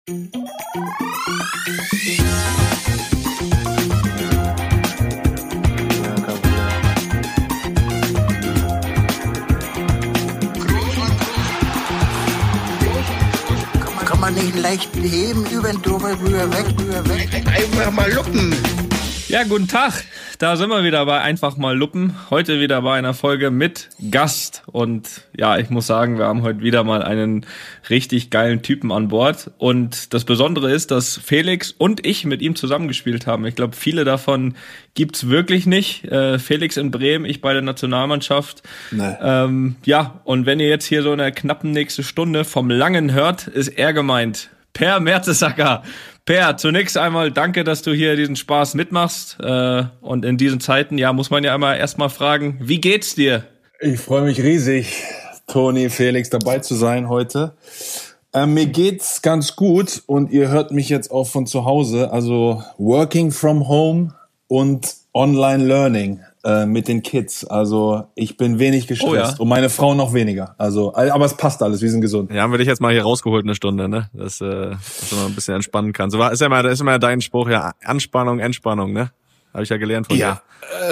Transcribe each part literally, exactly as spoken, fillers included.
Kann man nicht leicht heben, über den drüber, rüber, weg, rüber, weg. Einfach mal luppen. Ja, guten Tag. Da sind wir wieder bei Einfach mal Luppen. Heute wieder bei einer Folge mit Gast. Und ja, ich muss sagen, wir haben heute wieder mal einen richtig geilen Typen an Bord. Und das Besondere ist, dass Felix und ich mit ihm zusammengespielt haben. Ich glaube, viele davon gibt's wirklich nicht. Äh, Felix in Bremen, ich bei der Nationalmannschaft. Nee. Ähm, ja, und wenn ihr jetzt hier so in der knappen nächste Stunde vom Langen hört, ist er gemeint. Per Mertesacker. Per, zunächst einmal danke, dass du hier diesen Spaß mitmachst. Äh, und in diesen Zeiten, ja, muss man ja einmal erstmal fragen, wie geht's dir? Ich freue mich riesig, Toni, Felix, dabei zu sein heute. Äh, mir geht's ganz gut und ihr hört mich jetzt auch von zu Hause. Also Working from Home und Online Learning äh, mit den Kids. Also ich bin wenig gestresst Oh ja. und meine Frau noch weniger. Also, aber es passt alles, wir sind gesund. Ja, haben wir dich jetzt mal hier rausgeholt eine Stunde, ne? Dass, äh, dass du mal ein bisschen entspannen kannst. So war, ist ja immer, ist immer dein Spruch, ja, Anspannung, Entspannung, ne? Habe ich ja gelernt von Ja,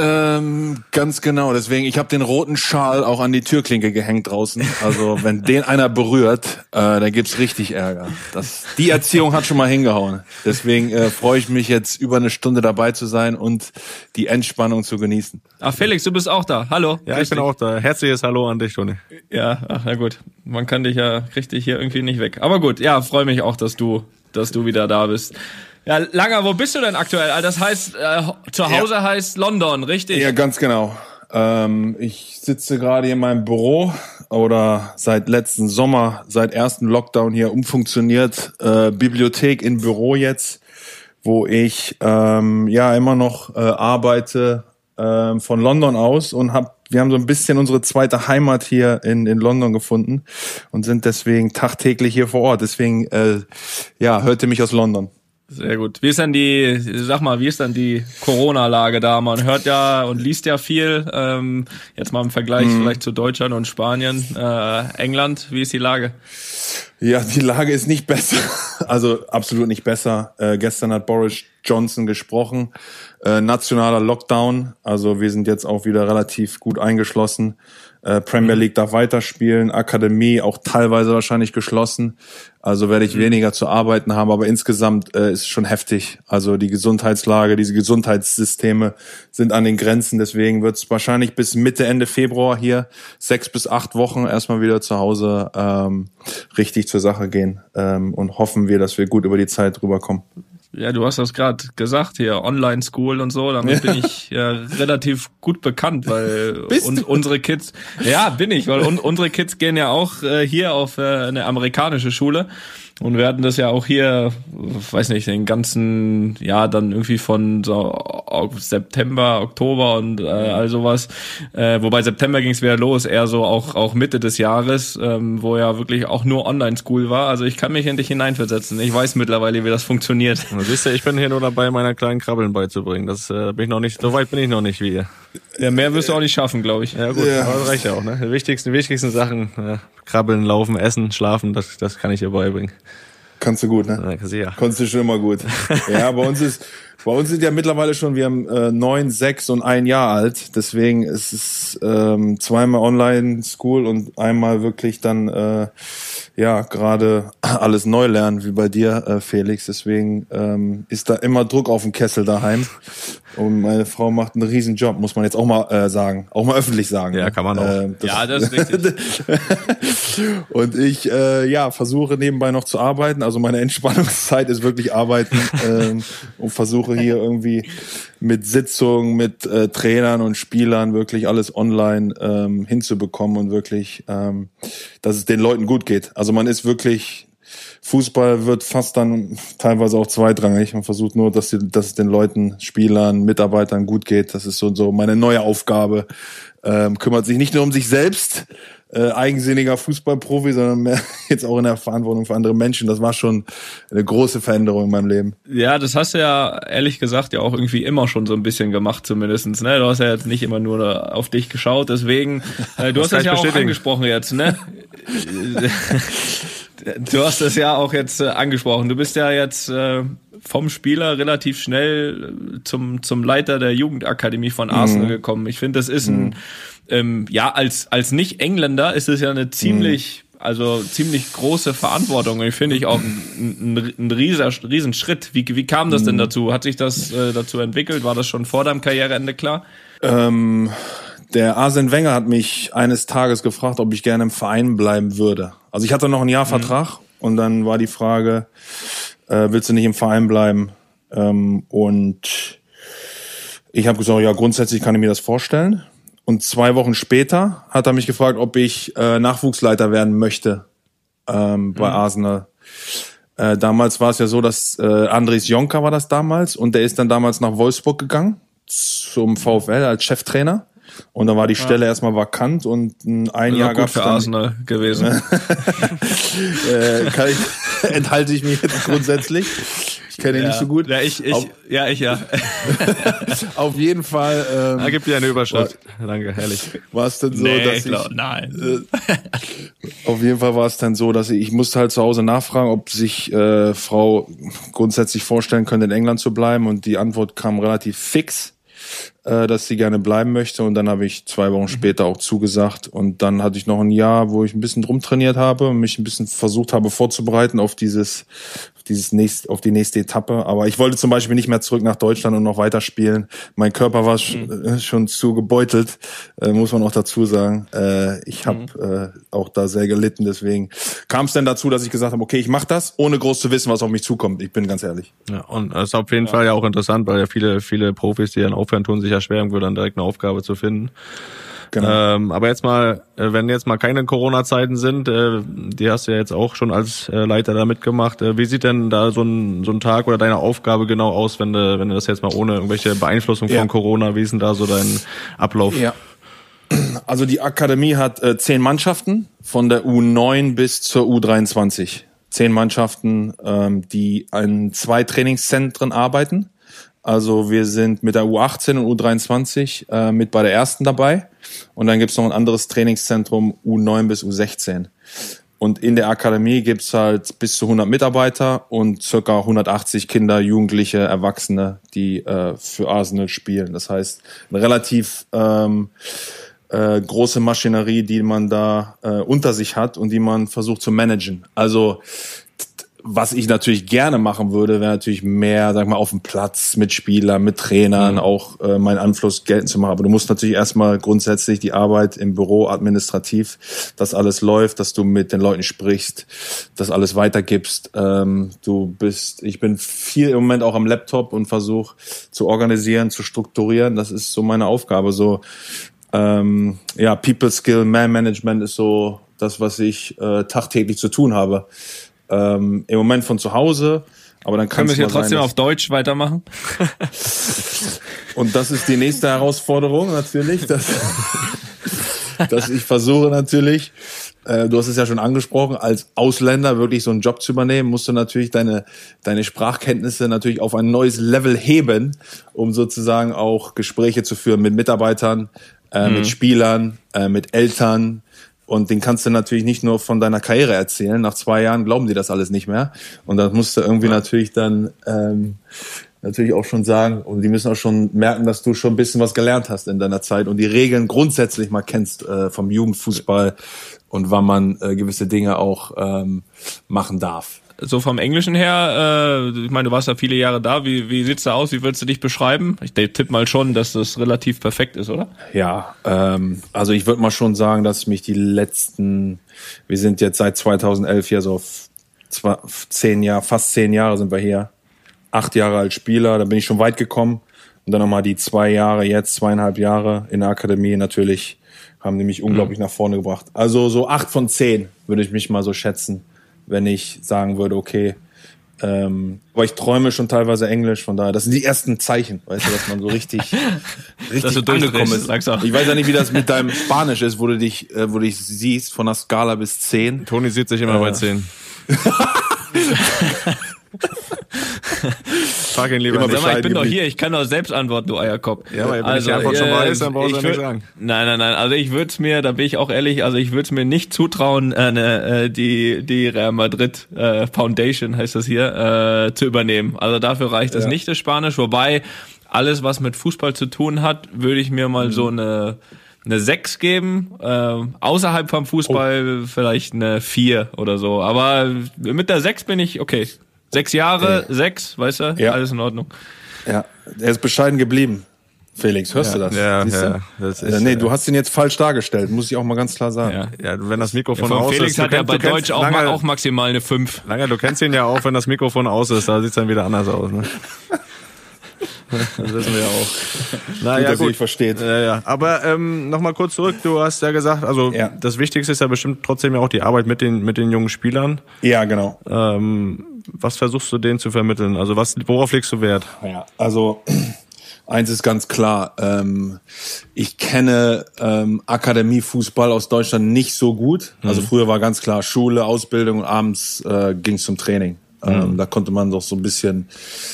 ähm, ganz genau. Deswegen, ich habe den roten Schal auch an die Türklinke gehängt draußen. Also wenn den einer berührt, äh, dann gibt's richtig Ärger. Das, die Erziehung hat schon mal hingehauen. Deswegen äh, freue ich mich jetzt über eine Stunde dabei zu sein und die Entspannung zu genießen. Ach, Felix, du bist auch da. Hallo. dir. Ja, Grüß ich bin dich. auch da. Herzliches Hallo an dich, Toni. Ja, ach, na gut. Man kann dich ja richtig hier irgendwie nicht weg. Aber gut, ja, freue mich auch, dass du, dass du wieder da bist. Ja, Langer, wo bist du denn aktuell? Also das heißt, äh, zu Hause Ja. heißt London, richtig? Ja, ganz genau. Ähm, ich sitze gerade in meinem Büro oder seit letzten Sommer, seit ersten Lockdown hier umfunktioniert. Äh, Bibliothek in Büro jetzt, wo ich ähm, ja immer noch äh, arbeite äh, von London aus und hab, wir haben so ein bisschen unsere zweite Heimat hier in, in London gefunden und sind deswegen tagtäglich hier vor Ort. Deswegen äh, ja, hörte mich aus London. Sehr gut. Wie ist denn die, sag mal, wie ist denn die Corona-Lage da? Man hört ja und liest ja viel. Ähm, jetzt mal im Vergleich Mhm. vielleicht zu Deutschland und Spanien, äh, England. Wie ist die Lage? Ja, die Lage ist nicht besser. Also absolut nicht besser. Äh, gestern hat Boris Johnson gesprochen. Äh, nationaler Lockdown. Also wir sind jetzt auch wieder relativ gut eingeschlossen. Äh, Premier League darf weiterspielen. Akademie auch teilweise wahrscheinlich geschlossen. Also werde ich weniger zu arbeiten haben. Aber insgesamt äh, ist es schon heftig. Also die Gesundheitslage, diese Gesundheitssysteme sind an den Grenzen. Deswegen wird es wahrscheinlich bis Mitte, Ende Februar hier sechs bis acht Wochen erstmal wieder zu Hause ähm, richtig zur Sache gehen. Ähm, und hoffen wir, dass wir gut über die Zeit rüberkommen. Ja, du hast das gerade gesagt hier, Online-School und so, damit bin ich ja relativ gut bekannt, weil un- unsere Kids, ja, bin ich, weil un- unsere Kids gehen ja auch äh, hier auf äh, eine amerikanische Schule und werden das ja auch hier, weiß nicht, den ganzen, ja, dann irgendwie von so September, Oktober und äh, all sowas, äh, wobei September ging es wieder los, eher so auch auch Mitte des Jahres, ähm, wo ja wirklich auch nur Online-School war, also ich kann mich in dich hineinversetzen, ich weiß mittlerweile, wie das funktioniert. Du siehst ja, ich bin hier nur dabei, meiner kleinen Krabbeln beizubringen. Das äh, bin ich noch nicht, so weit bin ich noch nicht wie ihr. Ja, mehr wirst du auch nicht schaffen, glaube ich. Ja gut, Ja. aber das reicht ja auch, ne? Die wichtigsten, wichtigsten Sachen, äh, Krabbeln, Laufen, Essen, Schlafen, das, das kann ich dir beibringen. Kannst du gut, ne? Ja, sicher. Konntest du schon immer gut. Ja, bei uns ist, bei uns sind ja mittlerweile schon, wir haben äh, neun, sechs und ein Jahr alt. Deswegen ist es ähm, zweimal Online-School und einmal wirklich dann äh, ja gerade alles neu lernen, wie bei dir, äh, Felix. Deswegen ähm, ist da immer Druck auf dem Kessel daheim. Und meine Frau macht einen riesen Job, muss man jetzt auch mal äh, sagen, auch mal öffentlich sagen. Ja, ne? kann man auch. Äh, Ja, das ist richtig. Und ich äh, ja versuche nebenbei noch zu arbeiten. Also meine Entspannungszeit ist wirklich arbeiten ähm, und versuche hier irgendwie mit Sitzungen, mit äh, Trainern und Spielern wirklich alles online ähm, hinzubekommen und wirklich, ähm, dass es den Leuten gut geht. Also man ist wirklich, Fußball wird fast dann teilweise auch zweitrangig. Man versucht nur, dass, die, dass es den Leuten, Spielern, Mitarbeitern gut geht. Das ist so, so meine neue Aufgabe. Ähm, kümmert sich nicht nur um sich selbst, äh, eigensinniger Fußballprofi, sondern mehr jetzt auch in der Verantwortung für andere Menschen. Das war schon eine große Veränderung in meinem Leben. Ja, das hast du ja ehrlich gesagt ja auch irgendwie immer schon so ein bisschen gemacht zumindestens, ne? Du hast ja jetzt nicht immer nur auf dich geschaut, deswegen, äh, du Das hast das kann ja ich auch bestätigen. angesprochen jetzt, ne? Du hast es ja auch jetzt äh, angesprochen. Du bist ja jetzt äh, vom Spieler relativ schnell zum zum Leiter der Jugendakademie von Arsenal mhm. gekommen. Ich finde, das ist ein, mhm. ähm, ja, als als Nicht-Engländer ist es ja eine ziemlich, mhm. also ziemlich große Verantwortung. Und ich finde ich auch ein, ein, ein rieser, riesen Schritt. Wie, wie kam das denn dazu? Hat sich das äh, dazu entwickelt? War das schon vor deinem Karriereende klar? Ähm, der Arsene Wenger hat mich eines Tages gefragt, ob ich gerne im Verein bleiben würde. Also ich hatte noch ein Jahr Vertrag mhm. und dann war die Frage, äh, willst du nicht im Verein bleiben? Ähm, und ich habe gesagt, ja, grundsätzlich kann ich mir das vorstellen. Und zwei Wochen später hat er mich gefragt, ob ich äh, Nachwuchsleiter werden möchte ähm, bei mhm. Arsenal. Äh, damals war es ja so, dass äh, Andries Jonker war das damals und der ist dann damals nach Wolfsburg gegangen zum VfL als Cheftrainer. Und da war die Stelle ja. erstmal vakant und ein also Jahr gab es für dann, Arsenal gewesen. äh, kann ich, enthalte ich mich jetzt grundsätzlich. Ich kenne ihn ja. nicht so gut. Ja, ich, ich, auf, ja, ich, ja. Auf jeden Fall. Ähm, da gibt dir eine Überschrift. War, Danke, herrlich. War es denn so, nee, dass glaub, ich... Nein. Äh, auf jeden Fall war es dann so, dass ich, ich musste halt zu Hause nachfragen, ob sich äh, Frau grundsätzlich vorstellen könnte, in England zu bleiben. Und die Antwort kam relativ fix, äh, dass sie gerne bleiben möchte. Und dann habe ich zwei Wochen später auch zugesagt. Und dann hatte ich noch ein Jahr, wo ich ein bisschen drum trainiert habe und mich ein bisschen versucht habe vorzubereiten auf dieses, auf dieses nächste, auf die nächste Etappe. Aber ich wollte zum Beispiel nicht mehr zurück nach Deutschland und noch weiterspielen. Mein Körper war mhm. schon zu gebeutelt, äh, muss man auch dazu sagen. Äh, ich habe mhm. äh, auch da sehr gelitten. Deswegen kam es dann dazu, dass ich gesagt habe, okay, ich mache das, ohne groß zu wissen, was auf mich zukommt. Ich bin ganz ehrlich. Ja, und das ist auf jeden ja. Fall ja auch interessant, weil ja viele, viele Profis, die dann aufhören, tun sich ja schwer, irgendwo dann direkt eine Aufgabe zu finden. Genau. Ähm, aber jetzt mal, wenn jetzt mal keine Corona-Zeiten sind, äh, die hast du ja jetzt auch schon als äh, Leiter da mitgemacht. Äh, wie sieht denn da so ein so ein Tag oder deine Aufgabe genau aus, wenn du wenn du das jetzt mal ohne irgendwelche Beeinflussung ja. von Corona, wie ist denn da so dein Ablauf? Ja. Also die Akademie hat äh, zehn Mannschaften von der U neun bis zur U dreiundzwanzig. Zehn Mannschaften, ähm, die an zwei Trainingszentren arbeiten. Also wir sind mit der U achtzehn und U dreiundzwanzig äh, mit bei der ersten dabei. Und dann gibt's noch ein anderes Trainingszentrum U neun bis U sechzehn. Und in der Akademie gibt's halt bis zu hundert Mitarbeiter und circa hundertachtzig Kinder, Jugendliche, Erwachsene, die äh, für Arsenal spielen. Das heißt, eine relativ ähm, äh, große Maschinerie, die man da äh, unter sich hat und die man versucht zu managen. Also was ich natürlich gerne machen würde, wäre natürlich mehr, sag mal, auf dem Platz mit Spielern, mit Trainern, mhm. auch äh, meinen Einfluss geltend zu machen. Aber du musst natürlich erstmal grundsätzlich die Arbeit im Büro administrativ, dass alles läuft, dass du mit den Leuten sprichst, dass alles weitergibst. Ähm, du bist, ich bin viel im Moment auch am Laptop und versuche zu organisieren, zu strukturieren. Das ist so meine Aufgabe. So, ähm, ja, People Skill, Man Management ist so das, was ich äh, tagtäglich zu tun habe. Ähm, im Moment von zu Hause, aber dann können wir hier trotzdem sein, auf Deutsch weitermachen. Und das ist die nächste Herausforderung natürlich, dass, dass ich versuche natürlich, äh, du hast es ja schon angesprochen, als Ausländer wirklich so einen Job zu übernehmen, musst du natürlich deine deine Sprachkenntnisse natürlich auf ein neues Level heben, um sozusagen auch Gespräche zu führen mit Mitarbeitern, äh, mhm. mit Spielern, äh, mit Eltern. Und den kannst du natürlich nicht nur von deiner Karriere erzählen. Nach zwei Jahren glauben die das alles nicht mehr. Und das musst du irgendwie ja. natürlich dann ähm, natürlich auch schon sagen. Und die müssen auch schon merken, dass du schon ein bisschen was gelernt hast in deiner Zeit und die Regeln grundsätzlich mal kennst äh, vom Jugendfußball und wann man äh, gewisse Dinge auch ähm, machen darf. So vom Englischen her, äh, ich meine, du warst ja viele Jahre da, wie, wie sieht's da aus, wie würdest du dich beschreiben? Ich tippe mal schon, dass das relativ perfekt ist, oder? Ja, ähm, also ich würde mal schon sagen, dass ich mich die letzten, wir sind jetzt seit zweitausendelf hier so zwei, zehn Jahre, fast zehn Jahre sind wir hier, acht Jahre als Spieler, da bin ich schon weit gekommen und dann nochmal die zwei Jahre jetzt, zweieinhalb Jahre in der Akademie natürlich, haben die mich unglaublich mhm. nach vorne gebracht. Also so acht von zehn würde ich mich mal so schätzen, wenn ich sagen würde, okay, ähm, aber ich träume schon teilweise Englisch, von daher, das sind die ersten Zeichen, weißt du, dass man so richtig, richtig angekommen ist. Ich weiß ja nicht, wie das mit deinem Spanisch ist, wo du dich, äh, wo du dich siehst, von der Skala bis zehn. Toni sieht sich immer äh. bei zehn. frag ihn lieber Sag nicht. mal, ich bin doch hier, ich kann doch selbst antworten, du Eierkopf. Ja, aber wenn also, ich die Antwort schon äh, weiß, dann brauchst du ja würd, nichts sagen. Nein, nein, nein, also ich würde es mir, da bin ich auch ehrlich, also ich würde es mir nicht zutrauen, äh, ne, die die Real Madrid äh, Foundation, heißt das hier, äh, zu übernehmen. Also dafür reicht es ja. nicht, das Spanisch, wobei alles, was mit Fußball zu tun hat, würde ich mir mal mhm. so eine eine sechs geben, äh, außerhalb vom Fußball oh. vielleicht eine vier oder so, aber mit der sechs bin ich okay. Sechs Jahre, okay. sechs, weißt du, ja. alles in Ordnung. Ja, er ist bescheiden geblieben. Felix, hörst ja, du das? Ja, Siehst ja. Du? Das ist, ja, nee, du hast ihn jetzt falsch dargestellt, muss ich auch mal ganz klar sagen. Ja, ja wenn das Mikrofon ja, aus Felix ist. Felix hat ja bei kennst, Deutsch auch, lange, mal, auch maximal eine fünf. Lange, du kennst ihn ja auch, wenn das Mikrofon aus ist, da sieht's dann wieder anders aus. Ne? Das wissen wir ja auch. Na, gut, ja, dass gut. ihr versteht. Ja, ja. Aber ähm, nochmal kurz zurück, du hast ja gesagt, also ja. das Wichtigste ist ja bestimmt trotzdem ja auch die Arbeit mit den mit den jungen Spielern. Ja, genau. Ähm, was versuchst du denen zu vermitteln? Also was, worauf legst du Wert? Ja, also eins ist ganz klar, ähm, ich kenne ähm, Akademiefußball aus Deutschland nicht so gut. Mhm. Also früher war ganz klar Schule, Ausbildung und abends äh, ging es zum Training. Mhm. Ähm, da konnte man doch so ein bisschen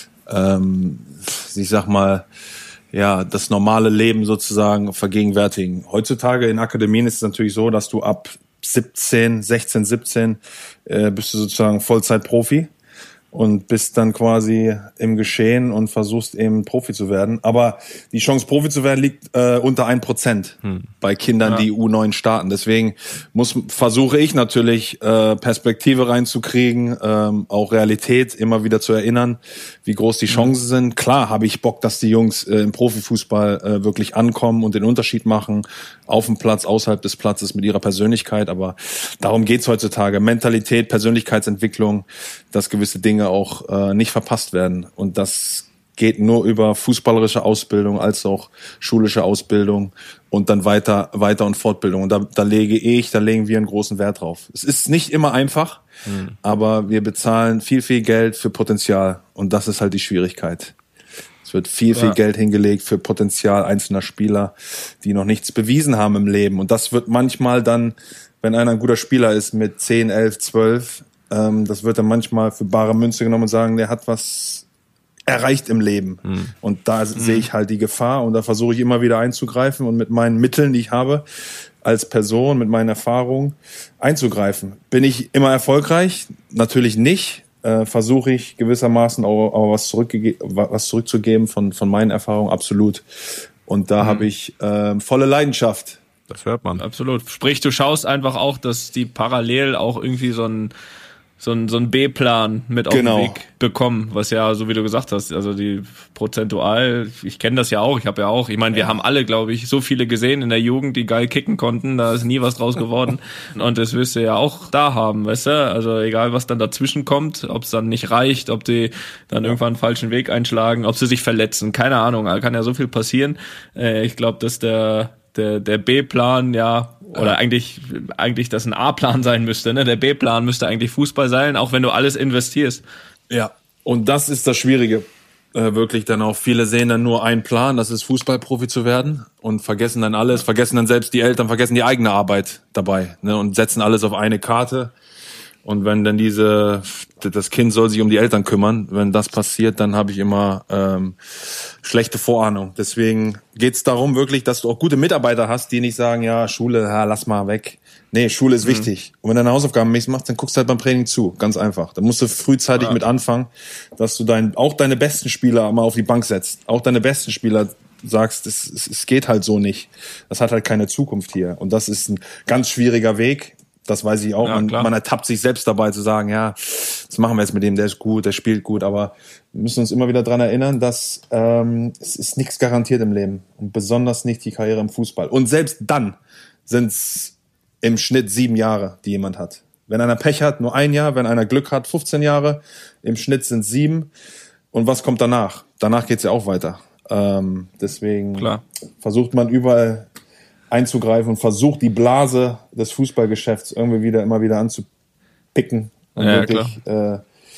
ähm, ich sag mal, ja, das normale Leben sozusagen vergegenwärtigen. Heutzutage in Akademien ist es natürlich so, dass du ab siebzehn, sechzehn, siebzehn äh, bist du sozusagen Vollzeit-Profi und bist dann quasi im Geschehen und versuchst eben Profi zu werden. Aber die Chance, Profi zu werden, liegt äh, unter ein Prozent hm. bei Kindern, ja. die U neun starten. Deswegen muss versuche ich natürlich äh, Perspektive reinzukriegen, ähm, auch Realität immer wieder zu erinnern, wie groß die Chancen mhm. sind. Klar habe ich Bock, dass die Jungs äh, im Profifußball äh, wirklich ankommen und den Unterschied machen, auf dem Platz, außerhalb des Platzes mit ihrer Persönlichkeit. Aber darum geht's heutzutage. Mentalität, Persönlichkeitsentwicklung, dass gewisse Dinge auch äh, nicht verpasst werden. Und das geht nur über fußballerische Ausbildung als auch schulische Ausbildung und dann weiter weiter und Fortbildung. Und da, da lege ich, da legen wir einen großen Wert drauf. Es ist nicht immer einfach, mhm. aber wir bezahlen viel, viel Geld für Potenzial. Und das ist halt die Schwierigkeit. Es wird viel, viel ja. Geld hingelegt für Potenzial einzelner Spieler, die noch nichts bewiesen haben im Leben. Und das wird manchmal dann, wenn einer ein guter Spieler ist mit zehn, elf, zwölf, ähm, das wird dann manchmal für bare Münze genommen und sagen, der hat was erreicht im Leben. Hm. Und da hm. sehe ich halt die Gefahr und da versuche ich immer wieder einzugreifen und mit meinen Mitteln, die ich habe, als Person, mit meinen Erfahrungen einzugreifen. Bin ich immer erfolgreich? Natürlich nicht. Äh, versuche ich gewissermaßen auch, auch was, zurückgege- was zurückzugeben von, von meinen Erfahrungen, absolut. Und da hm. habe ich äh, volle Leidenschaft. Das hört man. Absolut. Sprich, du schaust einfach auch, dass die parallel auch irgendwie so ein so ein so ein B-Plan mit auf genau. den Weg bekommen, was ja, so wie du gesagt hast, also die prozentual, ich kenne das ja auch, ich habe ja auch, ich meine, wir ja. haben alle, glaube ich, so viele gesehen in der Jugend, die geil kicken konnten, da ist nie was draus geworden und das wirst du ja auch da haben, weißt du, also egal, was dann dazwischen kommt, ob es dann nicht reicht, ob die dann irgendwann einen falschen Weg einschlagen, ob sie sich verletzen, keine Ahnung, da kann ja so viel passieren. Ich glaube, dass der der der B-Plan, ja, oder eigentlich eigentlich das ein A-Plan sein müsste, ne? Der B-Plan müsste eigentlich Fußball sein, auch wenn du alles investierst. Ja, und das ist das Schwierige. Äh, wirklich dann auch, viele sehen dann nur einen Plan, das ist Fußballprofi zu werden und vergessen dann alles, vergessen dann selbst die Eltern, vergessen die eigene Arbeit dabei, ne? Und setzen alles auf eine Karte. Und wenn dann diese, das Kind soll sich um die Eltern kümmern, wenn das passiert, dann habe ich immer ähm, schlechte Vorahnung. Deswegen geht's darum wirklich, dass du auch gute Mitarbeiter hast, die nicht sagen, ja, Schule, ja, lass mal weg. Nee, Schule ist mhm. wichtig. Und wenn du deine Hausaufgaben mäßig machst, dann guckst du halt beim Training zu. Ganz einfach. Da musst du frühzeitig ja. mit anfangen, dass du dein, auch deine besten Spieler mal auf die Bank setzt. Auch deine besten Spieler sagst, es, es, es geht halt so nicht. Das hat halt keine Zukunft hier. Und das ist ein ganz schwieriger Weg. Das weiß ich auch. Ja, man, man ertappt sich selbst dabei zu sagen, ja, was machen wir jetzt mit dem, der ist gut, der spielt gut. Aber wir müssen uns immer wieder dran erinnern, dass ähm, es ist nichts garantiert im Leben. Und besonders nicht die Karriere im Fußball. Und selbst dann sind es im Schnitt sieben Jahre, die jemand hat. Wenn einer Pech hat, nur ein Jahr. Wenn einer Glück hat, fünfzehn Jahre. Im Schnitt sind es sieben. Und was kommt danach? Danach geht's ja auch weiter. Ähm, deswegen Klar. versucht man überall einzugreifen und versucht, die Blase des Fußballgeschäfts irgendwie wieder, immer wieder anzupicken. Und ja, wirklich, klar. Äh,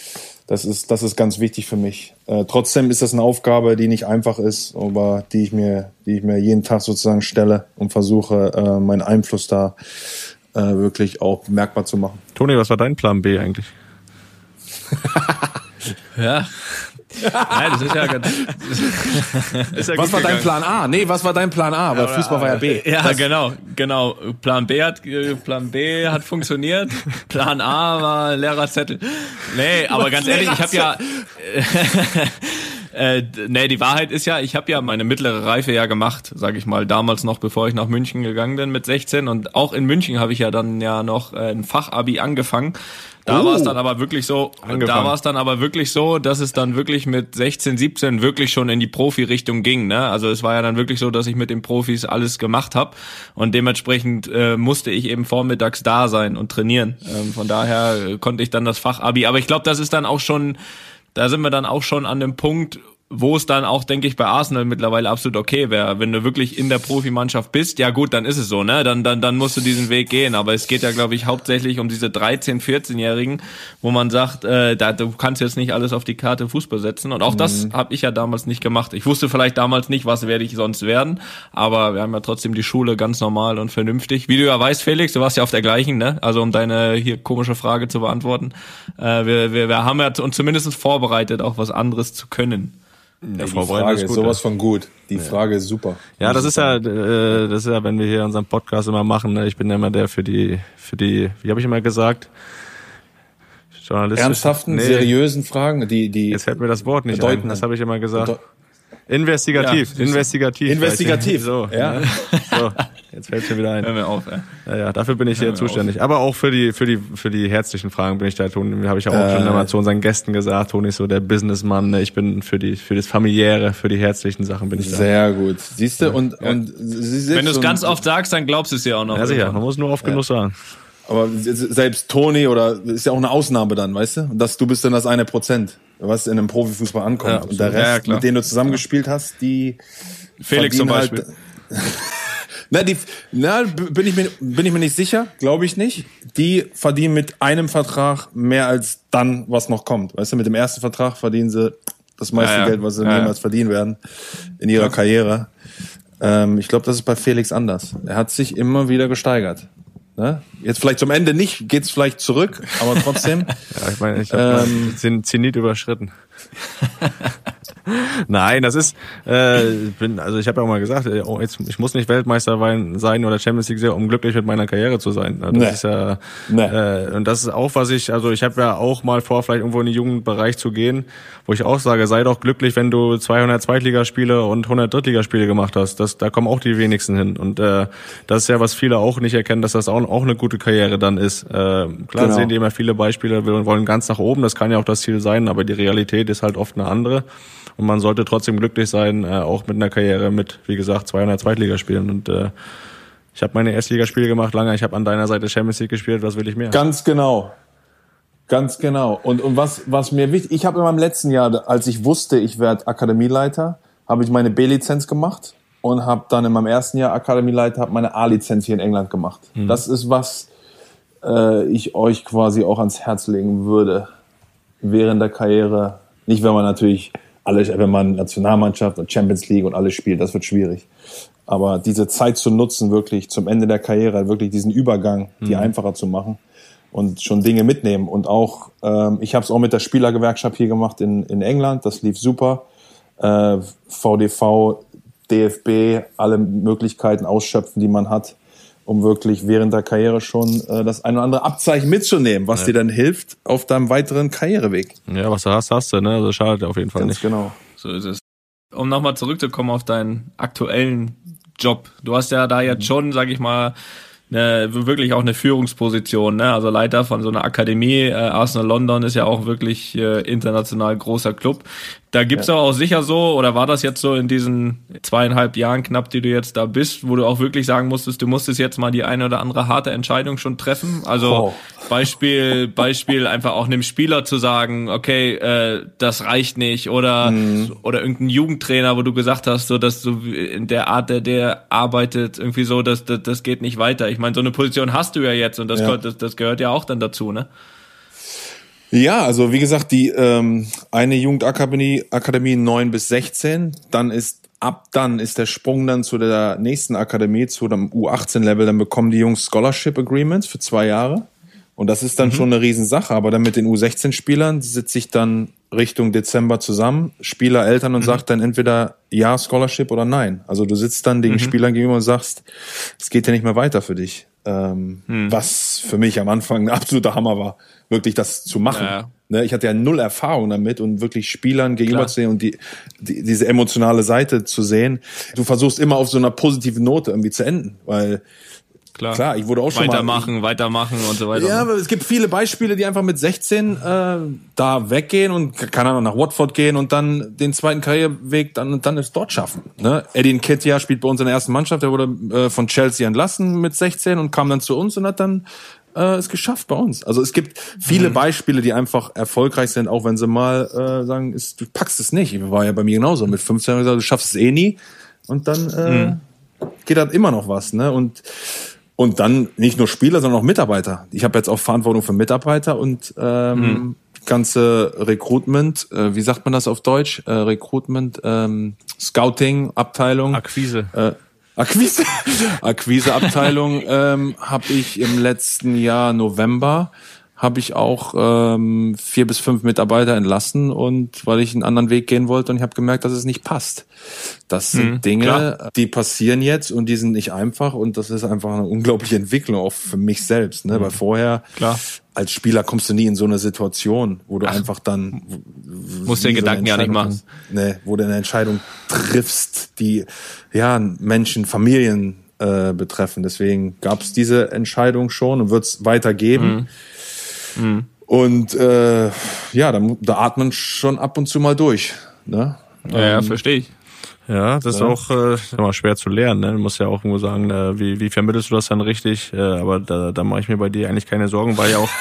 das ist, das ist ganz wichtig für mich. Äh, trotzdem ist das eine Aufgabe, die nicht einfach ist, aber die ich mir, die ich mir jeden Tag sozusagen stelle und versuche, äh, meinen Einfluss da äh, wirklich auch bemerkbar zu machen. Toni, was war dein Plan B eigentlich? ja. Nein, das ist ja ganz. ist ja was war dein Plan A? Nee, was war dein Plan A? Weil ja, Fußball war ja B. Ja, das genau, genau. Plan B hat, Plan B hat funktioniert. Plan A war Lehrerzettel. Nee, aber ganz ehrlich, ich habe ja. Äh, nee, die Wahrheit ist ja, ich habe ja meine mittlere Reife ja gemacht, sage ich mal, damals noch, bevor ich nach München gegangen bin mit sechzehn, und auch in München habe ich ja dann ja noch äh, ein Fachabi angefangen. Da oh, war es dann aber wirklich so, angefangen. da war es dann aber wirklich so, dass es dann wirklich mit sechzehn, siebzehn wirklich schon in die Profi-Richtung ging, ne? Also es war ja dann wirklich so, dass ich mit den Profis alles gemacht habe, und dementsprechend äh, musste ich eben vormittags da sein und trainieren. Ähm, von daher äh, konnte ich dann das Fachabi, aber ich glaube, das ist dann auch schon, da sind wir dann auch schon an dem Punkt, wo es dann auch, denke ich, bei Arsenal mittlerweile absolut okay wäre. Wenn du wirklich in der Profimannschaft bist, ja gut, dann ist es so, ne? Dann dann dann musst du diesen Weg gehen. Aber es geht ja, glaube ich, hauptsächlich um diese dreizehn-, vierzehnjährigen, wo man sagt, äh, da, du kannst jetzt nicht alles auf die Karte Fußball setzen. Und auch mhm. das habe ich ja damals nicht gemacht. Ich wusste vielleicht damals nicht, was werde ich sonst werden. Aber wir haben ja trotzdem die Schule ganz normal und vernünftig. Wie du ja weißt, Felix, du warst ja auf der gleichen, ne? Also um deine hier komische Frage zu beantworten. Äh, wir, wir, wir haben ja uns zumindest vorbereitet, auch was anderes zu können. Ja, die Frage ist, ist sowas von gut. Die ja. Frage ist super. Ja, das ist ja, äh, das ist ja, wenn wir hier unseren Podcast immer machen, ne? Ich bin ja immer der für die, für die, wie habe ich immer gesagt? Ernsthaften, nee. seriösen Fragen, die, die. Jetzt fällt mir das Wort nicht ein. Das habe ich immer gesagt. Investigativ, ja, investigativ. Investigativ. So, ja. Ne? So, jetzt fällt mir wieder ein. Hör mir auf, ey. Ja, ja, dafür bin ich hier zuständig. Auf. Aber auch für die, für die, für die herzlichen Fragen bin ich da, Toni, habe ich auch äh, schon immer zu unseren Gästen gesagt. Toni ist so der Businessmann, ne? Ich bin für die, für das familiäre, für die herzlichen Sachen bin ich da. Sehr gut. Siehst du, ja. und, ja. und, sie wenn du es ganz oft sagst, dann glaubst du es ja auch noch. Ja, sicher. Man muss nur oft genug ja. sagen. Aber selbst Toni oder, ist ja auch eine Ausnahme dann, weißt du? Dass du bist dann das eine Prozent, was in einem Profifußball ankommt. Ja, und der Rest, ja, mit denen du zusammengespielt hast, die Felix zum Beispiel. Halt, na, die, na, bin ich mir, bin ich mir nicht sicher, glaube ich nicht. Die verdienen mit einem Vertrag mehr als dann, was noch kommt. Weißt du, mit dem ersten Vertrag verdienen sie das meiste ja, ja. Geld, was sie ja, jemals ja. verdienen werden in ihrer ja. Karriere. Ähm, ich glaube, das ist bei Felix anders. Er hat sich immer wieder gesteigert. Ne? Jetzt vielleicht zum Ende nicht, geht's vielleicht zurück, aber trotzdem. Ja, ich meine, ich habe ähm, den Zenit überschritten. Nein, das ist, äh, bin, also ich habe ja auch mal gesagt, oh, jetzt, ich muss nicht Weltmeister sein oder Champions League, um glücklich mit meiner Karriere zu sein. Das nee. ist ja, nee. äh, und das ist auch, was ich, also ich habe ja auch mal vor, vielleicht irgendwo in den Jugendbereich zu gehen, wo ich auch sage, sei doch glücklich, wenn du zweihundert Zweitligaspiele und hundert Drittligaspiele gemacht hast. Das, da kommen auch die wenigsten hin. Und äh, das ist ja, was viele auch nicht erkennen, dass das auch, auch eine gute Karriere dann ist. Äh, klar genau. sehen die immer viele Beispiele, wir wollen ganz nach oben, das kann ja auch das Ziel sein, aber die Realität ist halt oft eine andere. Und man sollte trotzdem glücklich sein, äh, auch mit einer Karriere mit, wie gesagt, zweihundert Zweitligaspielen. Und äh, ich habe meine Erstligaspiele gemacht lange, ich habe an deiner Seite Champions League gespielt, was will ich mehr? Ganz genau. Ganz genau. Und, und was, was mir wichtig, ich habe in meinem letzten Jahr, als ich wusste, ich werde Akademieleiter, habe ich meine B-Lizenz gemacht und habe dann in meinem ersten Jahr Akademieleiter, habe meine A-Lizenz hier in England gemacht. Mhm. Das ist, was äh, ich euch quasi auch ans Herz legen würde während der Karriere. Nicht, wenn man natürlich alles, wenn man Nationalmannschaft und Champions League und alles spielt, das wird schwierig. Aber diese Zeit zu nutzen, wirklich zum Ende der Karriere, wirklich diesen Übergang, die mhm. einfacher zu machen und schon Dinge mitnehmen. Und auch, ähm, ich habe es auch mit der Spielergewerkschaft hier gemacht in, in England, das lief super. Äh, V D V, D F B, alle Möglichkeiten ausschöpfen, die man hat, um wirklich während der Karriere schon äh, das ein oder andere Abzeichen mitzunehmen, was ja. dir dann hilft auf deinem weiteren Karriereweg. Ja, was du hast, hast du, ne? Also schadet auf jeden Fall Ganz nicht. Genau. So ist es. Um nochmal zurückzukommen auf deinen aktuellen Job. Du hast ja da jetzt schon, sag ich mal, eine, wirklich auch eine Führungsposition, ne? Also Leiter von so einer Akademie. Äh, Arsenal London ist ja auch wirklich äh, international großer Club. Da gibt's ja. aber auch sicher so, oder war das jetzt so in diesen zweieinhalb Jahren knapp, die du jetzt da bist, wo du auch wirklich sagen musstest, du musstest jetzt mal die eine oder andere harte Entscheidung schon treffen? Also oh. Beispiel, Beispiel einfach auch einem Spieler zu sagen, okay, äh, das reicht nicht, oder mhm. oder irgendein Jugendtrainer, wo du gesagt hast, so dass du in der Art, der der arbeitet, irgendwie so, dass das, das geht nicht weiter. Ich meine, so eine Position hast du ja jetzt, und das, ja. gehört, das, das gehört ja auch dann dazu, ne? Ja, also wie gesagt, die ähm, eine Jugendakademie Akademie neun bis sechzehn, dann ist ab dann ist der Sprung dann zu der nächsten Akademie, zu dem U achtzehn Level, dann bekommen die Jungs Scholarship Agreements für zwei Jahre und das ist dann mhm. schon eine Riesensache, aber dann mit den U sechzehn Spielern sitze ich dann Richtung Dezember zusammen, Spieler, Eltern und mhm. sagt dann entweder ja, Scholarship oder nein. Also du sitzt dann den mhm. Spielern gegenüber und sagst, es geht ja nicht mehr weiter für dich. Ähm, mhm. Was für mich am Anfang ein absoluter Hammer war, wirklich das zu machen. Ja. Ne, ich hatte ja null Erfahrung damit und wirklich Spielern gegenüber zu sehen und die, die, diese emotionale Seite zu sehen. Du versuchst immer auf so einer positiven Note irgendwie zu enden, weil Klar. Klar, ich wurde auch schon weitermachen, mal... weitermachen und so weiter. Ja, aber es gibt viele Beispiele, die einfach mit sechzehn äh, da weggehen und, keine Ahnung, nach Watford gehen und dann den zweiten Karriereweg dann dann es dort schaffen. Ne? Eddie Nketiah spielt bei uns in der ersten Mannschaft, der wurde äh, von Chelsea entlassen mit sechzehn und kam dann zu uns und hat dann äh, es geschafft bei uns. Also es gibt viele mhm. Beispiele, die einfach erfolgreich sind, auch wenn sie mal äh, sagen, ist, du packst es nicht. War ja bei mir genauso. Mit fünfzehn habe ich gesagt, du schaffst es eh nie. Und dann äh, mhm. geht halt immer noch was. Ne? Und Und dann nicht nur Spieler, sondern auch Mitarbeiter. Ich habe jetzt auch Verantwortung für Mitarbeiter und ähm, mhm. ganze Recruitment, äh, wie sagt man das auf Deutsch? Äh, Recruitment, ähm, Scouting, Abteilung. Akquise. Äh, Akquise. Akquise-Abteilung ähm, habe ich im letzten Jahr November habe ich auch ähm, vier bis fünf Mitarbeiter entlassen und weil ich einen anderen Weg gehen wollte und ich habe gemerkt, dass es nicht passt. Das sind mhm, Dinge, klar. die passieren jetzt und die sind nicht einfach und das ist einfach eine unglaubliche Entwicklung auch für mich selbst, ne? Mhm. Weil vorher klar. als Spieler kommst du nie in so eine Situation, wo du Ach, einfach dann musst den Gedanken ja nicht machen, ne, wo du eine Entscheidung triffst, die ja Menschen, Familien äh, betreffen. Deswegen gab es diese Entscheidung schon und wird es weitergeben. Mhm. Mhm. Und äh, ja, da, da atmen schon ab und zu mal durch. Ne? Ja, ja, ähm, verstehe ich. Ja, das ja. ist auch äh, immer schwer zu lernen. Ne? Du musst ja auch irgendwo sagen, äh, wie, wie vermittelst du das dann richtig? Äh, aber da, da mache ich mir bei dir eigentlich keine Sorgen, weil ja auch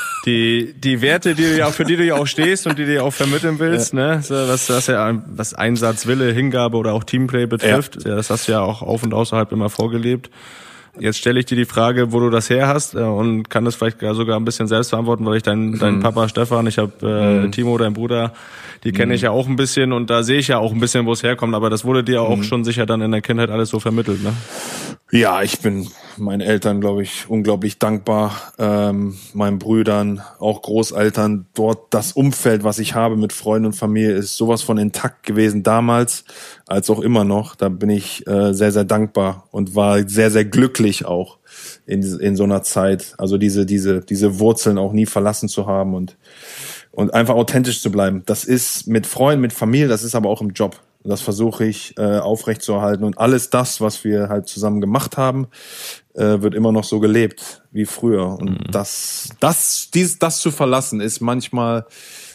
die die Werte, die du ja für die du ja auch stehst und die du ja auch vermitteln willst, ja. ne, so, was das ja was Einsatz, Wille, Hingabe oder auch Teamplay betrifft, ja. Ja, das hast du ja auch auf und außerhalb immer vorgelebt. Jetzt stelle ich dir die Frage, wo du das her hast, und kann das vielleicht sogar ein bisschen selbst beantworten, weil ich deinen deinen Papa Stefan, ich habe äh, mhm. Timo, dein Bruder, die kenne ich ja auch ein bisschen und da sehe ich ja auch ein bisschen, wo es herkommt, aber das wurde dir auch mhm. schon sicher dann in der Kindheit alles so vermittelt, ne? Ja, ich bin meinen Eltern, glaube ich, unglaublich dankbar, ähm, meinen Brüdern, auch Großeltern. Dort das Umfeld, was ich habe mit Freunden und Familie, ist sowas von intakt gewesen damals, als auch immer noch. Da bin ich äh, sehr, sehr dankbar und war sehr, sehr glücklich auch in in so einer Zeit. Also diese diese diese Wurzeln auch nie verlassen zu haben und und einfach authentisch zu bleiben. Das ist mit Freunden, mit Familie, das ist aber auch im Job. Das versuche ich äh, aufrechtzuerhalten. Und alles das, was wir halt zusammen gemacht haben, äh, wird immer noch so gelebt wie früher. Und mhm. das, das, dies, das zu verlassen, ist manchmal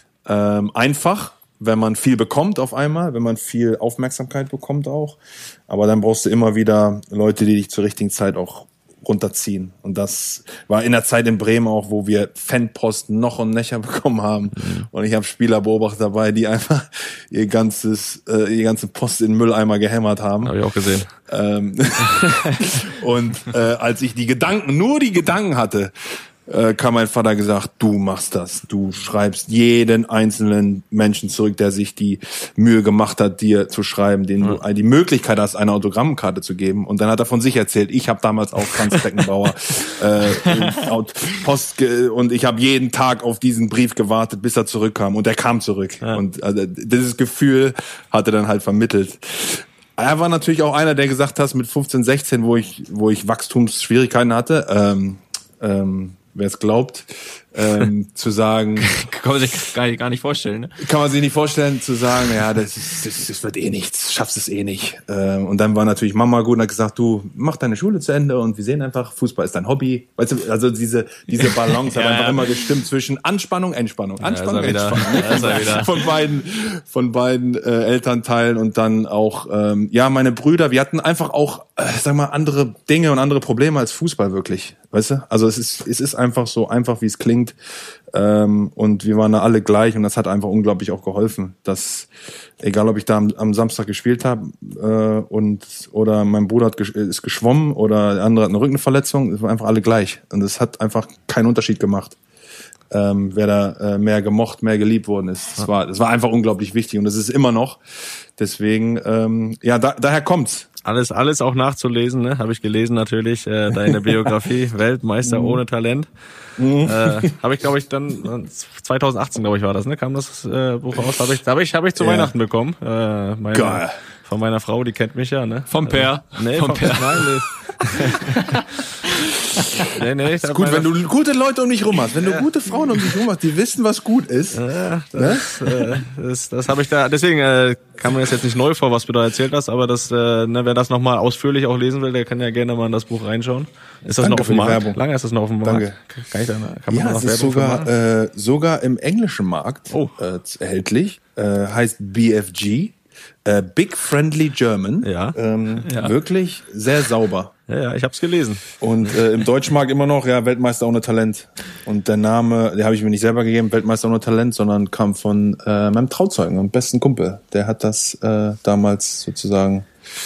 ähm, einfach, wenn man viel bekommt auf einmal, wenn man viel Aufmerksamkeit bekommt auch. Aber dann brauchst du immer wieder Leute, die dich zur richtigen Zeit auch runterziehen. Und das war in der Zeit in Bremen auch, wo wir Fanposten noch und nöcher bekommen haben. Mhm. Und ich habe Spieler beobachtet dabei, die einfach ihr ganzes, äh, ihr ganzen Post in den Mülleimer gehämmert haben. Habe ich auch gesehen. Ähm und äh, als ich die Gedanken, nur die Gedanken hatte, äh, kam mein Vater gesagt, du machst das. Du schreibst jeden einzelnen Menschen zurück, der sich die Mühe gemacht hat, dir zu schreiben, den ja. du die Möglichkeit hast, eine Autogrammkarte zu geben. Und dann hat er von sich erzählt, ich habe damals auch Franz Beckenbauer äh, Post ge- und ich habe jeden Tag auf diesen Brief gewartet, bis er zurückkam. Und er kam zurück. Ja. Und also, dieses Gefühl hat er dann halt vermittelt. Er war natürlich auch einer, der gesagt hat, mit fünfzehn, sechzehn, wo ich wo ich Wachstumsschwierigkeiten hatte, ähm, ähm, wer es glaubt, ähm, zu sagen... Kann man sich gar nicht, gar nicht vorstellen, ne? Kann man sich nicht vorstellen, zu sagen, ja, das, ist, das, das wird eh nichts, schaffst es eh nicht. Ähm, und dann war natürlich Mama gut und hat gesagt, du, mach deine Schule zu Ende und wir sehen einfach, Fußball ist dein Hobby. Weißt du, also diese diese Balance ja, hat einfach ja. immer gestimmt zwischen Anspannung, Entspannung, Anspannung, ja, Entspannung. Wieder, von beiden, von beiden äh, Elternteilen und dann auch, ähm, ja, meine Brüder, wir hatten einfach auch, äh, sag mal, andere Dinge und andere Probleme als Fußball wirklich. Weißt du? Also es ist es ist einfach so einfach, wie es klingt. Ähm, und wir waren da alle gleich und das hat einfach unglaublich auch geholfen. Dass, egal ob ich da am, am Samstag gespielt habe äh, und oder mein Bruder hat, ist geschwommen oder der andere hat eine Rückenverletzung, es waren einfach alle gleich. Und es hat einfach keinen Unterschied gemacht, ähm, wer da äh, mehr gemocht, mehr geliebt worden ist. Das war, das war einfach unglaublich wichtig und das ist immer noch. Deswegen, ähm, ja, da, daher kommt's. alles, alles auch nachzulesen, ne? Habe ich gelesen natürlich, äh, deine Biografie, Weltmeister ohne Talent. Mhm. Äh, habe ich, glaube ich, dann zwanzig achtzehn, glaube ich, war das, ne? Kam das äh, Buch raus? Habe ich, habe ich, habe ich zu ja. Weihnachten bekommen. Äh, meine, Geil. Von meiner Frau, die kennt mich ja, ne? Vom Per. Äh, nee, vom, vom Per. Nein, nee. nee, nee, ist gut, wenn du gute Leute um dich rum hast, wenn du ja. gute Frauen um dich rum hast, die wissen, was gut ist. Ja, das, ne? äh, das, das habe ich da, deswegen äh, kam mir das jetzt nicht neu vor, was du da erzählt hast, aber das, äh, ne, wer das nochmal ausführlich auch lesen will, der kann ja gerne mal in das Buch reinschauen. Ist das Danke noch auf dem Markt? Werbung. Lange ist das noch auf dem Markt? Danke. Kann ich da, kann man ja, noch es ist sogar, äh, sogar im englischen Markt oh. äh, erhältlich, äh, heißt B F G. Uh, Big Friendly German, ja. Ähm, ja. wirklich sehr sauber. Ja, ja, ich hab's gelesen. Und äh, im Deutschmarkt immer noch, ja, Weltmeister ohne Talent. Und der Name, den habe ich mir nicht selber gegeben, Weltmeister ohne Talent, sondern kam von äh, meinem Trauzeugen, meinem besten Kumpel. Der hat das äh, damals sozusagen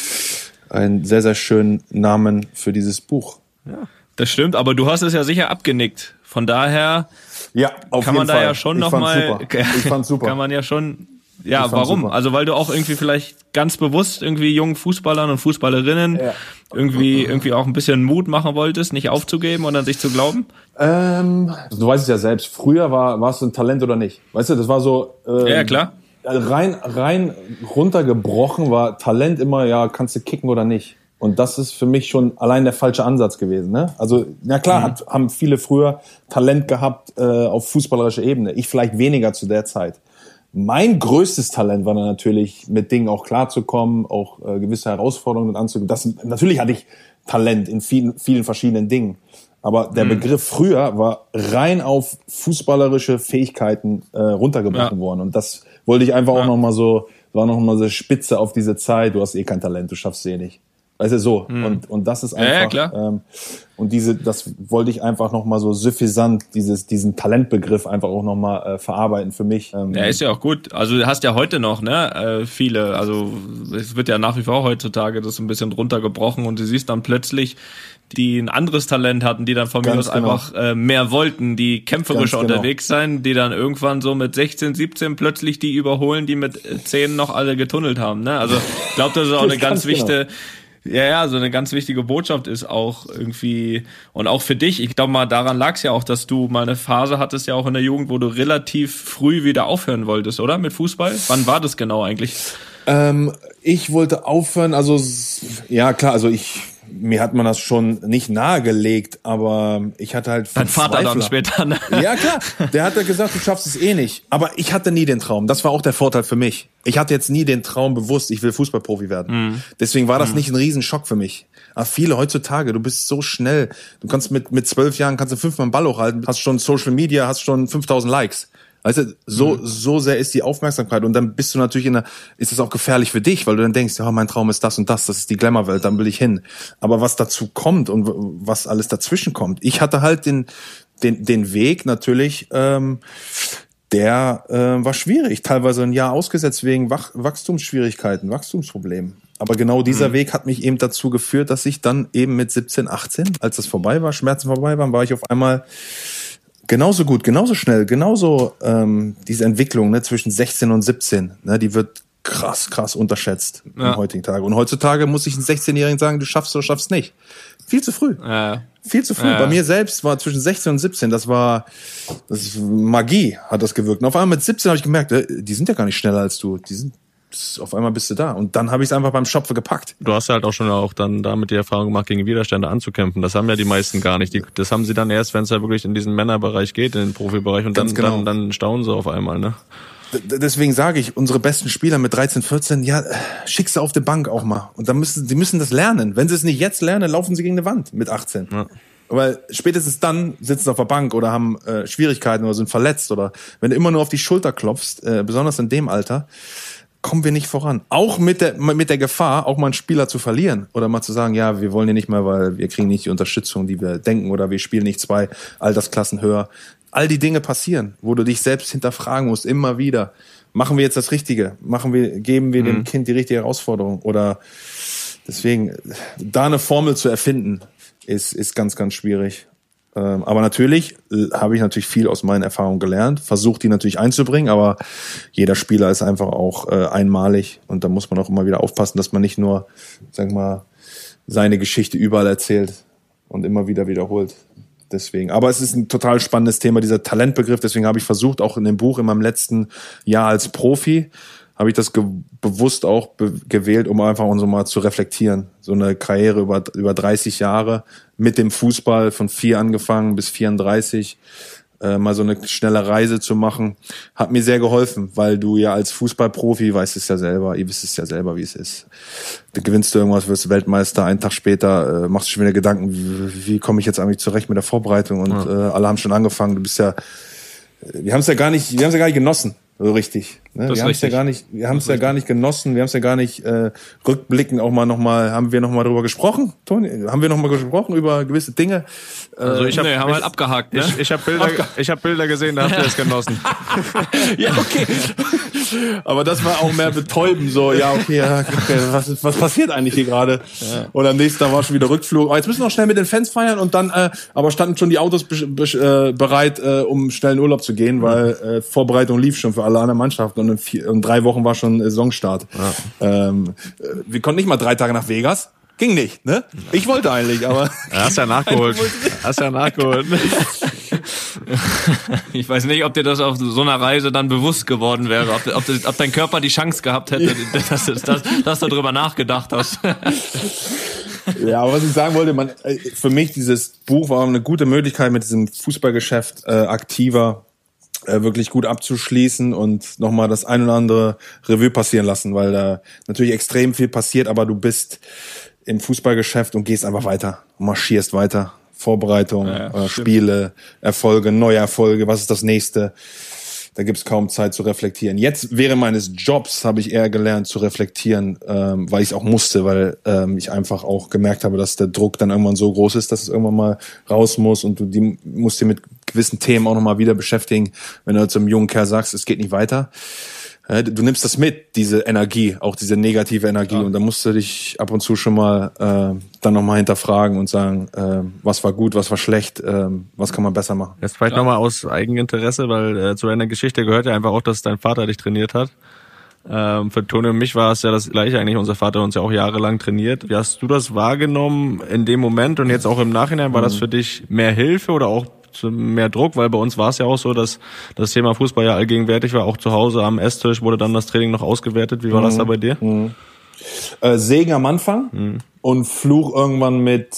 einen sehr, sehr schönen Namen für dieses Buch. Ja, das stimmt, aber du hast es ja sicher abgenickt. Von daher ja, auf kann jeden man da Fall. ja schon nochmal, ich fand's super. Kann man ja schon Ja, warum? Super. Also weil du auch irgendwie vielleicht ganz bewusst irgendwie jungen Fußballern und Fußballerinnen ja. irgendwie irgendwie auch ein bisschen Mut machen wolltest, nicht aufzugeben und an sich zu glauben? Ähm, du weißt es ja selbst. Früher war warst du ein Talent oder nicht. Weißt du, das war so. Ähm, ja, klar. Rein rein runtergebrochen war Talent immer, ja, kannst du kicken oder nicht. Und das ist für mich schon allein der falsche Ansatz gewesen. Ne? Also, na klar, mhm. hat, haben viele früher Talent gehabt äh, auf fußballerischer Ebene. Ich vielleicht weniger zu der Zeit. Mein größtes Talent war dann natürlich, mit Dingen auch klarzukommen, auch äh, gewisse Herausforderungen anzugehen. Das, natürlich hatte ich Talent in vielen, vielen verschiedenen Dingen. Aber der mhm. Begriff früher war rein auf fußballerische Fähigkeiten äh, runtergebrochen ja. worden. Und das wollte ich einfach ja. auch nochmal so, war nochmal so Spitze auf diese Zeit. Du hast eh kein Talent, du schaffst es eh nicht. Weißt du, so. Mhm. Und, und das ist einfach, ja, ja, klar. Ähm, und diese, das wollte ich einfach nochmal so suffisant, dieses, diesen Talentbegriff einfach auch nochmal äh, verarbeiten für mich. Ähm, ja, ist ja auch gut. Also, du hast ja heute noch, ne, äh, viele, also, es wird ja nach wie vor heutzutage das ein bisschen runtergebrochen und du siehst dann plötzlich, die ein anderes Talent hatten, die dann von mir aus genau. einfach äh, mehr wollten, die kämpferischer genau. unterwegs sein, die dann irgendwann so mit sechzehn, siebzehn plötzlich die überholen, die mit zehn noch alle getunnelt haben, ne? Also, ich glaube, das ist auch das eine ganz wichtige, genau. Ja, ja, so eine ganz wichtige Botschaft ist auch irgendwie, und auch für dich, ich glaube mal, daran lag es ja auch, dass du mal eine Phase hattest ja auch in der Jugend, wo du relativ früh wieder aufhören wolltest, oder? Mit Fußball? Wann war das genau eigentlich? Ähm, ich wollte aufhören, also, ja klar, also ich, mir hat man das schon nicht nahegelegt, aber ich hatte halt Dein Vater dann später, ne? Ja klar, der hat ja gesagt, du schaffst es eh nicht. Aber ich hatte nie den Traum, das war auch der Vorteil für mich. Ich hatte jetzt nie den Traum bewusst, ich will Fußballprofi werden. Mhm. Deswegen war das mhm. nicht ein Riesenschock für mich. Aber viele heutzutage, du bist so schnell. Du kannst mit mit zwölf Jahren, kannst du fünfmal einen Ball hochhalten, hast schon Social Media, hast schon fünftausend Likes. Weißt du, so, mhm. so sehr ist die Aufmerksamkeit und dann bist du natürlich in der, ist es auch gefährlich für dich, weil du dann denkst, ja, mein Traum ist das und das, das ist die Glamour-Welt, dann will ich hin. Aber was dazu kommt und was alles dazwischen kommt, ich hatte halt den, den, den Weg natürlich, ähm, der äh, war schwierig, teilweise ein Jahr ausgesetzt wegen Wach- Wachstumsschwierigkeiten, Wachstumsproblemen. Aber genau dieser mhm. Weg hat mich eben dazu geführt, dass ich dann eben mit siebzehn, achtzehn, als das vorbei war, Schmerzen vorbei waren, war ich auf einmal genauso gut, genauso schnell, genauso ähm, diese Entwicklung ne, zwischen sechzehn und siebzehn, ne, die wird krass, krass unterschätzt ja. im heutigen Tage. Und heutzutage muss ich einem sechzehnjährigen sagen, du schaffst oder schaffst nicht. Viel zu früh. Ja. Viel zu früh. Ja. Bei mir selbst war zwischen sechzehn und siebzehn, das war das ist Magie, hat das gewirkt. Und auf einmal mit siebzehn habe ich gemerkt, die sind ja gar nicht schneller als du. Die sind auf einmal bist du da. Und dann habe ich es einfach beim Schopfe gepackt. Du hast halt auch schon auch dann damit die Erfahrung gemacht, gegen Widerstände anzukämpfen. Das haben ja die meisten gar nicht. Die, das haben sie dann erst, wenn es ja wirklich in diesen Männerbereich geht, in den Profibereich. Und dann, genau. dann, dann staunen sie auf einmal, ne? D- deswegen sage ich, unsere besten Spieler mit dreizehn, vierzehn, ja, schick sie auf die Bank auch mal. Und dann müssen sie müssen das lernen. Wenn sie es nicht jetzt lernen, laufen sie gegen eine Wand mit achtzehn. Ja. Weil spätestens dann sitzen sie auf der Bank oder haben äh, Schwierigkeiten oder sind verletzt. Oder wenn du immer nur auf die Schulter klopfst, äh, besonders in dem Alter, kommen wir nicht voran. Auch mit der mit der Gefahr, auch mal einen Spieler zu verlieren oder mal zu sagen, ja, wir wollen hier nicht mehr, weil wir kriegen nicht die Unterstützung, die wir denken, oder wir spielen nicht zwei Altersklassen höher. All die Dinge passieren, wo du dich selbst hinterfragen musst, immer wieder. Machen wir jetzt das Richtige? Machen wir, geben wir mhm. dem Kind die richtige Herausforderung? Oder deswegen, da eine Formel zu erfinden, ist ist ganz, ganz schwierig. Ähm, aber natürlich äh, habe ich natürlich viel aus meinen Erfahrungen gelernt, versucht die natürlich einzubringen, aber jeder Spieler ist einfach auch äh, einmalig und da muss man auch immer wieder aufpassen, dass man nicht nur, sag mal, seine Geschichte überall erzählt und immer wieder wiederholt. Deswegen. Aber es ist ein total spannendes Thema, dieser Talentbegriff. Deswegen habe ich versucht, auch in dem Buch in meinem letzten Jahr als Profi, habe ich das ge- bewusst auch be- gewählt, um einfach so mal zu reflektieren. So eine Karriere über, über dreißig Jahre mit dem Fußball von vier angefangen bis vierunddreißig, äh, mal so eine schnelle Reise zu machen, hat mir sehr geholfen, weil du ja als Fußballprofi weißt es ja selber, ihr wisst es ja selber, wie es ist. Du gewinnst du irgendwas, wirst Weltmeister, einen Tag später äh, machst du schon wieder Gedanken, wie, wie komme ich jetzt eigentlich zurecht mit der Vorbereitung und ja. äh, alle haben schon angefangen, du bist ja, wir haben es ja gar nicht, wir haben es ja gar nicht genossen. So richtig. Ne? Wir haben es ja gar nicht, wir haben es ja gar nicht genossen, wir haben es ja gar nicht äh, rückblickend auch mal nochmal, haben wir nochmal drüber gesprochen, Toni? Haben wir nochmal gesprochen über gewisse Dinge? Also ich habe nee, haben halt abgehakt. Ne? Ich, ich habe Bilder, ich habe Bilder gesehen, da habt ihr es genossen. Ja, okay. Aber das war auch mehr betäuben, so, ja, okay, ja, okay was, was passiert eigentlich hier gerade? Ja. Und am nächsten Tag war schon wieder Rückflug. Aber jetzt müssen wir noch schnell mit den Fans feiern und dann, äh, aber standen schon die Autos be- be- äh, bereit, äh, um schnell in Urlaub zu gehen, weil äh, Vorbereitung lief schon für alle anderen Mannschaften und in, vier, in drei Wochen war schon Saisonstart. Ja. Ähm, wir konnten nicht mal drei Tage nach Vegas. Ging nicht, ne? Ich wollte eigentlich, aber... Ja, hast ja nachgeholt. Hast ja nachgeholt. Ich weiß nicht, ob dir das auf so einer Reise dann bewusst geworden wäre, ob, ob, ob dein Körper die Chance gehabt hätte, dass, dass, dass, dass du darüber nachgedacht hast. Ja, aber was ich sagen wollte, man, für mich dieses Buch war eine gute Möglichkeit, mit diesem Fußballgeschäft äh, aktiver äh, wirklich gut abzuschließen und nochmal das ein oder andere Revue passieren lassen, weil da natürlich extrem viel passiert, aber du bist im Fußballgeschäft und gehst einfach weiter, marschierst weiter. Vorbereitung, ja, ja, äh, Spiele, Erfolge, neue Erfolge, was ist das nächste? Da gibt's kaum Zeit zu reflektieren. Jetzt während meines Jobs habe ich eher gelernt zu reflektieren, ähm, weil ich es auch musste, weil ähm, ich einfach auch gemerkt habe, dass der Druck dann irgendwann so groß ist, dass es irgendwann mal raus muss und du die, musst dir mit gewissen Themen auch nochmal wieder beschäftigen, wenn du zu einem jungen Kerl sagst, es geht nicht weiter. Du nimmst das mit, diese Energie, auch diese negative Energie. Ja. Und da musst du dich ab und zu schon mal äh, dann nochmal hinterfragen und sagen, äh, was war gut, was war schlecht, äh, was kann man besser machen. Jetzt vielleicht ja. nochmal aus Eigeninteresse, weil äh, zu deiner Geschichte gehört ja einfach auch, dass dein Vater dich trainiert hat. Ähm, für Toni und mich war es ja das Gleiche eigentlich. Unser Vater hat uns ja auch jahrelang trainiert. Wie hast du das wahrgenommen in dem Moment und jetzt auch im Nachhinein? War mhm. das für dich mehr Hilfe oder auch mehr Druck, weil bei uns war es ja auch so, dass das Thema Fußball ja allgegenwärtig war. Auch zu Hause am Esstisch wurde dann das Training noch ausgewertet. Wie war mhm. das da bei dir? Mhm. Äh, Segen am Anfang mhm. und Fluch irgendwann mit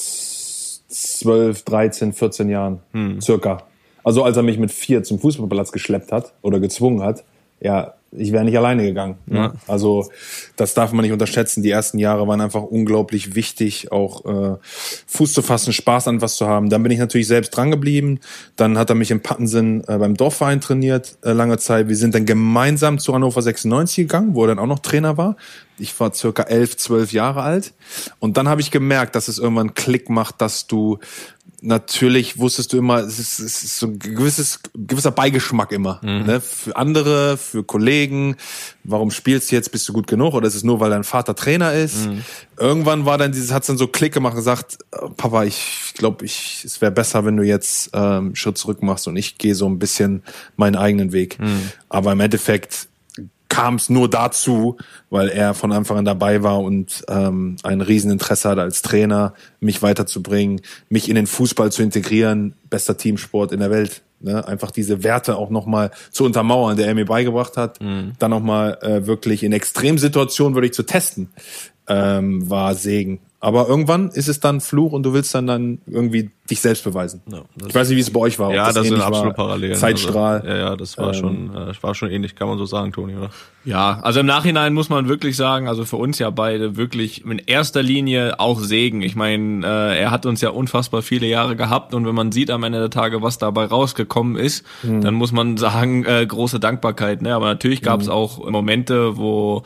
zwölf, dreizehn, vierzehn Jahren mhm. circa. Also als er mich mit vier zum Fußballplatz geschleppt hat oder gezwungen hat, ja, ich wäre nicht alleine gegangen. Ne? Ja. Also das darf man nicht unterschätzen. Die ersten Jahre waren einfach unglaublich wichtig, auch äh, Fuß zu fassen, Spaß an was zu haben. Dann bin ich natürlich selbst dran geblieben. Dann hat er mich in Pattensen äh, beim Dorfverein trainiert, äh, lange Zeit. Wir sind dann gemeinsam zu Hannover sechsundneunzig gegangen, wo er dann auch noch Trainer war. Ich war circa elf, zwölf Jahre alt. Und dann habe ich gemerkt, dass es irgendwann einen Klick macht, dass du natürlich wusstest du immer, es ist, es ist so ein gewisses, gewisser Beigeschmack immer, mhm. ne? Für andere, für Kollegen. Warum spielst du jetzt? Bist du gut genug? Oder ist es nur, weil dein Vater Trainer ist? Mhm. Irgendwann war dann dieses, hat's dann so Klick gemacht und gesagt, Papa, ich glaube, ich, es wäre besser, wenn du jetzt ähm, einen Schritt zurück machst und ich gehe so ein bisschen meinen eigenen Weg. Mhm. Aber im Endeffekt kam es nur dazu, weil er von Anfang an dabei war und ähm, ein Rieseninteresse hatte als Trainer, mich weiterzubringen, mich in den Fußball zu integrieren, bester Teamsport in der Welt. Ne? Einfach diese Werte auch nochmal zu untermauern, der er mir beigebracht hat. Mhm. Dann nochmal äh, wirklich in Extremsituationen wirklich zu testen, ähm, war Segen. Aber irgendwann ist es dann Fluch und du willst dann dann irgendwie dich selbst beweisen. Ja, ich weiß nicht, wie es bei euch war. Ja, das, das sind absolut Parallelen. Zeitstrahl. Also, ja, ja, das war ähm, schon, äh, war schon ähnlich, kann man so sagen, Toni, oder? Ja, also im Nachhinein muss man wirklich sagen, also für uns ja beide wirklich in erster Linie auch Segen. Ich meine, äh, er hat uns ja unfassbar viele Jahre gehabt und wenn man sieht am Ende der Tage, was dabei rausgekommen ist, mhm. dann muss man sagen, äh, große Dankbarkeit. Ne? Aber natürlich gab es mhm. auch Momente, wo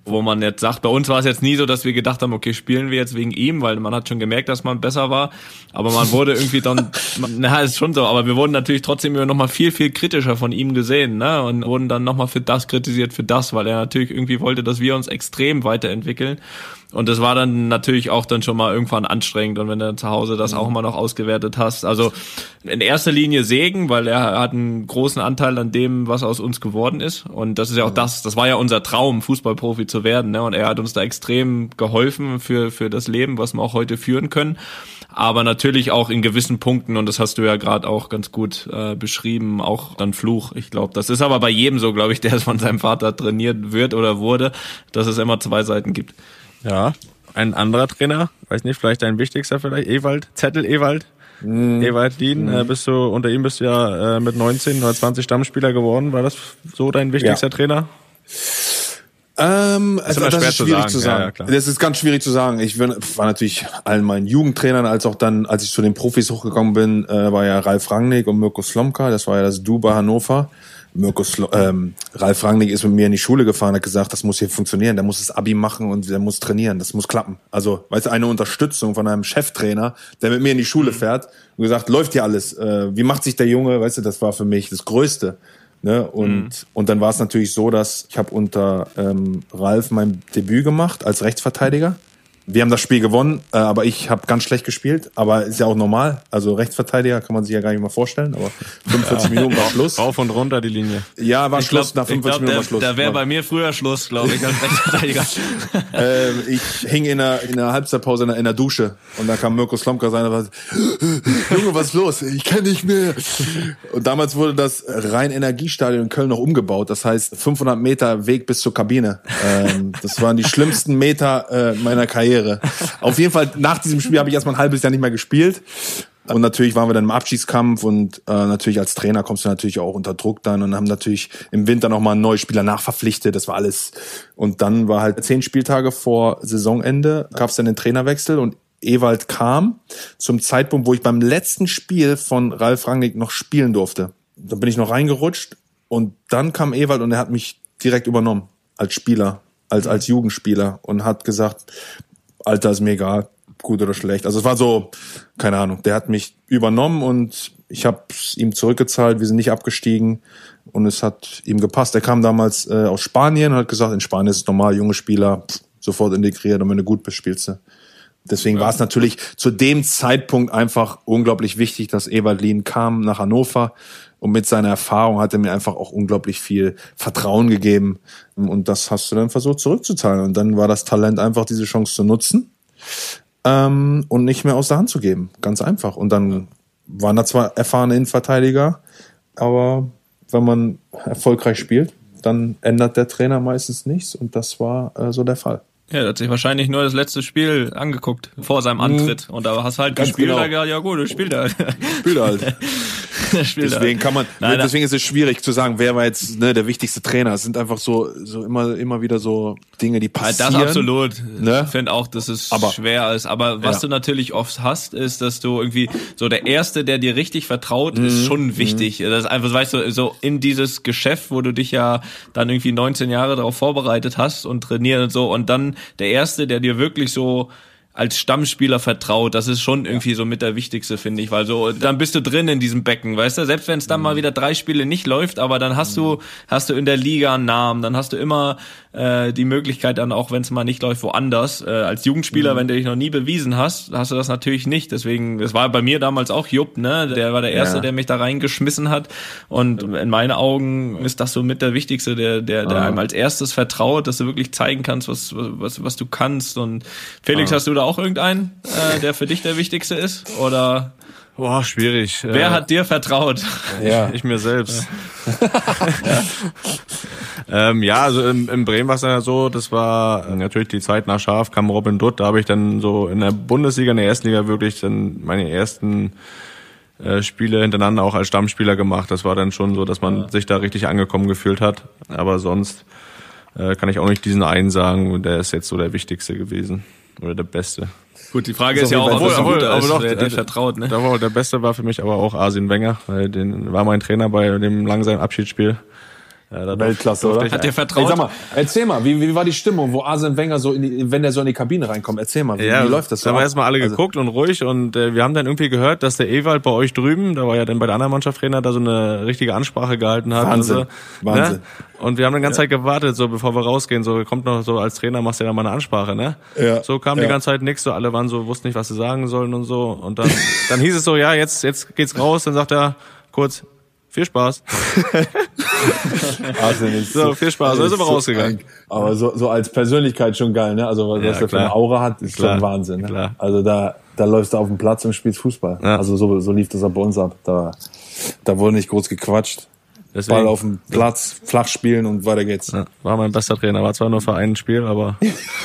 wo man jetzt sagt, bei uns war es jetzt nie so, dass wir gedacht haben, okay, spielen wir jetzt wegen ihm, weil man hat schon gemerkt, dass man besser war, aber man wurde irgendwie dann, na, ist schon so, aber wir wurden natürlich trotzdem immer noch mal viel, viel kritischer von ihm gesehen, ne, und wurden dann noch mal für das kritisiert, für das, weil er natürlich irgendwie wollte, dass wir uns extrem weiterentwickeln. Und das war dann natürlich auch dann schon mal irgendwann anstrengend. Und wenn du zu Hause das auch mal noch ausgewertet hast. Also in erster Linie Segen, weil er hat einen großen Anteil an dem, was aus uns geworden ist. Und das ist ja auch das, das war ja unser Traum, Fußballprofi zu werden. Ne? Und er hat uns da extrem geholfen für für das Leben, was wir auch heute führen können. Aber natürlich auch in gewissen Punkten, und das hast du ja gerade auch ganz gut äh, beschrieben, auch dann Fluch. Ich glaube, das ist aber bei jedem so, glaube ich, der von seinem Vater trainiert wird oder wurde, dass es immer zwei Seiten gibt. Ja, ein anderer Trainer, weiß nicht, vielleicht dein wichtigster vielleicht, Ewald, Zettel Ewald, mm. Ewald Lien, mm. äh, bist du, unter ihm bist du ja äh, mit neunzehn oder zwanzig Stammspieler geworden, war das so dein wichtigster ja. Trainer? Ähm, das, also, das ist schwierig zu sagen. Zu sagen. Ja, ja, das ist ganz schwierig zu sagen. Ich war natürlich allen meinen Jugendtrainern, als auch dann, als ich zu den Profis hochgekommen bin, äh, war ja Ralf Rangnick und Mirko Slomka, das war ja das Du bei Hannover. Mirko Slo- ähm, Ralf Rangnick ist mit mir in die Schule gefahren, hat gesagt, das muss hier funktionieren, der muss das Abi machen und der muss trainieren, das muss klappen. Also, weißt du, eine Unterstützung von einem Cheftrainer, der mit mir in die Schule fährt und gesagt, läuft hier alles, äh, wie macht sich der Junge, weißt du, das war für mich das Größte. Ne? Und mhm. und dann war es natürlich so, dass ich habe unter ähm, Ralf mein Debüt gemacht als Rechtsverteidiger. Wir haben das Spiel gewonnen, äh, aber ich habe ganz schlecht gespielt, aber ist ja auch normal. Also Rechtsverteidiger kann man sich ja gar nicht mal vorstellen, aber fünfundvierzig ja. Minuten war Schluss. Rauf und runter die Linie. Ja, war ich Schluss, glaub, nach fünfundvierzig Minuten der, war Schluss. Da wäre bei mir früher Schluss, glaube ich, als Rechtsverteidiger. ähm, ich hing in der, in der Halbzeitpause in der, in der Dusche und da kam Mirko Slomka rein und war Junge, was ist los? Ich kann nicht mehr. Und damals wurde das Rhein-Energiestadion in Köln noch umgebaut, das heißt fünfhundert Meter Weg bis zur Kabine. Ähm, das waren die schlimmsten Meter äh, meiner Karriere. Auf jeden Fall, nach diesem Spiel habe ich erstmal ein halbes Jahr nicht mehr gespielt. Und natürlich waren wir dann im Abschiedskampf und äh, natürlich als Trainer kommst du natürlich auch unter Druck dann und haben natürlich im Winter nochmal einen neuen Spieler nachverpflichtet. Das war alles. Und dann war halt zehn Spieltage vor Saisonende, gab es dann den Trainerwechsel und Ewald kam zum Zeitpunkt, wo ich beim letzten Spiel von Ralf Rangnick noch spielen durfte. Da bin ich noch reingerutscht und dann kam Ewald und er hat mich direkt übernommen als Spieler, als als Jugendspieler und hat gesagt, Alter, ist mir egal, gut oder schlecht. Also es war so, keine Ahnung, der hat mich übernommen und ich habe ihm zurückgezahlt, wir sind nicht abgestiegen und es hat ihm gepasst. Er kam damals äh, aus Spanien und hat gesagt, in Spanien ist es normal, junge Spieler, pff, sofort integriert und wenn du gut bist, spielst du. Deswegen ja. war es natürlich zu dem Zeitpunkt einfach unglaublich wichtig, dass Ewald Lien kam nach Hannover und mit seiner Erfahrung hat er mir einfach auch unglaublich viel Vertrauen gegeben und das hast du dann versucht zurückzuzahlen und dann war das Talent einfach, diese Chance zu nutzen ähm, und nicht mehr aus der Hand zu geben, ganz einfach. Und dann waren da zwar erfahrene Innenverteidiger, aber wenn man erfolgreich spielt, dann ändert der Trainer meistens nichts und das war äh, so der Fall. Ja, er hat sich wahrscheinlich nur das letzte Spiel angeguckt vor seinem Antritt und da hast halt Ganz gespielt genau. und gesagt, ja gut, du spielst halt. Spielt halt. Deswegen kann man, nein, deswegen ist es schwierig zu sagen, wer war jetzt ne, der wichtigste Trainer. Es sind einfach so, so immer, immer wieder so Dinge, die passieren. Das absolut. Ne? Ich finde auch, dass es aber, schwer ist. Aber was ja. du natürlich oft hast, ist, dass du irgendwie so der Erste, der dir richtig vertraut, mhm. ist schon wichtig. Mhm. Das ist einfach, weißt du, so in dieses Geschäft, wo du dich ja dann irgendwie neunzehn Jahre darauf vorbereitet hast und trainiert und so. Und dann der Erste, der dir wirklich so als Stammspieler vertraut, das ist schon irgendwie so mit der wichtigste, finde ich, weil so, dann bist du drin in diesem Becken, weißt du, selbst wenn es dann mal wieder drei Spiele nicht läuft, aber dann hast du, hast du in der Liga einen Namen, dann hast du immer äh, die Möglichkeit dann auch, wenn es mal nicht läuft, woanders, äh, als Jugendspieler, mhm. wenn du dich noch nie bewiesen hast, hast du das natürlich nicht, deswegen, das war bei mir damals auch Jupp, ne, der war der Erste, ja. der mich da reingeschmissen hat und in meinen Augen ist das so mit der wichtigste, der, der, der ah. einem als erstes vertraut, dass du wirklich zeigen kannst, was, was, was du kannst und Felix, ah. hast du da auch irgendeinen, äh, der für dich der wichtigste ist? Oder? Boah, schwierig. Wer äh, hat dir vertraut? Ja, ich, ich mir selbst. ja. ähm, ja, also in, in Bremen war es ja so, das war natürlich die Zeit nach Scharf, kam Robin Dutt, da habe ich dann so in der Bundesliga, in der ersten Liga wirklich dann meine ersten äh, Spiele hintereinander auch als Stammspieler gemacht. Das war dann schon so, dass man ja. sich da richtig angekommen gefühlt hat. Aber sonst äh, kann ich auch nicht diesen einen sagen, der ist jetzt so der wichtigste gewesen. Oder der Beste. Gut, die Frage ist, ist ja auch, ob es so gut ist, doch, der, der vertraut, ne? Der, der Beste war für mich aber auch Arsene Wenger, weil den war mein Trainer bei dem langsamen Abschiedsspiel. Ja, Weltklasse, oder? Hat dir vertraut? Ey, sag mal, erzähl mal, wie, wie war die Stimmung, wo Arsene Wenger so, in die, wenn der so in die Kabine reinkommt? Erzähl mal, wie, ja, wie läuft das so? Da haben wir ab? erstmal alle also, geguckt und ruhig und äh, wir haben dann irgendwie gehört, dass der Ewald bei euch drüben, da war ja dann bei der anderen Mannschaftstrainer, da so eine richtige Ansprache gehalten hat. Wahnsinn, und so, Wahnsinn. Ne? Und wir haben die ganze Ja. Zeit gewartet, so bevor wir rausgehen, so kommt noch so als Trainer, machst du ja mal eine Ansprache, ne? Ja. So kam Ja. die ganze Zeit nix, so alle waren so, wussten nicht, was sie sagen sollen und so. Und dann, dann hieß es so, ja, jetzt, jetzt geht's raus, dann sagt er kurz, viel Spaß. Arsene ist So, viel Spaß, so sind wir rausgegangen. Aber so, so als Persönlichkeit schon geil, ne? Also was Ja, der für klar. eine Aura hat, ist Klar. schon Wahnsinn. Ne? Klar. Also da, da läufst du auf dem Platz und spielst Fußball. Ja. Also so, so lief das auch bei uns ab. Da, da wurde nicht groß gequatscht. Deswegen, Ball auf dem Platz, flach spielen und weiter geht's. ja, war mein bester Trainer, war zwar nur für ein Spiel, aber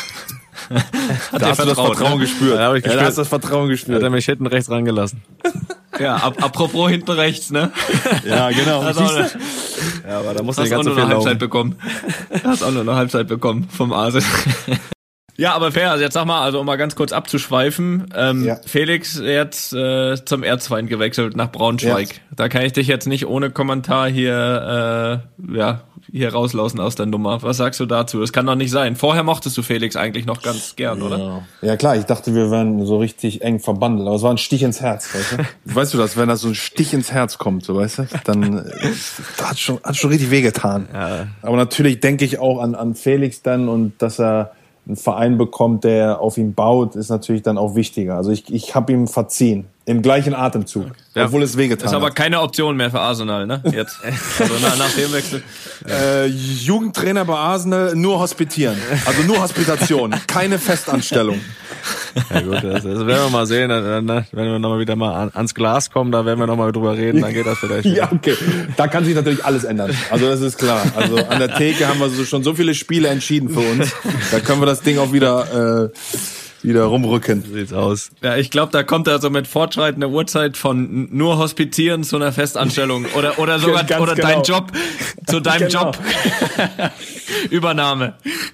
Hat Da dir hast du das vertraut, Vertrauen ne? gespürt. Ja, da hab ich Ja, da gespürt. hast du das Vertrauen hat gespürt. er mich hinten rechts rangelassen. Ja, ab, apropos hinten rechts, ne? Ja, genau. Hast auch, Siehst eine, Ja, aber da musste hast ich auch ganz so nur viel eine Halbzeit laufen. bekommen. Hast auch nur eine Halbzeit bekommen vom Arsene. Ja, aber fair, also jetzt sag mal, also um mal ganz kurz abzuschweifen, ähm, Ja. Felix jetzt äh, zum Erzfeind gewechselt nach Braunschweig. Ja. Da kann ich dich jetzt nicht ohne Kommentar hier äh, ja hier rauslassen aus der Nummer. Was sagst du dazu? Das kann doch nicht sein. Vorher mochtest du Felix eigentlich noch ganz gern, oder? Ja. Ja klar, ich dachte, wir wären so richtig eng verbandelt, aber es war ein Stich ins Herz, weißt du? Weißt du das, wenn da so ein Stich ins Herz kommt, so weißt du, dann äh, das hat schon hat schon richtig wehgetan. Ja. Aber natürlich denke ich auch an an Felix dann und dass er einen Verein bekommt, der auf ihn baut, ist natürlich dann auch wichtiger. Also ich ich habe ihm verziehen im gleichen Atemzug, Ja. obwohl es wehgetan Ist aber hat. keine Option mehr für Arsenal, ne? Jetzt. Also nach, nach dem Wechsel. Äh, Jugendtrainer bei Arsenal nur hospitieren, also nur Hospitation, keine Festanstellung. Ja gut, das, das werden wir mal sehen. Dann, dann, wenn wir nochmal wieder mal an, ans Glas kommen, da werden wir nochmal drüber reden, dann geht das vielleicht wieder. Ja, okay. Da kann sich natürlich alles ändern. Also das ist klar. Also an der Theke haben wir so schon so viele Spiele entschieden für uns. Da können wir das Ding auch wieder äh, wieder rumrücken. So sieht's aus. Ja, ich glaube, da kommt er so mit fortschreitender Uhrzeit von nur hospitieren zu einer Festanstellung oder oder sogar Ganz oder genau. dein Job zu deinem Genau. Job. Übernahme.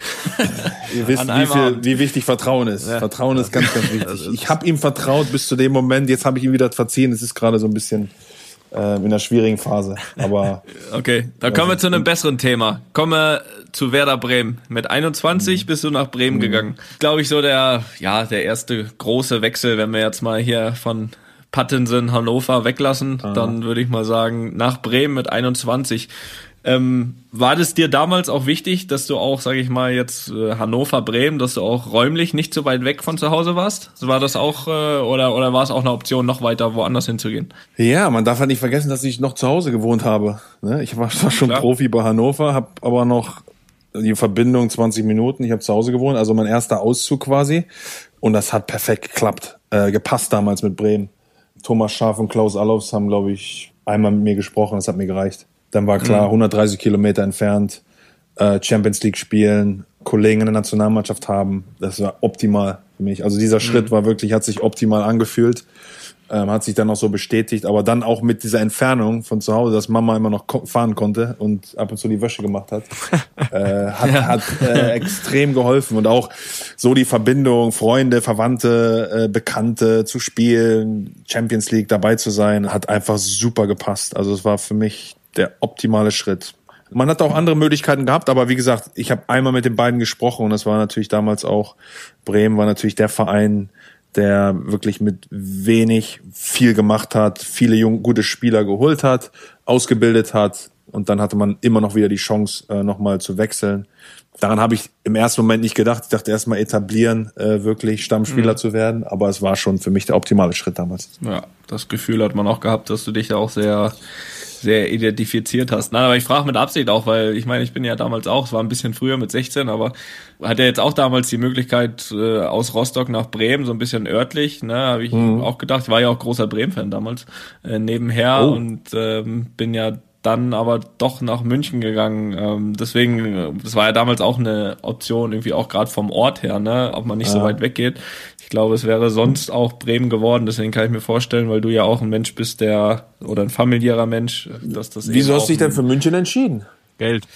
Ihr wisst, An wie, einem viel, Abend. wie wichtig Vertrauen ist. Vertrauen ist ganz, ganz wichtig. Ich habe ihm vertraut bis zu dem Moment. Jetzt habe ich ihm wieder verziehen. Es ist gerade so ein bisschen äh, in einer schwierigen Phase. Aber Okay, dann kommen wir zu einem besseren Thema. Kommen wir zu Werder Bremen. Mit einundzwanzig bist du nach Bremen gegangen. Glaube ich so der, ja, der erste große Wechsel, wenn wir jetzt mal hier von Pattensen, Hannover weglassen, dann würde ich mal sagen, nach Bremen mit einundzwanzig. Ähm, war das dir damals auch wichtig, dass du auch, sage ich mal, jetzt äh, Hannover, Bremen, dass du auch räumlich nicht so weit weg von zu Hause warst? War das auch, äh, oder, oder war es auch eine Option, noch weiter woanders hinzugehen? ja, man darf halt nicht vergessen, dass ich noch zu Hause gewohnt habe. Ne? Ich war zwar schon Klar. Profi bei Hannover, habe aber noch die Verbindung zwanzig Minuten. Ich habe zu Hause gewohnt, also mein erster Auszug quasi. Und das hat perfekt geklappt, äh, gepasst damals mit Bremen. Thomas Schaaf und Klaus Allofs haben, glaube ich, einmal mit mir gesprochen. Das hat mir gereicht. Dann war klar, hundertdreißig Kilometer entfernt, äh, Champions League spielen, Kollegen in der Nationalmannschaft haben. Das war optimal für mich. Also dieser Schritt war wirklich, hat sich optimal angefühlt. Ähm, hat sich dann auch so bestätigt, aber dann auch mit dieser Entfernung von zu Hause, dass Mama immer noch ko- fahren konnte und ab und zu die Wäsche gemacht hat, äh, hat, hat äh, extrem geholfen und auch so die Verbindung, Freunde, Verwandte, äh, Bekannte zu spielen, Champions League dabei zu sein, hat einfach super gepasst. Also es war für mich der optimale Schritt. Man hat auch andere Möglichkeiten gehabt, aber wie gesagt, ich habe einmal mit den beiden gesprochen und das war natürlich damals auch, Bremen war natürlich der Verein, der wirklich mit wenig viel gemacht hat, viele junge, gute Spieler geholt hat, ausgebildet hat und dann hatte man immer noch wieder die Chance, äh, nochmal zu wechseln. Daran habe ich im ersten Moment nicht gedacht. Ich dachte erstmal etablieren, äh, wirklich Stammspieler mhm. zu werden, aber es war schon für mich der optimale Schritt damals. Ja, das Gefühl hat man auch gehabt, dass du dich da auch sehr sehr identifiziert hast. Nein, aber ich frage mit Absicht auch, weil ich meine, ich bin ja damals auch, es war ein bisschen früher mit sechzehn, aber hatte jetzt auch damals die Möglichkeit äh, aus Rostock nach Bremen, so ein bisschen örtlich, ne, habe ich mhm. auch gedacht, ich war ja auch großer Bremen-Fan damals, äh, nebenher oh. und ähm, bin ja dann aber doch nach München gegangen. Ähm, deswegen, das war ja damals auch eine Option, irgendwie auch gerade vom Ort her, ne, ob man nicht ja. so weit weggeht. Ich glaube, es wäre sonst auch Bremen geworden, deswegen kann ich mir vorstellen, weil du ja auch ein Mensch bist, der, oder ein familiärer Mensch, dass das Wieso hast du dich denn für München entschieden? Geld.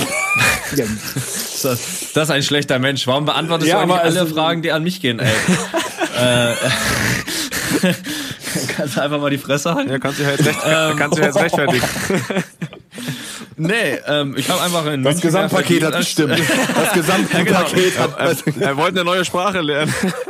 das, das ist ein schlechter Mensch. Warum beantwortest ja, du eigentlich alle also, Fragen, die an mich gehen, ey? äh, kannst du einfach mal die Fresse halten? Ja, kannst du jetzt, recht, kannst du jetzt rechtfertigen. Nee, ähm, ich habe einfach in Das Gesamtpaket hat gestimmt. Das Gesamtpaket ja, genau. hat... Er, er wollte eine neue Sprache lernen.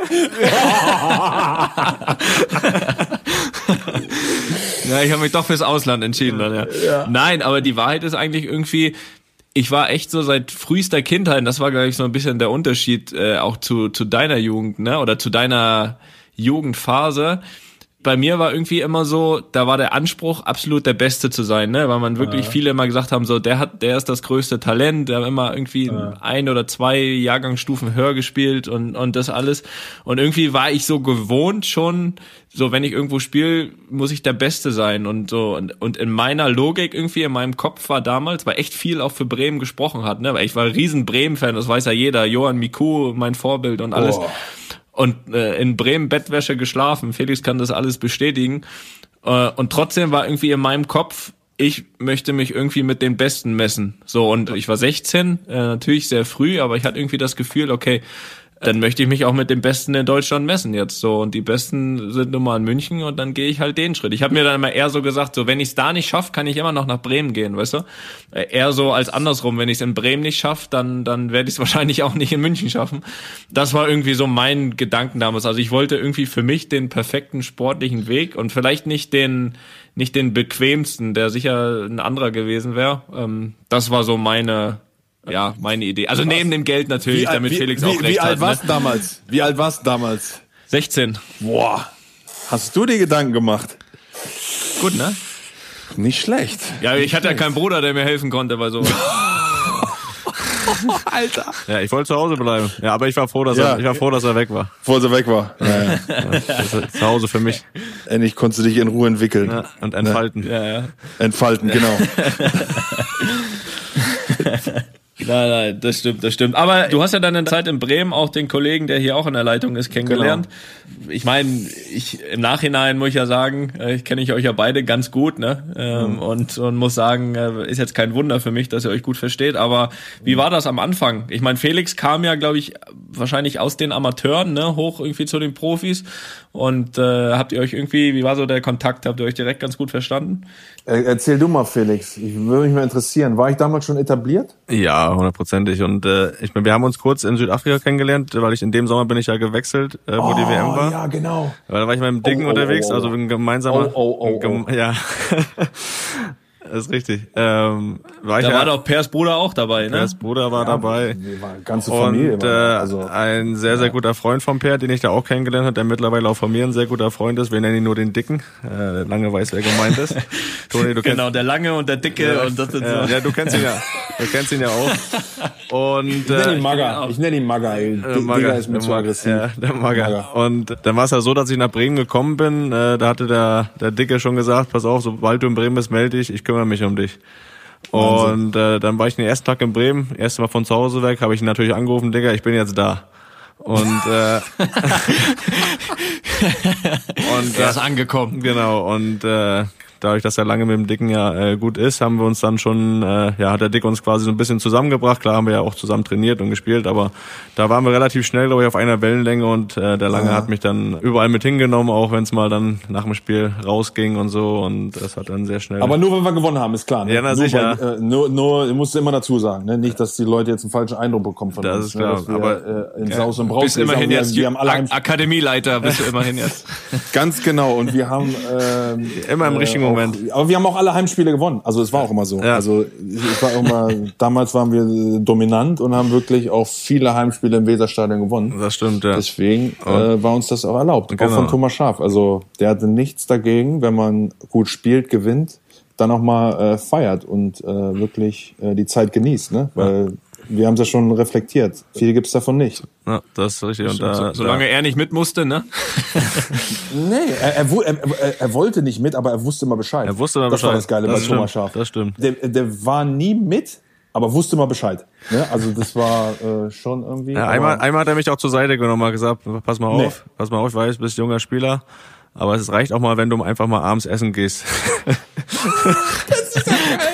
Ja, ich habe mich doch fürs Ausland entschieden dann, ja. ja. Nein, aber die Wahrheit ist eigentlich irgendwie, ich war echt so seit frühester Kindheit, das war, glaube ich, so ein bisschen der Unterschied äh, auch zu zu deiner Jugend, ne, oder zu deiner Jugendphase. Bei mir war irgendwie immer so, da war der Anspruch, absolut der Beste zu sein, ne, weil man wirklich ja. viele immer gesagt haben, so, der hat, der ist das größte Talent, der hat immer irgendwie ja. ein oder zwei Jahrgangsstufen höher gespielt und und das alles. Und irgendwie war ich so gewohnt schon, so, wenn ich irgendwo spiele, muss ich der Beste sein und so. Und, und in meiner Logik irgendwie, in meinem Kopf war damals, weil echt viel auch für Bremen gesprochen hat, ne, weil ich war ein riesen Bremen-Fan, das weiß ja jeder, Johann Miku, mein Vorbild und alles. Oh. Und äh, in Bremen Bettwäsche geschlafen. Felix kann das alles bestätigen. Äh, und trotzdem war irgendwie in meinem Kopf, ich möchte mich irgendwie mit den Besten messen. So, und ich war sechzehn, äh, natürlich sehr früh, aber ich hatte irgendwie das Gefühl, okay, dann möchte ich mich auch mit den Besten in Deutschland messen jetzt so. Und die Besten sind nun mal in München und dann gehe ich halt den Schritt. Ich habe mir dann immer eher so gesagt, so wenn ich es da nicht schaffe, kann ich immer noch nach Bremen gehen, weißt du? Eher so als andersrum, wenn ich es in Bremen nicht schaffe, dann dann werde ich es wahrscheinlich auch nicht in München schaffen. Das war irgendwie so mein Gedanken damals. Also ich wollte irgendwie für mich den perfekten sportlichen Weg und vielleicht nicht den nicht den bequemsten, der sicher ein anderer gewesen wäre. Ähm, das war so meine Ja, meine Idee. Also neben dem Geld natürlich, wie, damit wie, Felix wie, auch recht hat. Wie alt hat, warst ne? du damals? Wie alt warst du damals? sechzehn. Boah. Hast du dir Gedanken gemacht? Gut, ne? Nicht schlecht. Ja, ich Nicht hatte schlecht. ja keinen Bruder, der mir helfen konnte bei sowas. Alter. Ja, ich wollte zu Hause bleiben. Ja, aber ich war froh, dass ja. er, ich war froh, dass er weg war. Bevor er weg war. Ja, ja. Das ist zu Hause für mich. Endlich konntest du dich in Ruhe entwickeln. Ja, und entfalten. Ja, ja. Entfalten, genau. Nein, nein, das stimmt, das stimmt. Aber du hast ja deine Zeit in Bremen auch den Kollegen, der hier auch in der Leitung ist, kennengelernt. Genau. Ich meine, ich im Nachhinein muss ich ja sagen, ich kenne ich euch ja beide ganz gut, ne? Ähm, mhm. und, und muss sagen, ist jetzt kein Wunder für mich, dass ihr euch gut versteht. Aber wie war das am Anfang? Ich meine, Felix kam ja, glaube ich, wahrscheinlich aus den Amateuren, ne, hoch irgendwie zu den Profis. Und äh, habt ihr euch irgendwie, wie war so der Kontakt? Habt ihr euch direkt ganz gut verstanden? Erzähl du mal, Felix. Ich würde mich mal interessieren. War ich damals schon etabliert? Ja, hundertprozentig. Und äh, ich meine, wir haben uns kurz in Südafrika kennengelernt, weil ich in dem Sommer bin ich ja gewechselt, äh, wo oh, die W M war. Ja, genau. Weil da war ich mal im Dicken oh, oh, unterwegs, oh, oh. also ein gemeinsamer. Oh, oh, oh, gem- oh. Ja. Das ist richtig. Ähm, war da ich war ja, doch Pers Bruder auch dabei, ne? Pers Bruder war ja, dabei. Die war ganze Familie. Und äh, also, ein sehr, sehr guter Freund von Per, den ich da auch kennengelernt habe, der mittlerweile auch von mir ein sehr guter Freund ist. Wir nennen ihn nur den Dicken. Äh, der Lange weiß, wer gemeint ist. Toni, du kennst, genau, der Lange und der Dicke. Ja, und das sind ja, so. ja, du kennst ihn ja. Du kennst ihn ja auch. Und, ich nenne ihn äh, Maga. Ich nenne ihn Maga. Ey. Äh, Maga. Digga ist mir zu aggressiv. Ja, der Maga. Maga. Und dann war es ja so, dass ich nach Bremen gekommen bin. Äh, da hatte der, der Dicke schon gesagt, pass auf, sobald du in Bremen bist, melde dich, ich kümmere mich um dich. Wahnsinn. Und äh, dann war ich den ersten Tag in Bremen, erst mal von zu Hause weg, habe ich ihn natürlich angerufen, Digga, ich bin jetzt da. Und äh, und er ist angekommen. Genau, und äh, dadurch, dass er lange mit dem Dicken ja äh, gut ist, haben wir uns dann schon, äh, ja, hat der Dick uns quasi so ein bisschen zusammengebracht. Klar haben wir ja auch zusammen trainiert und gespielt, aber da waren wir relativ schnell, glaube ich, auf einer Wellenlänge und äh, der Lange ja. hat mich dann überall mit hingenommen, auch wenn es mal dann nach dem Spiel rausging und so und das hat dann sehr schnell... Aber nur, wenn wir gewonnen haben, ist klar. Ne? Ja, na nur sicher. Weil, äh, nur, nur, musst du immer dazu sagen, ne? Nicht, dass die Leute jetzt einen falschen Eindruck bekommen von das uns. ist klar, ne? Dass wir, aber äh, in Saus und Braus bist immerhin wir, jetzt wir haben alle Ak- Akademieleiter, bist du immerhin jetzt. Ganz genau und wir haben... Ähm, immer im richtigen äh, Moment. Auch, aber wir haben auch alle Heimspiele gewonnen. Also es war auch immer so. Ja. Also es war auch immer, damals waren wir dominant und haben wirklich auch viele Heimspiele im Weserstadion gewonnen. Das stimmt, ja. Deswegen äh, war uns das auch erlaubt. Genau. Auch von Thomas Schaaf. Also der hatte nichts dagegen, wenn man gut spielt, gewinnt, dann auch mal äh, feiert und äh, wirklich äh, die Zeit genießt. Ne? Weil wir haben es ja schon reflektiert. Viel gibt's davon nicht. Ja, das ist richtig. Und so, da, solange da. er nicht mit musste, ne? Nee, er, er, er, er wollte nicht mit, aber er wusste immer Bescheid. Er wusste immer das Bescheid. Das war das Geile das bei stimmt, Thomas Schaaf. Das stimmt. Der, der war nie mit, aber wusste immer Bescheid. Ne? Also das war äh, schon irgendwie... Ja, einmal, einmal hat er mich auch zur Seite genommen und gesagt, pass mal auf, Nee. pass mal auf, ich weiß, du bist junger Spieler, aber es reicht auch mal, wenn du einfach mal abends essen gehst. Das ist ja geil.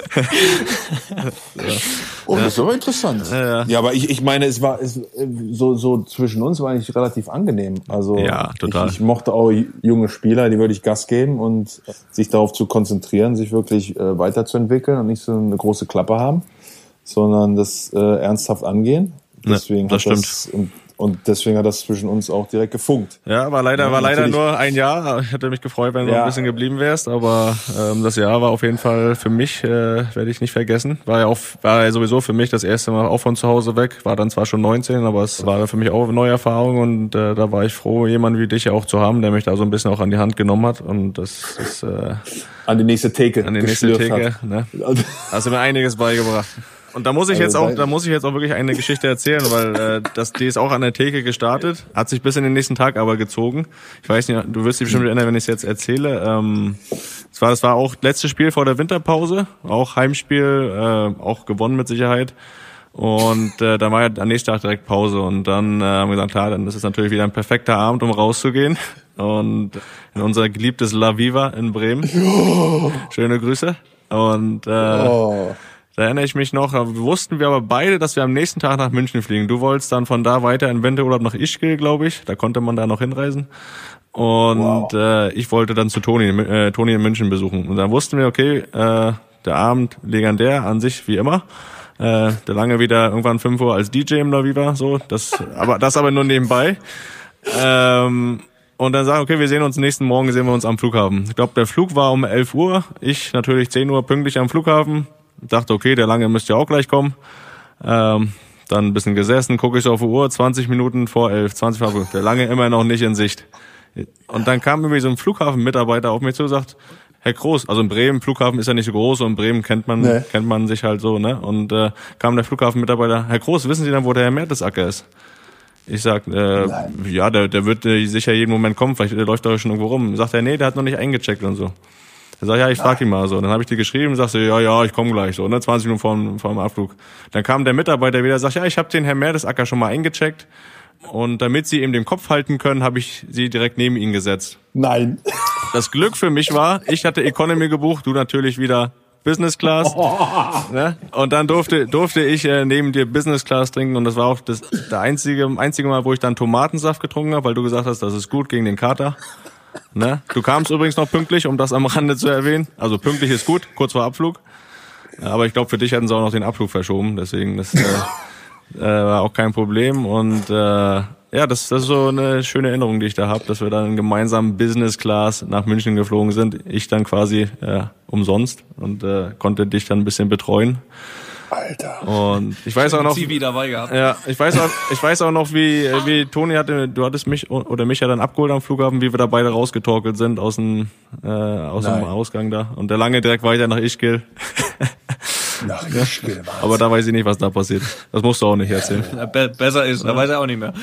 Oh, das ist aber interessant. Ja, ja. ja, aber ich, ich meine, es war es, so, so zwischen uns war eigentlich relativ angenehm. Also ja, total. Ich, ich mochte auch junge Spieler, die wirklich Gas geben und sich darauf zu konzentrieren, sich wirklich äh, weiterzuentwickeln und nicht so eine große Klappe haben, sondern das äh, ernsthaft angehen. Deswegen ja, das hat stimmt. das und, und deswegen hat das zwischen uns auch direkt gefunkt. Ja, aber leider ja, war leider nur ein Jahr. Ich hätte mich gefreut, wenn du ja. noch ein bisschen geblieben wärst, aber ähm, das Jahr war auf jeden Fall für mich, äh, werde ich nicht vergessen. War ja auch war ja sowieso für mich das erste Mal auch von zu Hause weg. War dann zwar schon neunzehn, aber es war für mich auch eine neue Erfahrung und äh, da war ich froh, jemanden wie dich auch zu haben, der mich da so ein bisschen auch an die Hand genommen hat und das ist äh, an die nächste Theke. An die nächste Theke, hat. Ne? Hast du mir einiges beigebracht. Und da muss ich jetzt auch, da muss ich jetzt auch wirklich eine Geschichte erzählen, weil äh, das, die ist auch an der Theke gestartet, hat sich bis in den nächsten Tag aber gezogen. Ich weiß nicht, du wirst dich bestimmt erinnern, wenn ich es jetzt erzähle. Ähm, es war, das war auch letztes Spiel vor der Winterpause, auch Heimspiel, äh, auch gewonnen mit Sicherheit. Und äh, dann war ja am nächsten Tag direkt Pause und dann äh, haben wir gesagt, klar, dann ist es natürlich wieder ein perfekter Abend, um rauszugehen. Und in unser geliebtes La Viva in Bremen. Oh. Schöne Grüße. Und äh, oh. Da erinnere ich mich noch, wussten wir aber beide, dass wir am nächsten Tag nach München fliegen. Du wolltest dann von da weiter in Winterurlaub nach Ischgl, glaube ich. Da konnte man da noch hinreisen. Und wow. äh, ich wollte dann zu Toni, äh, Toni in München besuchen. Und dann wussten wir, okay, äh, der Abend legendär an sich, wie immer. Äh, der lange wieder irgendwann fünf Uhr als D J im La Viva, so. Das, aber, das aber nur nebenbei. Ähm, Und dann sagen, okay, wir sehen uns nächsten Morgen, sehen wir uns am Flughafen. Ich glaube, der Flug war um elf Uhr. Ich natürlich zehn Uhr pünktlich am Flughafen. Dachte, okay, der Lange müsste ja auch gleich kommen. Ähm, dann ein bisschen gesessen, gucke ich so auf die Uhr, zwanzig Minuten vor elf, zwanzig vor elf, der Lange immer noch nicht in Sicht. Und dann kam irgendwie so ein Flughafenmitarbeiter auf mich zu und sagt, Herr Groß, also in Bremen, Flughafen ist ja nicht so groß und in Bremen kennt man nee. kennt man sich halt so, ne? Und äh, kam der Flughafenmitarbeiter, Herr Groß, wissen Sie dann, wo der Herr Mertesacker ist? Ich sag, äh, ja, der, der wird äh, sicher jeden Moment kommen, vielleicht der läuft da schon irgendwo rum. Sagt er, nee, der hat noch nicht eingecheckt und so. Er sagt, ja, ich frag ihn mal so. Dann habe ich dir geschrieben, sagst du, ja, ja, ich komme gleich so, ne, zwanzig Minuten vor, vor dem Abflug. Dann kam der Mitarbeiter wieder, sagt, ja, ich habe den Herrn Mertesacker schon mal eingecheckt und damit sie ihm den Kopf halten können, habe ich sie direkt neben ihn gesetzt. Nein. Das Glück für mich war, ich hatte Economy gebucht, du natürlich wieder Business Class. Oh. Ne? Und dann durfte durfte ich äh, neben dir Business Class trinken und das war auch das der einzige einzige Mal, wo ich dann Tomatensaft getrunken habe, weil du gesagt hast, das ist gut gegen den Kater. Ne? Du kamst übrigens noch pünktlich, um das am Rande zu erwähnen. Also pünktlich ist gut, kurz vor Abflug. Aber ich glaube, für dich hätten sie auch noch den Abflug verschoben. Deswegen, das äh, äh, war auch kein Problem. Und äh, ja, das, das ist so eine schöne Erinnerung, die ich da habe, dass wir dann gemeinsam Business Class nach München geflogen sind. Ich dann quasi äh, umsonst und äh, konnte dich dann ein bisschen betreuen. Alter. Und ich weiß auch noch, Zivi dabei gehabt. Ja, ich weiß auch, ich weiß auch noch, wie wie Toni hatte, du hattest mich oder mich ja dann abgeholt am Flughafen, wie wir da beide rausgetorkelt sind aus dem äh, aus Nein. dem Ausgang da und der Lange direkt weiter nach Ischgl. Nach Ischgl. Aber da weiß ich nicht, was da passiert. Das musst du auch nicht erzählen. Ja, be- besser ist, da weiß er auch nicht mehr.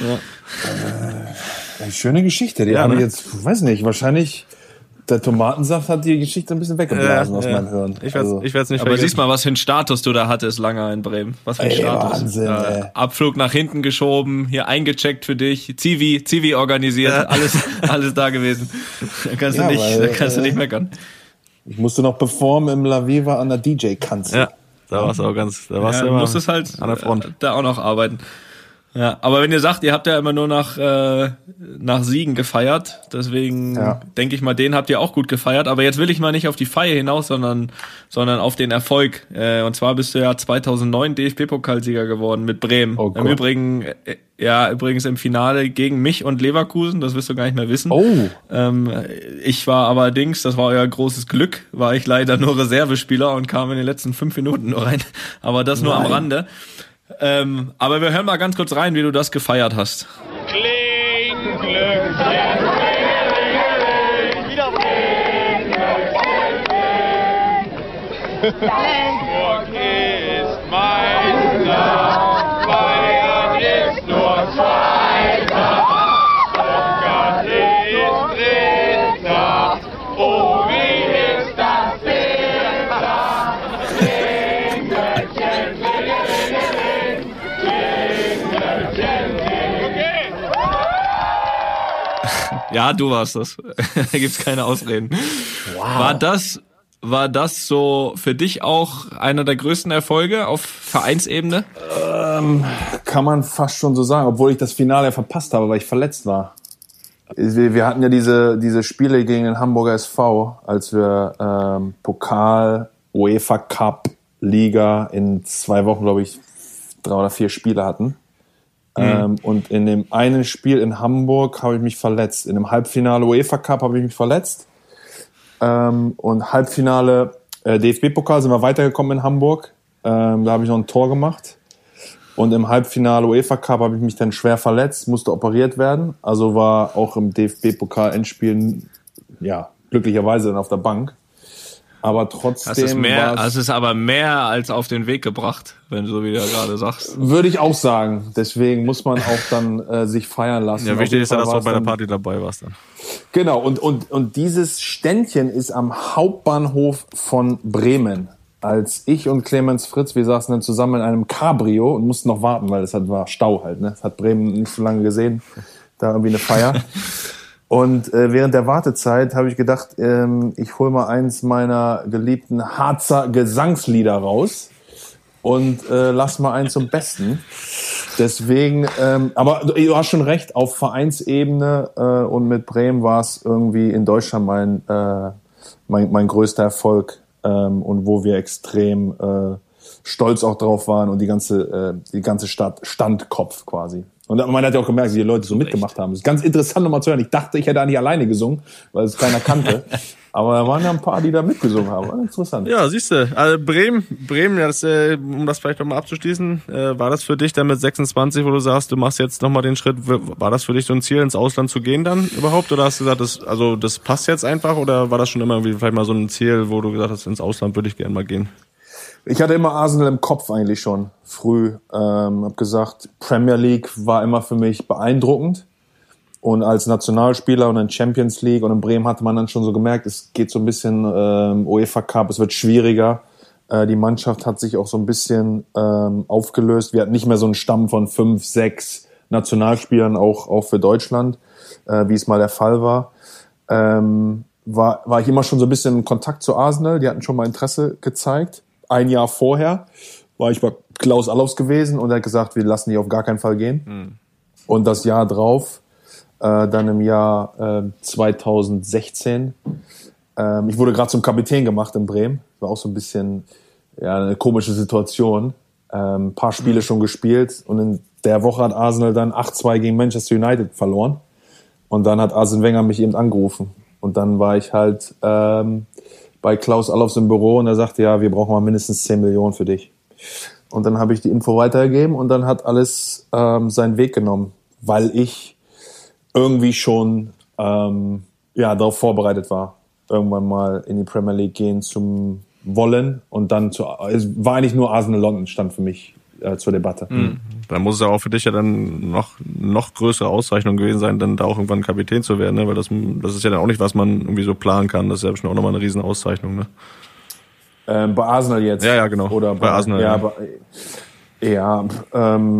Ja. Äh, schöne Geschichte, die ja, habe ich ne? jetzt, weiß nicht, wahrscheinlich. Der Tomatensaft hat die Geschichte ein bisschen weggeblasen ja, aus ja. meinem Hirn. Ich werde also. ich werd's nicht Aber vergessen. siehst mal, was für einen Status du da hattest, Lange in Bremen. Was für ein ey, Status. Wahnsinn, ja, ey. Abflug nach hinten geschoben, hier eingecheckt für dich, Zivi, Zivi organisiert, ja. alles, alles da gewesen. Da kannst ja, du nicht, weil, da kannst äh, du nicht meckern. Ich musste noch performen im La Viva an der D J-Kanzel. Ja, da warst du auch ganz, da warst ja, du immer musstest halt an der Front. Da auch noch arbeiten. Ja, aber wenn ihr sagt, ihr habt ja immer nur nach äh, nach Siegen gefeiert, deswegen ja. denke ich mal, den habt ihr auch gut gefeiert. Aber jetzt will ich mal nicht auf die Feier hinaus, sondern sondern auf den Erfolg. Äh, und zwar bist du ja zweitausendneun D F B-Pokalsieger geworden mit Bremen. Oh Im Übrigen, äh, ja übrigens im Finale gegen mich und Leverkusen. Das wirst du gar nicht mehr wissen. Oh. Ähm, ich war allerdings, das war euer großes Glück, war ich leider nur Reservespieler und kam in den letzten fünf Minuten nur rein. Aber das nur Nein. am Rande. Ähm, aber wir hören mal ganz kurz rein, wie du das gefeiert hast. Kling, Glück, Hamburg ist Meister, Bayern ist nur Zweiter, Stuttgart ist Dritter, oh wie ist das bitter, Klingelchen, Klingeling, Klingelchen, Klingeling. Ja, du warst das. Da gibt's keine Ausreden. Wow. War das war das so für dich auch einer der größten Erfolge auf Vereinsebene? Ähm, kann man fast schon so sagen, obwohl ich das Finale verpasst habe, weil ich verletzt war. Wir, wir hatten ja diese diese Spiele gegen den Hamburger S V, als wir ähm, Pokal, UEFA Cup, Liga in zwei Wochen, glaube ich, drei oder vier Spiele hatten. Mhm. Ähm, und in dem einen Spiel in Hamburg habe ich mich verletzt. In dem Halbfinale UEFA Cup habe ich mich verletzt. Ähm, und Halbfinale äh, D F B-Pokal sind wir weitergekommen in Hamburg. Ähm, da habe ich noch ein Tor gemacht. Und im Halbfinale UEFA Cup habe ich mich dann schwer verletzt, musste operiert werden. Also war auch im D F B-Pokal-Endspiel, ja, glücklicherweise dann auf der Bank. Aber trotzdem. Das ist mehr, das ist aber mehr als auf den Weg gebracht, wenn du so wie du gerade sagst. Würde ich auch sagen. Deswegen muss man auch dann äh, sich feiern lassen. Ja, wichtig ist ja, dass du auch bei der Party dabei warst dann. Genau. Und, und, und dieses Ständchen ist am Hauptbahnhof von Bremen. Als ich und Clemens Fritz, wir saßen dann zusammen in einem Cabrio und mussten noch warten, weil es halt war Stau halt, ne? Das hat Bremen nicht so lange gesehen. Da irgendwie eine Feier. Und äh, während der Wartezeit habe ich gedacht, ähm, ich hole mal eins meiner geliebten Harzer Gesangslieder raus und äh, lass mal eins zum Besten. Deswegen, ähm, aber du hast schon recht, auf Vereinsebene äh, und mit Bremen war es irgendwie in Deutschland mein, äh, mein, mein größter Erfolg ähm, und wo wir extrem äh, stolz auch drauf waren und die ganze, äh, die ganze Stadt stand Kopf quasi. Und man hat ja auch gemerkt, wie die Leute so mitgemacht haben. Das ist ganz interessant nochmal zu hören. Ich dachte, ich hätte eigentlich alleine gesungen, weil es keiner kannte. Aber da waren ja ein paar, die da mitgesungen haben. Interessant. Ja, siehst du. Also Bremen, Bremen, ja, das, äh, um das vielleicht nochmal abzuschließen, äh, war das für dich dann mit sechsundzwanzig, wo du sagst, du machst jetzt nochmal den Schritt, war das für dich so ein Ziel, ins Ausland zu gehen dann überhaupt? Oder hast du gesagt, das, also das passt jetzt einfach? Oder war das schon immer irgendwie vielleicht mal so ein Ziel, wo du gesagt hast, ins Ausland würde ich gerne mal gehen? Ich hatte immer Arsenal im Kopf eigentlich schon früh. Ähm, hab gesagt, Premier League war immer für mich beeindruckend. Und als Nationalspieler und in Champions League und in Bremen hatte man dann schon so gemerkt, es geht so ein bisschen ähm, UEFA Cup, es wird schwieriger. Äh, die Mannschaft hat sich auch so ein bisschen ähm, aufgelöst. Wir hatten nicht mehr so einen Stamm von fünf, sechs Nationalspielern, auch, auch für Deutschland, äh, wie es mal der Fall war. Ähm, war. War ich immer schon so ein bisschen in Kontakt zu Arsenal. Die hatten schon mal Interesse gezeigt. Ein Jahr vorher war ich bei Klaus Allofs gewesen und er hat gesagt, wir lassen die auf gar keinen Fall gehen. Mhm. Und das Jahr drauf, äh, dann im Jahr äh, zweitausendsechzehn, äh, ich wurde gerade zum Kapitän gemacht in Bremen. War auch so ein bisschen ja, eine komische Situation. Ähm, ein paar Spiele mhm. schon gespielt und in der Woche hat Arsenal dann acht zwei gegen Manchester United verloren. Und dann hat Arsene Wenger mich eben angerufen. Und dann war ich halt ähm, bei Klaus Allofs im Büro und er sagte, ja, wir brauchen mal mindestens zehn Millionen für dich. Und dann habe ich die Info weitergegeben und dann hat alles ähm, seinen Weg genommen, weil ich irgendwie schon ähm, ja darauf vorbereitet war, irgendwann mal in die Premier League gehen zum wollen und dann zu, es war eigentlich nur Arsenal London stand für mich äh, zur Debatte. Mhm. Dann muss es ja auch für dich ja dann noch noch größere Auszeichnung gewesen sein, dann da auch irgendwann Kapitän zu werden, ne? Weil das das ist ja dann auch nicht, was man irgendwie so planen kann. Das ist ja schon auch nochmal eine riesen Auszeichnung, ne? Ähm, bei Arsenal jetzt? Ja, ja, genau. Oder bei, bei Arsenal. Ja, ja, bei, ja ähm,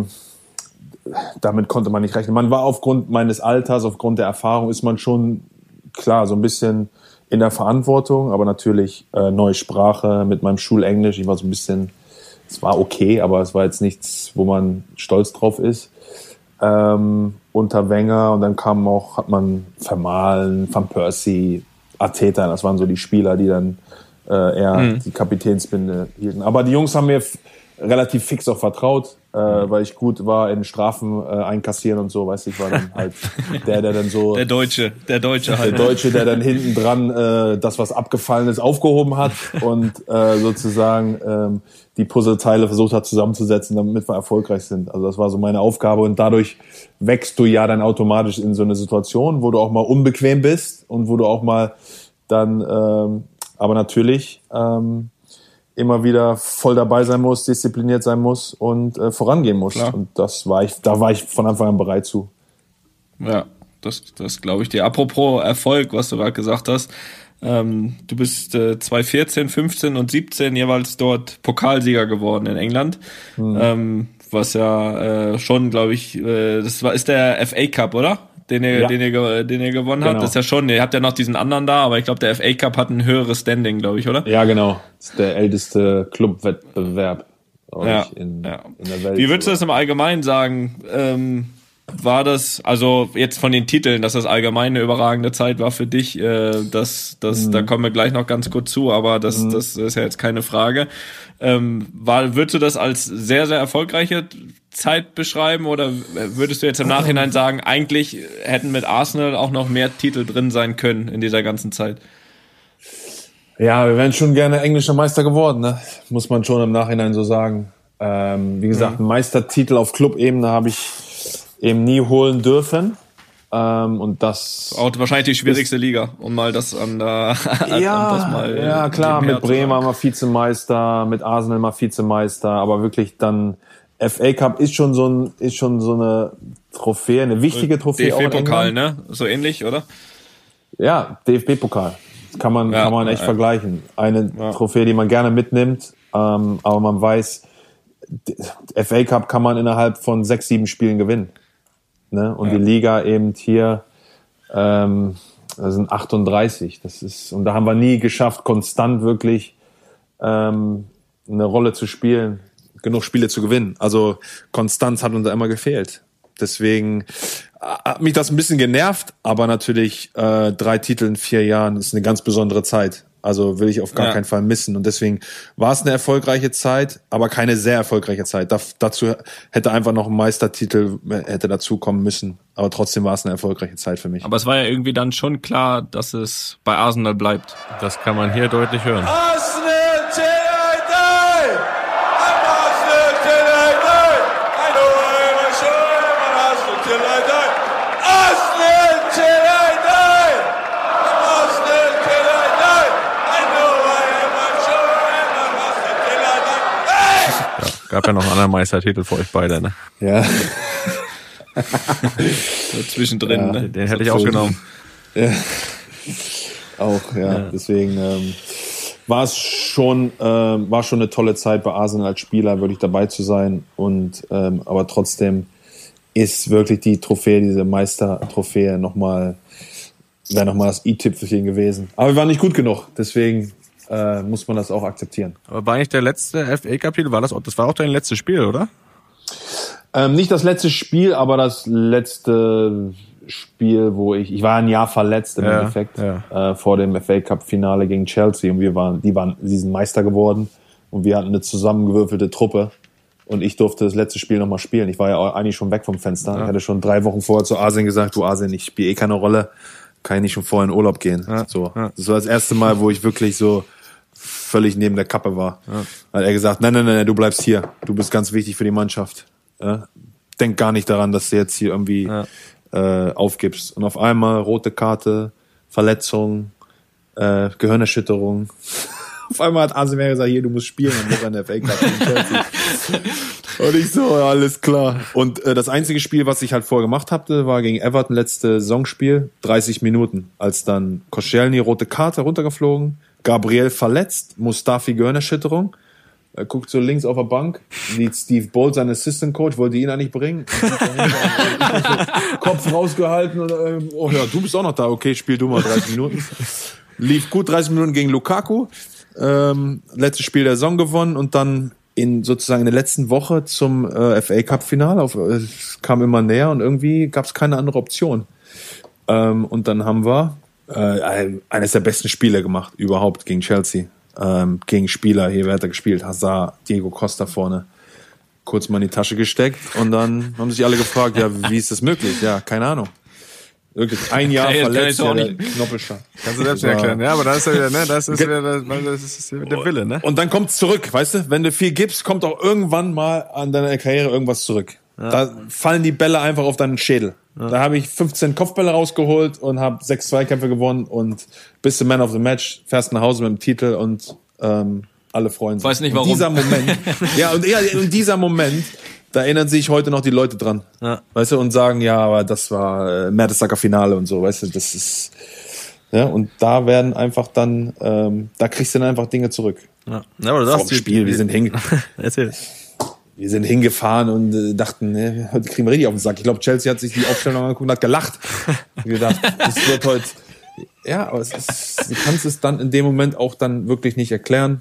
damit konnte man nicht rechnen. Man war aufgrund meines Alters, aufgrund der Erfahrung, ist man schon klar so ein bisschen in der Verantwortung, aber natürlich äh, neue Sprache mit meinem Schulenglisch. Ich war so ein bisschen Es war okay, aber es war jetzt nichts, wo man stolz drauf ist. Ähm, unter Wenger und dann kam auch, hat man Vermaelen, Van Persie, Arteta, das waren so die Spieler, die dann äh, eher mhm. die Kapitänsbinde hielten. Aber die Jungs haben mir f- relativ fix auch vertraut, äh, weil ich gut war in Strafen äh, einkassieren und so, weißt du, ich war dann halt der, der dann so... Der Deutsche, der Deutsche halt. Der Deutsche, der dann hinten dran äh, das, was abgefallen ist, aufgehoben hat und äh, sozusagen ähm, die Puzzleteile versucht hat zusammenzusetzen, damit wir erfolgreich sind. Also das war so meine Aufgabe und dadurch wächst du ja dann automatisch in so eine Situation, wo du auch mal unbequem bist und wo du auch mal dann, ähm, aber natürlich ähm, immer wieder voll dabei sein muss, diszipliniert sein muss und äh, vorangehen muss. Klar. Und das war ich, da war ich von Anfang an bereit zu. Ja, das, das glaube ich dir. Apropos Erfolg, was du gerade gesagt hast. Ähm, du bist äh, zwanzig vierzehn, fünfzehn und siebzehn jeweils dort Pokalsieger geworden in England. Hm. Ähm, was ja äh, schon, glaube ich, äh, das war ist der F A Cup, oder? den ihr, Ja. den ihr, den ihr gewonnen habt. Genau. Das ist ja schon, ihr habt ja noch diesen anderen da, aber ich glaube, der F A Cup hat ein höheres Standing, glaube ich, oder? Ja, genau. Das ist der älteste Clubwettbewerb Ja, in, ja. in der Welt. Wie würdest du das im Allgemeinen sagen? Ähm, war das, also jetzt von den Titeln, dass das allgemein eine überragende Zeit war für dich, äh, das, das, Mhm. da kommen wir gleich noch ganz kurz zu, aber das, Mhm. das ist ja jetzt keine Frage. Ähm, war, würdest du das als sehr, sehr erfolgreiche Zeit beschreiben oder würdest du jetzt im Nachhinein sagen, eigentlich hätten mit Arsenal auch noch mehr Titel drin sein können in dieser ganzen Zeit? Ja, wir wären schon gerne englischer Meister geworden, ne? Muss man schon im Nachhinein so sagen. Ähm, wie gesagt, einen Meistertitel auf Clubebene habe ich eben nie holen dürfen. Ähm, und das Auch wahrscheinlich die schwierigste Liga, um mal das an der ja, um das mal ja klar, nebenher mit zu Bremen sagen. mal Vizemeister, mit Arsenal mal Vizemeister, aber wirklich dann F A Cup ist schon so ein ist schon so eine Trophäe, eine wichtige Trophäe. D F B-Pokal, ne? So ähnlich, oder? Ja, D F B-Pokal. Das kann man, Ja, kann man echt ja. vergleichen. Eine Ja. Trophäe, die man gerne mitnimmt, ähm, aber man weiß, d- F A Cup kann man innerhalb von sechs, sieben Spielen gewinnen. Ne? Und Ja. die Liga eben hier, ähm, das sind achtunddreißig. Das ist, und da haben wir nie geschafft, konstant wirklich ähm, eine Rolle zu spielen, genug Spiele zu gewinnen. Also Konstanz hat uns da immer gefehlt. Deswegen hat mich das ein bisschen genervt, aber natürlich äh, drei Titel in vier Jahren ist eine ganz besondere Zeit. Also will ich auf gar Ja. keinen Fall missen. Und deswegen war es eine erfolgreiche Zeit, aber keine sehr erfolgreiche Zeit. Da, dazu hätte einfach noch ein Meistertitel hätte dazukommen müssen. Aber trotzdem war es eine erfolgreiche Zeit für mich. Aber es war ja irgendwie dann schon klar, dass es bei Arsenal bleibt. Das kann man hier deutlich hören. Arsenal till I die! I'm Arsenal till I die! I know I am sure I'm Arsenal till I die! Arsenal till I die! I'm Arsenal till I die! I know I am sure I'm Arsenal till I die! Hey! Ja, gab ja noch einen anderen Meistertitel für euch beide, ne? Ja. So zwischendrin, Ja. ne? Den hätte ich auch genommen. Ja. Auch, ja. ja. Deswegen ähm, war es schon, ähm, war schon eine tolle Zeit bei Arsenal als Spieler, wirklich dabei zu sein. Und ähm, aber trotzdem ist wirklich die Trophäe, diese Meistertrophäe nochmal, wäre nochmal das i-Tüpfelchen gewesen. Aber wir waren nicht gut genug, deswegen äh, muss man das auch akzeptieren. Aber war nicht der letzte F A Cup Titel, war das auch, das war auch dein letztes Spiel, oder? Ähm, nicht das letzte Spiel, aber das letzte Spiel, wo ich, ich war ein Jahr verletzt im Ja, Endeffekt, ja. Äh, vor dem F A Cup Finale gegen Chelsea und wir waren, die waren, sie sind Meister geworden und wir hatten eine zusammengewürfelte Truppe und ich durfte das letzte Spiel nochmal spielen. Ich war ja auch eigentlich schon weg vom Fenster. Ja. Ich hatte schon drei Wochen vorher zu Asien gesagt, du Asien, ich spiele eh keine Rolle, kann ich nicht schon vorher in Urlaub gehen. Ja, So. ja. Das war das erste Mal, wo ich wirklich so völlig neben der Kappe war. Ja. Hat er gesagt, nein, nein, nein, du bleibst hier. Du bist ganz wichtig für die Mannschaft. Ja? Denk gar nicht daran, dass du jetzt hier irgendwie Ja. äh, aufgibst. Und auf einmal rote Karte, Verletzung, äh, Gehirnerschütterung. Auf einmal hat Arsene gesagt, hier, du musst spielen und noch an der F A Cup gegen Chelsea. Und ich so, ja, alles klar. Und äh, das einzige Spiel, was ich halt vorher gemacht hatte, war gegen Everton, letzte Saisonspiel, dreißig Minuten. Als dann Koscielny rote Karte runtergeflogen, Gabriel verletzt, Mustafi Gehirnerschütterung. Er guckt so links auf der Bank, sieht Steve Bolt, sein Assistant Coach, wollte ihn eigentlich bringen. Kopf rausgehalten und äh, oh ja, du bist auch noch da, okay, spiel du mal dreißig Minuten. Lief gut dreißig Minuten gegen Lukaku, ähm, letztes Spiel der Saison gewonnen und dann in sozusagen in der letzten Woche zum äh, F A Cup Finale, auf, äh, es kam immer näher und irgendwie gab es keine andere Option. Ähm, und dann haben wir äh, eines der besten Spiele gemacht überhaupt gegen Chelsea. Ähm, gegen Spieler, hier, wer hat er gespielt? Hazard, Diego Costa vorne. Kurz mal in die Tasche gesteckt und dann haben sich alle gefragt, ja, wie ist das möglich? Ja, keine Ahnung. Wirklich ein Jahr Kann ich- kann verletzt, ich auch ja, der nicht. Knoppelschaft. Kannst du selbst Das war- erklären, ja, aber das ist ja wieder, ne, das ist wieder, das das ist der Wille, ne? Und dann kommt's zurück, weißt du? Wenn du viel gibst, kommt auch irgendwann mal an deiner Karriere irgendwas zurück. Da fallen die Bälle einfach auf deinen Schädel. Da habe ich fünfzehn Kopfbälle rausgeholt und habe sechs Zweikämpfe gewonnen und bist du Man of the Match, fährst nach Hause mit dem Titel und ähm, alle freuen sich. Weiß nicht, Und warum. dieser Moment, ja, und ja, in dieser Moment, da erinnern sich heute noch die Leute dran. Ja. Weißt du, und sagen, ja, aber das war äh, Mertesacker Finale und so, weißt du, das ist, ja, und da werden einfach dann, ähm, da kriegst du dann einfach Dinge zurück. Ja, ja aber du Vor hast dem Spiel, wir sind hinge- Erzähl. wir sind hingefahren und äh, dachten, ne, heute kriegen wir richtig auf den Sack. Ich glaube, Chelsea hat sich die Aufstellung angeguckt und hat gelacht. Und gedacht, das wird heute, ja, aber es ist, du kannst es dann in dem Moment auch dann wirklich nicht erklären.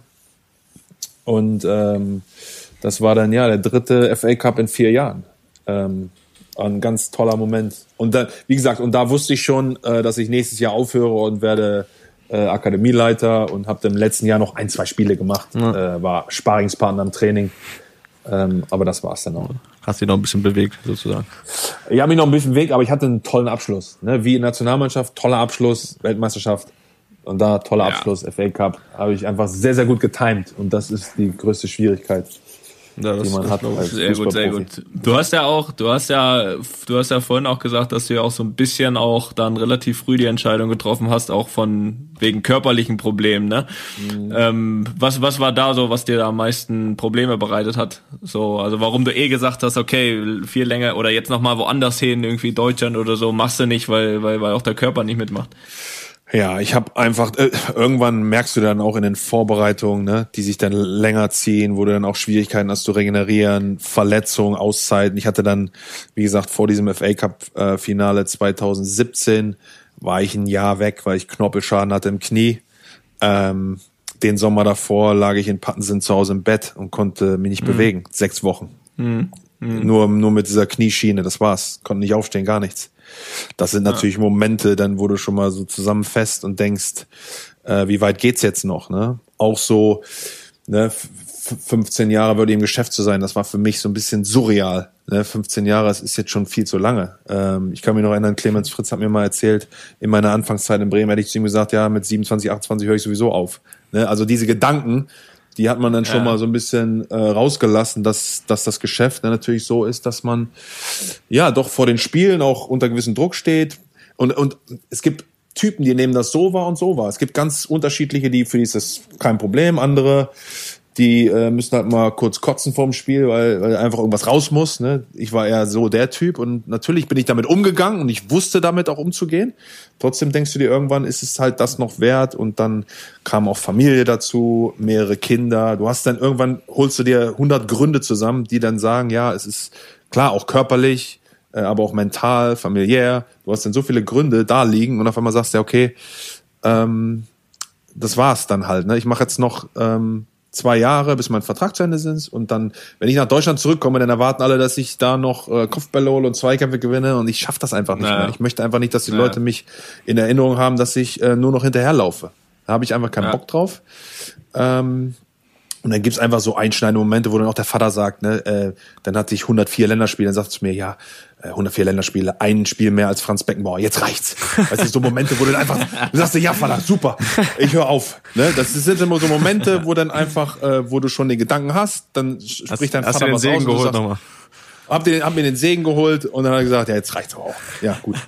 Und ähm, das war dann ja der dritte F A Cup in vier Jahren. Ähm, ein ganz toller Moment. Und da, wie gesagt, und da wusste ich schon, äh, dass ich nächstes Jahr aufhöre und werde äh, Akademieleiter und habe im letzten Jahr noch ein, zwei Spiele gemacht. Ja. Äh, war Sparingspartner im Training. Ähm, aber das war's dann auch. Hast dich noch ein bisschen bewegt, sozusagen? Ich habe mich noch ein bisschen bewegt, aber ich hatte einen tollen Abschluss. Ne? Wie in der Nationalmannschaft, toller Abschluss, Weltmeisterschaft. Und da toller ja. Abschluss, F A Cup. Habe ich einfach sehr, sehr gut getimed. Und das ist die größte Schwierigkeit. Ja, das, die man das hat als sehr gut, sehr gut. Du hast ja auch, du hast ja, du hast ja vorhin auch gesagt, dass du ja auch so ein bisschen auch dann relativ früh die Entscheidung getroffen hast, auch von wegen körperlichen Problemen, ne? Mhm. Ähm, was, was war da so, was dir da am meisten Probleme bereitet hat? So, also warum du eh gesagt hast, okay, viel länger oder jetzt nochmal woanders hin, irgendwie Deutschland oder so, machst du nicht, weil, weil, weil auch der Körper nicht mitmacht. Ja, ich habe einfach, äh, irgendwann merkst du dann auch in den Vorbereitungen, ne, die sich dann länger ziehen, wo du dann auch Schwierigkeiten hast zu regenerieren, Verletzungen, Auszeiten. Ich hatte dann, wie gesagt, vor diesem F A Cup äh, Finale zwanzig siebzehn war ich ein Jahr weg, weil ich Knorpelschaden hatte im Knie. Ähm, den Sommer davor lag ich in Pattensen zu Hause im Bett und konnte mich nicht mhm. bewegen. Sechs Wochen. Mhm. Mhm. Nur, nur mit dieser Knieschiene, das war's. Konnte nicht aufstehen, gar nichts. Das sind natürlich ja. Momente, dann wo du schon mal so zusammenfasst und denkst, äh, wie weit geht's jetzt noch, ne? Auch so, ne, fünfzehn Jahre würde im Geschäft zu sein, das war für mich so ein bisschen surreal, ne? fünfzehn Jahre, das ist jetzt schon viel zu lange. Ähm, ich kann mich noch erinnern, Clemens Fritz hat mir mal erzählt, in meiner Anfangszeit in Bremen hätte ich zu ihm gesagt, ja, mit siebenundzwanzig, achtundzwanzig höre ich sowieso auf, ne? Also diese Gedanken, die hat man dann schon ja. mal so ein bisschen äh, rausgelassen, dass, dass das Geschäft dann natürlich so ist, dass man ja doch vor den Spielen auch unter gewissen Druck steht. Und, und es gibt Typen, die nehmen das so wahr und so wahr. Es gibt ganz unterschiedliche, die für die ist das kein Problem. Andere, die äh, müssen halt mal kurz kotzen vorm Spiel, weil, weil einfach irgendwas raus muss. Ne? Ich war eher so der Typ und natürlich bin ich damit umgegangen und ich wusste damit auch umzugehen. Trotzdem denkst du dir, irgendwann ist es halt das noch wert und dann kam auch Familie dazu, mehrere Kinder. Du hast dann irgendwann, holst du dir hundert Gründe zusammen, die dann sagen, ja, es ist klar, auch körperlich, äh, aber auch mental, familiär. Du hast dann so viele Gründe da liegen und auf einmal sagst du, ja, okay, ähm, das war's dann halt. Ne? Ich mache jetzt noch ähm, zwei Jahre, bis mein Vertrag zu Ende ist und dann, wenn ich nach Deutschland zurückkomme, dann erwarten alle, dass ich da noch äh, Kopfbälle hole und Zweikämpfe gewinne und ich schaffe das einfach nicht naja. mehr. Ich möchte einfach nicht, dass die naja. Leute mich in Erinnerung haben, dass ich äh, nur noch hinterherlaufe. Da habe ich einfach keinen ja. Bock drauf. Ähm, und dann gibt's einfach so einschneidende Momente, wo dann auch der Vater sagt, ne, äh, dann hatte ich hundertvier Länderspiele, dann sagt es mir, ja, äh, hundertvier Länderspiele, ein Spiel mehr als Franz Beckenbauer, jetzt reicht's. Weißt du, so Momente, wo du dann einfach, du sagst, ja, Vater, super, ich höre auf. Ne? Das sind immer so Momente, wo dann einfach, äh, wo du schon den Gedanken hast, dann spricht hast, dein Vater was Segen aus. Geholt sagst, nochmal. Hab, den, hab mir den Segen geholt und dann hat er gesagt, ja, jetzt reicht's auch. Ja, gut.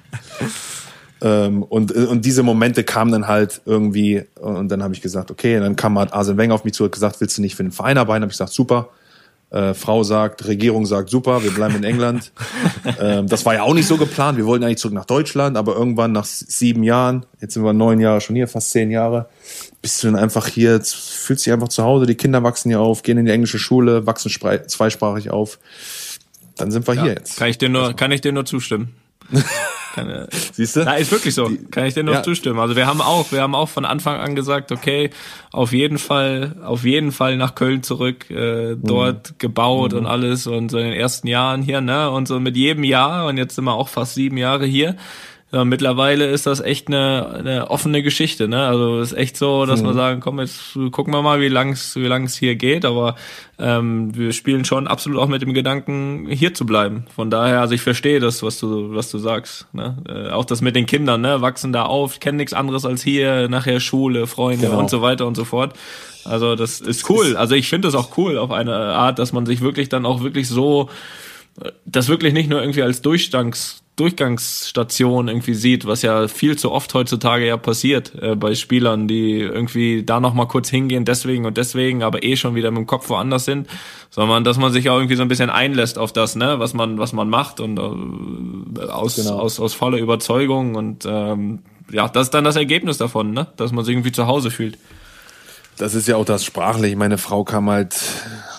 Ähm, und, und diese Momente kamen dann halt irgendwie und dann habe ich gesagt, okay, und dann kam halt Arsene Wenger auf mich zu und gesagt, willst du nicht für den Verein arbeiten? Habe ich gesagt, super. Äh, Frau sagt, Regierung sagt, super, wir bleiben in England. ähm, das war ja auch nicht so geplant. Wir wollten eigentlich zurück nach Deutschland, aber irgendwann nach sieben Jahren, jetzt sind wir neun Jahre schon hier, fast zehn Jahre, bist du dann einfach hier, fühlst dich einfach zu Hause, die Kinder wachsen hier auf, gehen in die englische Schule, wachsen zweisprachig auf. Dann sind wir ja, hier jetzt. Kann ich dir nur, kann ich dir nur zustimmen. Keine, Siehst du? Na, ist wirklich so. Kann ich dir nur ja. zustimmen. Also wir haben auch, wir haben auch von Anfang an gesagt, okay, auf jeden Fall, auf jeden Fall nach Köln zurück, äh, dort mhm. gebaut mhm. und alles und so in den ersten Jahren hier, ne, und so mit jedem Jahr und jetzt sind wir auch fast sieben Jahre hier. Ja, mittlerweile ist das echt eine, eine offene Geschichte, ne? Also ist echt so, dass mhm. wir sagen, komm, jetzt gucken wir mal, wie lang's, wie lang's hier geht. Aber ähm, wir spielen schon absolut auch mit dem Gedanken, hier zu bleiben. Von daher, also ich verstehe das, was du, was du sagst. Ne? Äh, auch das mit den Kindern, ne? Wachsen da auf, kennen nichts anderes als hier, nachher Schule, Freunde genau. und so weiter und so fort. Also das ist cool. Also ich finde das auch cool auf eine Art, dass man sich wirklich dann auch wirklich so, das wirklich nicht nur irgendwie als Durchgangs Durchgangsstation irgendwie sieht, was ja viel zu oft heutzutage ja passiert äh, bei Spielern, die irgendwie da noch mal kurz hingehen, deswegen und deswegen, aber eh schon wieder mit dem Kopf woanders sind, sondern dass man sich auch irgendwie so ein bisschen einlässt auf das, ne, was man was man macht und äh, aus, genau. aus aus voller Überzeugung und ähm, ja, das ist dann das Ergebnis davon, ne, dass man sich irgendwie zu Hause fühlt. Das ist ja auch das Sprachliche. Meine Frau kam halt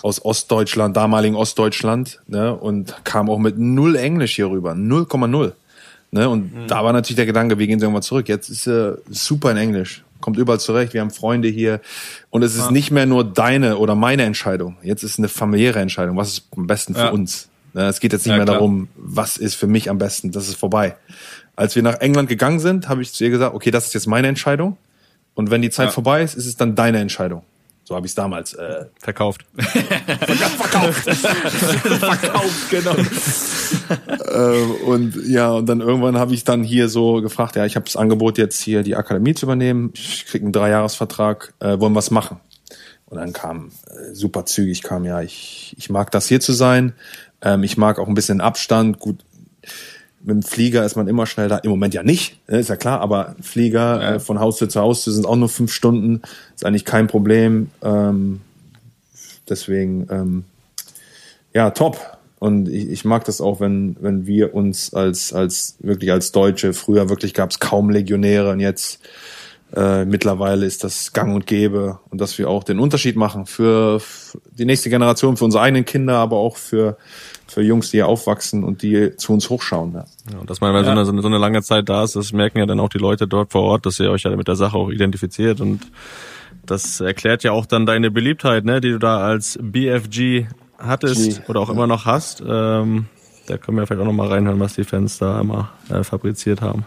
aus Ostdeutschland, damaligen Ostdeutschland, ne, und kam auch mit null Englisch hier rüber, null Komma null. Ne, und mhm. da war natürlich der Gedanke, wir gehen irgendwann zurück. Jetzt ist er super in Englisch, kommt überall zurecht, wir haben Freunde hier. Und es ist ja. nicht mehr nur deine oder meine Entscheidung. Jetzt ist es eine familiäre Entscheidung. Was ist am besten für ja. uns? Ne, es geht jetzt nicht ja, mehr klar. darum, was ist für mich am besten. Das ist vorbei. Als wir nach England gegangen sind, habe ich zu ihr gesagt, okay, das ist jetzt meine Entscheidung. Und wenn die Zeit ja. vorbei ist, ist es dann deine Entscheidung. So habe ich es damals äh, verkauft. verkauft. verkauft, genau. äh, und ja, und dann irgendwann habe ich dann hier so gefragt, ja, ich habe das Angebot jetzt hier die Akademie zu übernehmen. Ich krieg einen Dreijahresvertrag, äh, wollen wir was machen? Und dann kam äh, super zügig kam ja, ich ich mag das hier zu sein. Ähm, ich mag auch ein bisschen Abstand. Gut. Mit dem Flieger ist man immer schnell da. Im Moment ja nicht, ist ja klar, aber Flieger ja. äh, von Haustür zu Haustür sind auch nur fünf Stunden. Ist eigentlich kein Problem. Ähm, deswegen, ähm, ja, top. Und ich, ich mag das auch, wenn wenn wir uns als als wirklich als Deutsche, früher wirklich gab es kaum Legionäre und jetzt äh, mittlerweile ist das gang und gäbe. Und dass wir auch den Unterschied machen für die nächste Generation, für unsere eigenen Kinder, aber auch für für Jungs, die hier aufwachsen und die zu uns hochschauen. Ja. Ja, und dass man, wenn ja. so, eine, so eine lange Zeit da ist, das merken ja dann auch die Leute dort vor Ort, dass ihr euch ja mit der Sache auch identifiziert. Und das erklärt ja auch dann deine Beliebtheit, ne, die du da als B F G hattest G. oder auch ja. immer noch hast. Ähm, da können wir vielleicht auch noch mal reinhören, was die Fans da immer äh, fabriziert haben.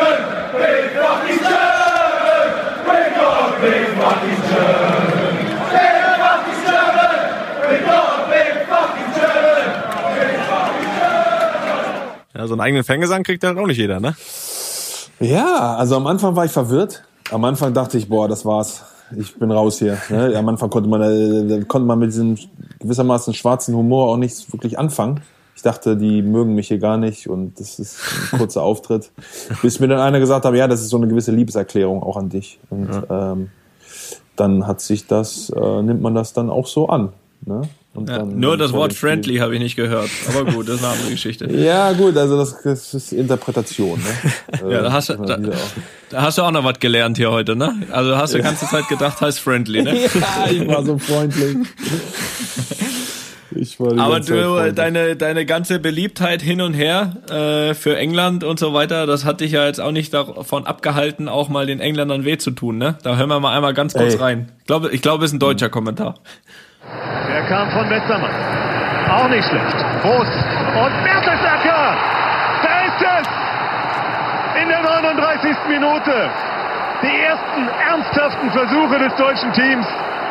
Ja, so einen eigenen Fangesang kriegt halt auch nicht jeder, ne? Ja, also am Anfang war ich verwirrt. Am Anfang dachte ich, boah, das war's. Ich bin raus hier. Ne? Am Anfang konnte man, äh, konnte man mit diesem gewissermaßen schwarzen Humor auch nicht wirklich anfangen. Ich dachte, die mögen mich hier gar nicht und das ist ein kurzer Auftritt. Bis mir dann einer gesagt hat, ja, das ist so eine gewisse Liebeserklärung auch an dich. Und ja. ähm, dann hat sich das, äh, nimmt man das dann auch so an. Ne? Und ja, dann, nur dann das Wort friendly habe ich nicht gehört. Aber gut, das ist eine andere Geschichte. Ja, gut, also das, das ist Interpretation. Ne? ja, da hast, du, da, da hast du auch noch was gelernt hier heute, ne? Also hast du die ganze Zeit gedacht, heißt friendly, ne? Ja, ich war so freundlich. Ich war Aber du, deine, deine ganze Beliebtheit hin und her äh, für England und so weiter, das hat dich ja jetzt auch nicht davon abgehalten, auch mal den Engländern weh zu tun, ne? Da hören wir mal einmal ganz kurz Ey. rein. Ich glaube, ich glaube, es ist ein deutscher Kommentar. Der kam von Westermann. Auch nicht schlecht. Groß. Und Mertesacker! Da ist es! In der neununddreißigsten Minute. Die ersten ernsthaften Versuche des deutschen Teams.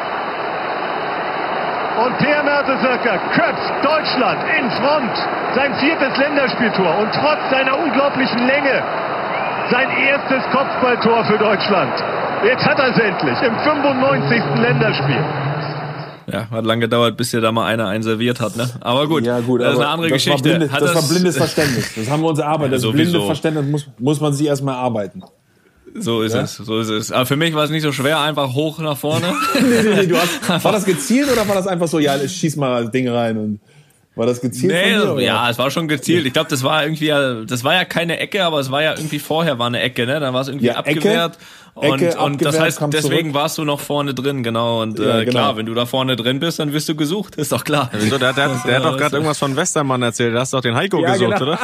Und Per Mertesacker köpft Deutschland in Front. Sein viertes Länderspieltor. Und trotz seiner unglaublichen Länge sein erstes Kopfballtor für Deutschland. Jetzt hat er es endlich. Im fünfundneunzigsten Länderspiel. Ja, hat lange gedauert, bis dir da mal einer einen serviert hat, ne? Aber gut, ja, gut das ist eine andere das Geschichte. War blindes, das, das war blindes Verständnis. Das haben wir uns erarbeitet. Das ja, blinde Verständnis muss, muss man sich erstmal erarbeiten. So ist ja? es, so ist es. Aber für mich war es nicht so schwer, einfach hoch nach vorne. nee, nee, nee, du hast, war das gezielt oder war das einfach so, ja, ich schieß mal das Ding rein und war das gezielt? Nee, von dir, oder? Ja, es war schon gezielt. Ich glaube, das war irgendwie, das war ja keine Ecke, aber es war ja irgendwie vorher war eine Ecke, ne? Dann war es irgendwie ja, abgewehrt. Ecke, und, Ecke, und das heißt, deswegen zurück. warst du noch vorne drin, genau. Und ja, äh, genau. klar, wenn du da vorne drin bist, dann wirst du gesucht. Ist doch klar. Ja, wieso? Der, der, der, der hat doch gerade irgendwas von Westermann erzählt. Da hast du doch den Heiko ja, gesucht, genau. oder?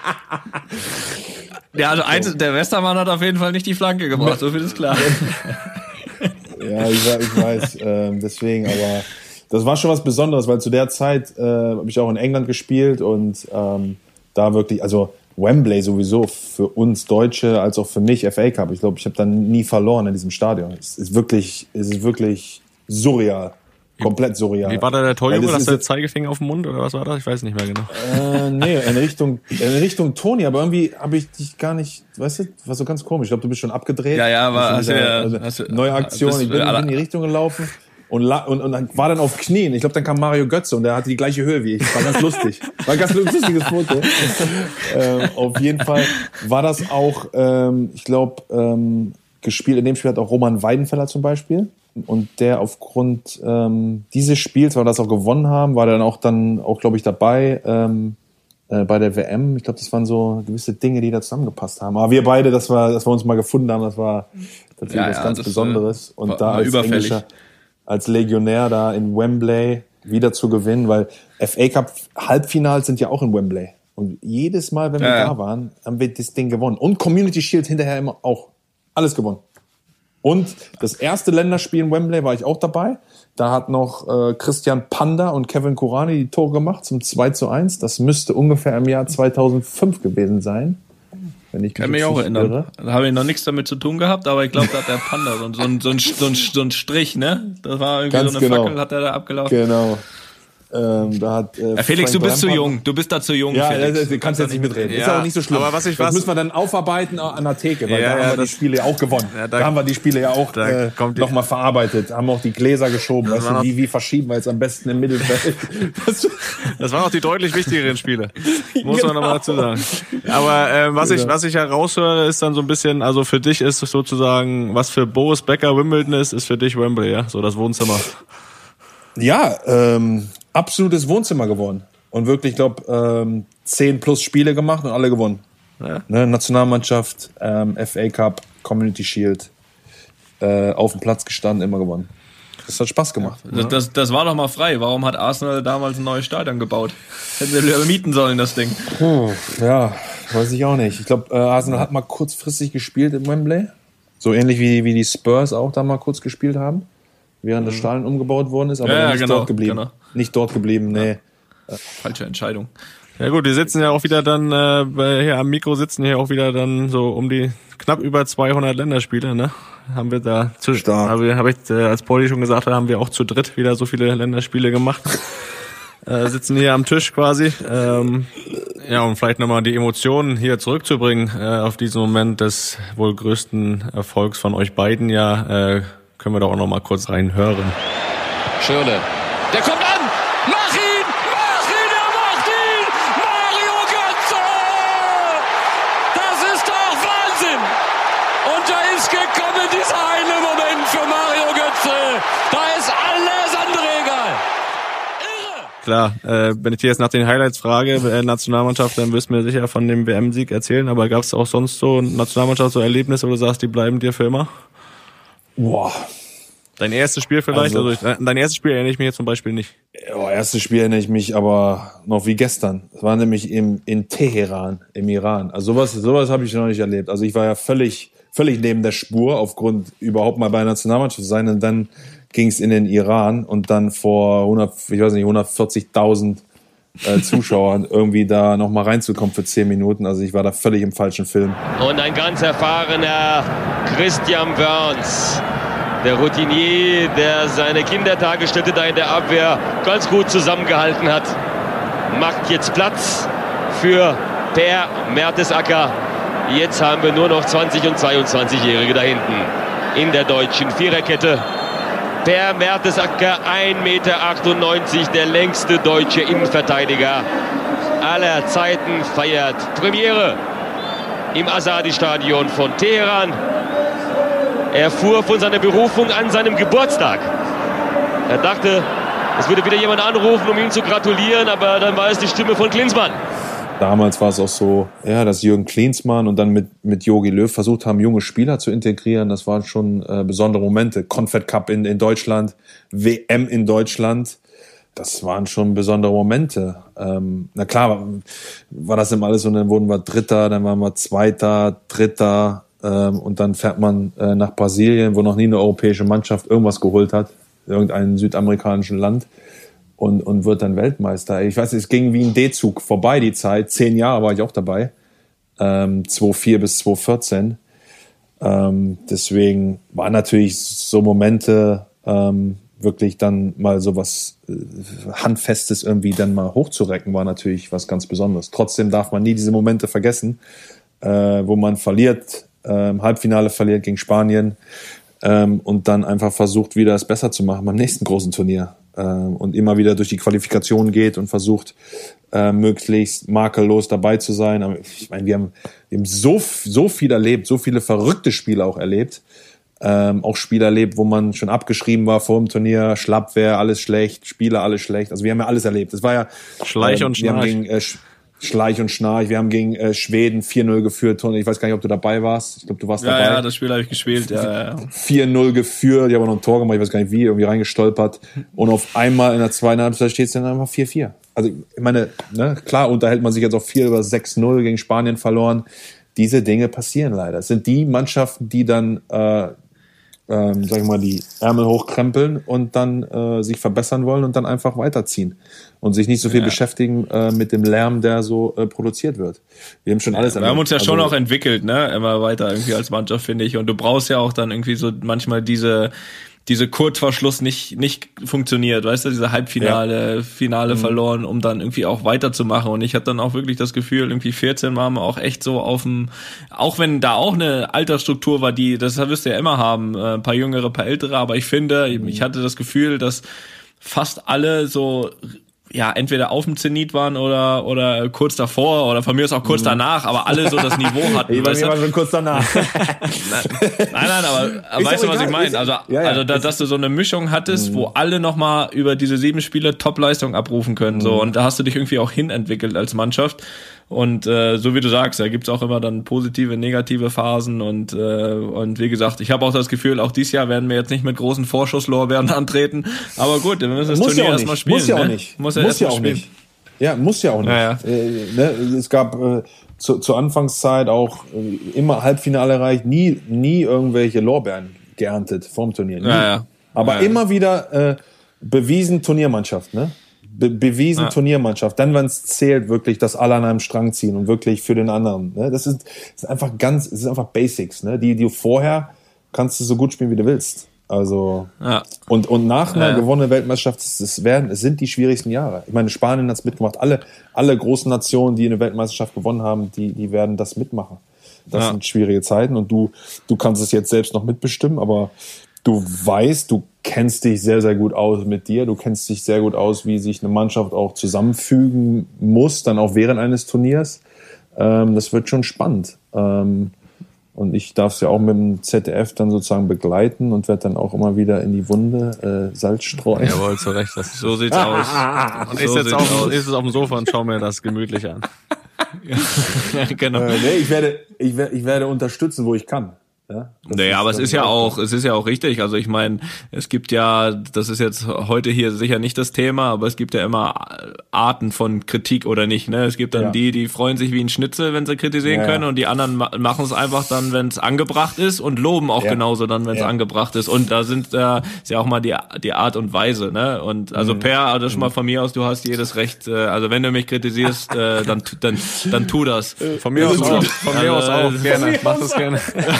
Ja, also eins, der Westermann hat auf jeden Fall nicht die Flanke gebracht, so viel ist klar. Ja, ich, ich weiß, äh, deswegen, aber das war schon was Besonderes, weil zu der Zeit äh, habe ich auch in England gespielt und ähm, da wirklich, also Wembley sowieso für uns Deutsche als auch für mich F A Cup. Ich glaube, ich habe dann nie verloren in diesem Stadion. Es ist wirklich, es ist wirklich surreal. Komplett surreal. Wie war da der Torjubel? Hast du den Zeigefinger auf dem Mund oder was war das? Ich weiß nicht mehr genau. Äh, nee, in Richtung, in Richtung Toni, aber irgendwie habe ich dich gar nicht, weißt du, war so ganz komisch. Ich glaube, du bist schon abgedreht. Ja, ja, aber hast du ja, also, hast du, neue Aktion. Ich bin, bin in die Richtung gelaufen und, la, und, und dann war dann auf Knien. Ich glaube, dann kam Mario Götze und der hatte die gleiche Höhe wie ich. War ganz lustig. War ein ganz lustiges Foto. ähm, auf jeden Fall war das auch, ähm, ich glaube, ähm, gespielt. In dem Spiel hat auch Roman Weidenfeller zum Beispiel. Und der aufgrund ähm, dieses Spiels, weil wir das auch gewonnen haben, war dann auch dann auch, glaube ich, dabei ähm, äh, bei der W M. Ich glaube, das waren so gewisse Dinge, die da zusammengepasst haben. Aber wir beide, dass wir, dass wir uns mal gefunden haben, das war tatsächlich ja, was ja, ganz das Besonderes. Und da als Englischer, als Legionär da in Wembley wieder zu gewinnen, weil F A Cup Halbfinals sind ja auch in Wembley. Und jedes Mal, wenn wir ja. da waren, haben wir das Ding gewonnen. Und Community Shield hinterher immer auch. Alles gewonnen. Und das erste Länderspiel in Wembley war ich auch dabei. Da hat noch äh, Christian Panda und Kevin Kurani die Tore gemacht zum zwei zu eins. Das müsste ungefähr im Jahr zweitausendfünf gewesen sein. Wenn ich kann mich auch erinnern. Irre. Da habe ich noch nichts damit zu tun gehabt, aber ich glaube, da hat der Panda so, so, ein, so, ein, so, ein, so ein Strich, ne? Das war irgendwie Ganz so eine genau. Fackel, hat er da abgelaufen. Genau. Ähm, da hat, äh, ja, Felix, Frank du bist Lampard, zu jung. Du bist da zu jung, ja, Felix. Ja, du kannst jetzt nicht mitreden. Ja, ist auch nicht so schlimm. Aber was ich das was müssen wir dann aufarbeiten an der Theke, weil ja, da ja, haben wir das, die Spiele ja auch gewonnen. Ja, da, da haben wir die Spiele ja auch äh, nochmal verarbeitet. Haben auch die Gläser geschoben. Weißt du, wie, wie verschieben wir jetzt am besten im Mittelfeld? das, das waren auch die deutlich wichtigeren Spiele. Muss genau. man nochmal dazu sagen. Aber äh, was ich was ich heraushöre, ist dann so ein bisschen, also für dich ist es sozusagen, was für Boris Becker Wimbledon ist, ist für dich Wembley, ja? So das Wohnzimmer. Ja, ähm, absolutes Wohnzimmer geworden. Und wirklich, ich glaube, ähm, zehn plus Spiele gemacht und alle gewonnen. Ja. Ne, Nationalmannschaft, ähm, F A Cup, Community Shield, äh, auf dem Platz gestanden, immer gewonnen. Das hat Spaß gemacht. Ja. Das, das, das war doch mal frei. Warum hat Arsenal damals ein neues Stadion gebaut? Hätten sie wieder mieten sollen, das Ding. Puh, ja, weiß ich auch nicht. Ich glaube, äh, Arsenal hat mal kurzfristig gespielt im Wembley. So ähnlich wie, wie die Spurs auch da mal kurz gespielt haben. Während das Stadion umgebaut worden ist, aber ja, nicht genau, dort geblieben. Genau. Nicht dort geblieben, nee. Ja. Falsche Entscheidung. Ja gut, wir sitzen ja auch wieder dann, äh, hier am Mikro sitzen hier auch wieder dann so um die knapp über zweihundert Länderspiele, ne? Haben wir da zu stark. Habe hab ich, äh, als Pauli schon gesagt hat, haben wir auch zu dritt wieder so viele Länderspiele gemacht. äh, sitzen hier am Tisch quasi. Ähm, ja, um vielleicht nochmal die Emotionen hier zurückzubringen äh, auf diesen Moment des wohl größten Erfolgs von euch beiden, ja, äh, können wir da auch noch mal kurz reinhören. Schirle, der kommt an! Mach ihn! Mach ihn! Er macht ihn! Mario Götze! Das ist doch Wahnsinn! Und da ist gekommen dieser eine Moment für Mario Götze. Da ist alles andere egal. Irre! Klar, äh, wenn ich dir jetzt nach den Highlights frage, äh, Nationalmannschaft, dann wirst du mir sicher von dem W M-Sieg erzählen, aber gab es auch sonst so Nationalmannschaft so Erlebnisse, wo du sagst, die bleiben dir für immer? Boah. Dein erstes Spiel vielleicht? Also, also ich, dein erstes Spiel erinnere ich mich jetzt zum Beispiel nicht. Ja, erstes Spiel erinnere ich mich aber noch wie gestern. Das war nämlich im, in Teheran, im Iran. Also sowas, sowas habe ich noch nicht erlebt. Also ich war ja völlig, völlig neben der Spur, aufgrund überhaupt mal bei der Nationalmannschaft zu sein. Und dann ging es in den Iran und dann vor hundert, ich weiß nicht, hundertvierzigtausend äh, Zuschauern irgendwie da noch mal reinzukommen für zehn Minuten. Also ich war da völlig im falschen Film. Und ein ganz erfahrener Christian Wörns, der Routinier, der seine Kindertagesstätte da in der Abwehr ganz gut zusammengehalten hat, macht jetzt Platz für Per Mertesacker. Jetzt haben wir nur noch zwanzig- und zweiundzwanzigjährige da hinten in der deutschen Viererkette. Per Mertesacker, ein Meter achtundneunzig, der längste deutsche Innenverteidiger aller Zeiten, feiert Premiere im Azadi-Stadion von Teheran. Er fuhr von seiner Berufung an seinem Geburtstag. Er dachte, es würde wieder jemand anrufen, um ihm zu gratulieren, aber dann war es die Stimme von Klinsmann. Damals war es auch so, ja, dass Jürgen Klinsmann und dann mit mit Jogi Löw versucht haben, junge Spieler zu integrieren. Das waren schon äh, besondere Momente. Confed Cup in, in Deutschland, W M in Deutschland. Das waren schon besondere Momente. Ähm, na klar, war, war das immer alles und dann wurden wir Dritter, dann waren wir Zweiter, Dritter. Und dann fährt man äh, nach Brasilien, wo noch nie eine europäische Mannschaft irgendwas geholt hat, irgendein südamerikanischen Land, und, und wird dann Weltmeister. Ich weiß, es ging wie ein D-Zug vorbei, die Zeit. Zehn Jahre war ich auch dabei, ähm, zweitausendvier bis zweitausendvierzehn. Ähm, deswegen waren natürlich so Momente, ähm, wirklich dann mal so was äh, Handfestes irgendwie dann mal hochzurecken, war natürlich was ganz Besonderes. Trotzdem darf man nie diese Momente vergessen, äh, wo man verliert, Ähm, Halbfinale verliert gegen Spanien ähm, und dann einfach versucht, wieder es besser zu machen beim nächsten großen Turnier ähm, und immer wieder durch die Qualifikation geht und versucht, äh, möglichst makellos dabei zu sein. Aber ich meine, wir haben, wir haben so, so viel erlebt, so viele verrückte Spiele auch erlebt, ähm, auch Spiele erlebt, wo man schon abgeschrieben war vor dem Turnier, Schlappwehr, alles schlecht, Spieler, alles schlecht. Also wir haben ja alles erlebt. Das war ja Schleich und äh, wir Schnarch. haben gegen, äh, Schleich und Schnarch. Wir haben gegen äh, Schweden vier null geführt. Ich weiß gar nicht, ob du dabei warst. Ich glaube, du warst ja, dabei. Ja, das Spiel habe ich gespielt. Ja, ja. vier null geführt. Ich habe noch ein Tor gemacht. Ich weiß gar nicht wie. Irgendwie reingestolpert. Und auf einmal in der zweiten Halbzeit steht es dann einfach vier vier. Also ich meine, ne, klar unterhält man sich jetzt auf vier über sechs null gegen Spanien verloren. Diese Dinge passieren leider. Es sind die Mannschaften, die dann, äh, ähm, sag ich mal, die Ärmel hochkrempeln und dann äh, sich verbessern wollen und dann einfach weiterziehen und sich nicht so viel ja. beschäftigen äh, mit dem Lärm, der so äh, produziert wird. Wir haben schon alles. Ja, wir haben uns ja also, schon auch entwickelt, ne, immer weiter irgendwie als Mannschaft, finde ich. Und du brauchst ja auch dann irgendwie so manchmal diese diese kurz vor Schluss nicht nicht funktioniert, weißt du, diese Halbfinale, ja. Finale mhm. verloren, um dann irgendwie auch weiterzumachen. Und ich hatte dann auch wirklich das Gefühl, irgendwie vierzehn waren wir auch echt so auf dem, auch wenn da auch eine Altersstruktur war, die, das wirst du ja immer haben, ein paar Jüngere, ein paar Ältere, aber ich finde, mhm. ich hatte das Gefühl, dass fast alle so ja, entweder auf dem Zenit waren oder oder kurz davor oder von mir aus auch kurz mhm. danach, aber alle so das Niveau hatten. Ich weißt du? War schon kurz danach. nein, nein, aber, aber weißt du, was ich meine? Also, ja, ja. also da, dass du so eine Mischung hattest, mhm. wo alle nochmal über diese sieben Spiele Top-Leistung abrufen können. Mhm. So, und da hast du dich irgendwie auch hinentwickelt als Mannschaft. Und äh, so wie du sagst, da gibt's auch immer dann positive, negative Phasen und äh, und wie gesagt, ich habe auch das Gefühl, auch dieses Jahr werden wir jetzt nicht mit großen Vorschusslorbeeren antreten, aber gut, wir müssen das muss Turnier ja erstmal spielen. Muss ja auch ne? nicht. Muss ja, muss ja auch spielen. nicht. Ja, muss ja auch nicht. Ja, ja. Äh, ne? Es gab äh, zu, zur Anfangszeit auch äh, immer Halbfinale erreicht, nie nie irgendwelche Lorbeeren geerntet vorm Turnier. Nie. Ja, ja. Aber ja, ja. immer wieder äh, bewiesen Turniermannschaft, ne? Be- bewiesen ja. Turniermannschaft. Dann, wenn es zählt, wirklich, dass alle an einem Strang ziehen und wirklich für den anderen. Ne? Das ist, das ist einfach ganz, das ist einfach Basics. Ne? Die, die vorher kannst du so gut spielen, wie du willst. Also ja. und und nach einer ja. gewonnenen Weltmeisterschaft, es werden, es sind die schwierigsten Jahre. Ich meine, Spanien hat's mitgemacht. Alle alle großen Nationen, die eine Weltmeisterschaft gewonnen haben, die die werden das mitmachen. Das ja. sind schwierige Zeiten und du du kannst es jetzt selbst noch mitbestimmen, aber du weißt, du kennst dich sehr, sehr gut aus mit dir. Du kennst dich sehr gut aus, wie sich eine Mannschaft auch zusammenfügen muss, dann auch während eines Turniers. Ähm, das wird schon spannend. Ähm, und ich darf es ja auch mit dem Z D F dann sozusagen begleiten und werde dann auch immer wieder in die Wunde äh, Salz streuen. Jawohl, zu Recht. Das so sieht's aus. Und ich so sitze auf, ist es auf dem Sofa und schaue mir das gemütlich an. ja, genau. Äh, nee, ich werde, ich werde, ich werde unterstützen, wo ich kann. Ja, naja, aber es ist ja auch, es ist ja auch richtig. Also ich meine, es gibt ja, das ist jetzt heute hier sicher nicht das Thema, aber es gibt ja immer Arten von Kritik oder nicht. Ne? Es gibt dann ja. die, die freuen sich wie ein Schnitzel, wenn sie kritisieren ja. können, und die anderen ma- machen es einfach dann, wenn es angebracht ist, und loben auch ja. genauso dann, wenn es ja. angebracht ist. Und da sind äh, ist ja auch mal die die Art und Weise. Ne? Und also mhm. Per, also schon mal von mir aus, du hast jedes Recht. Äh, also wenn du mich kritisierst, äh, dann dann dann tu das. Von mir aus auch. Von mir aus auch gerne. Mach das gerne.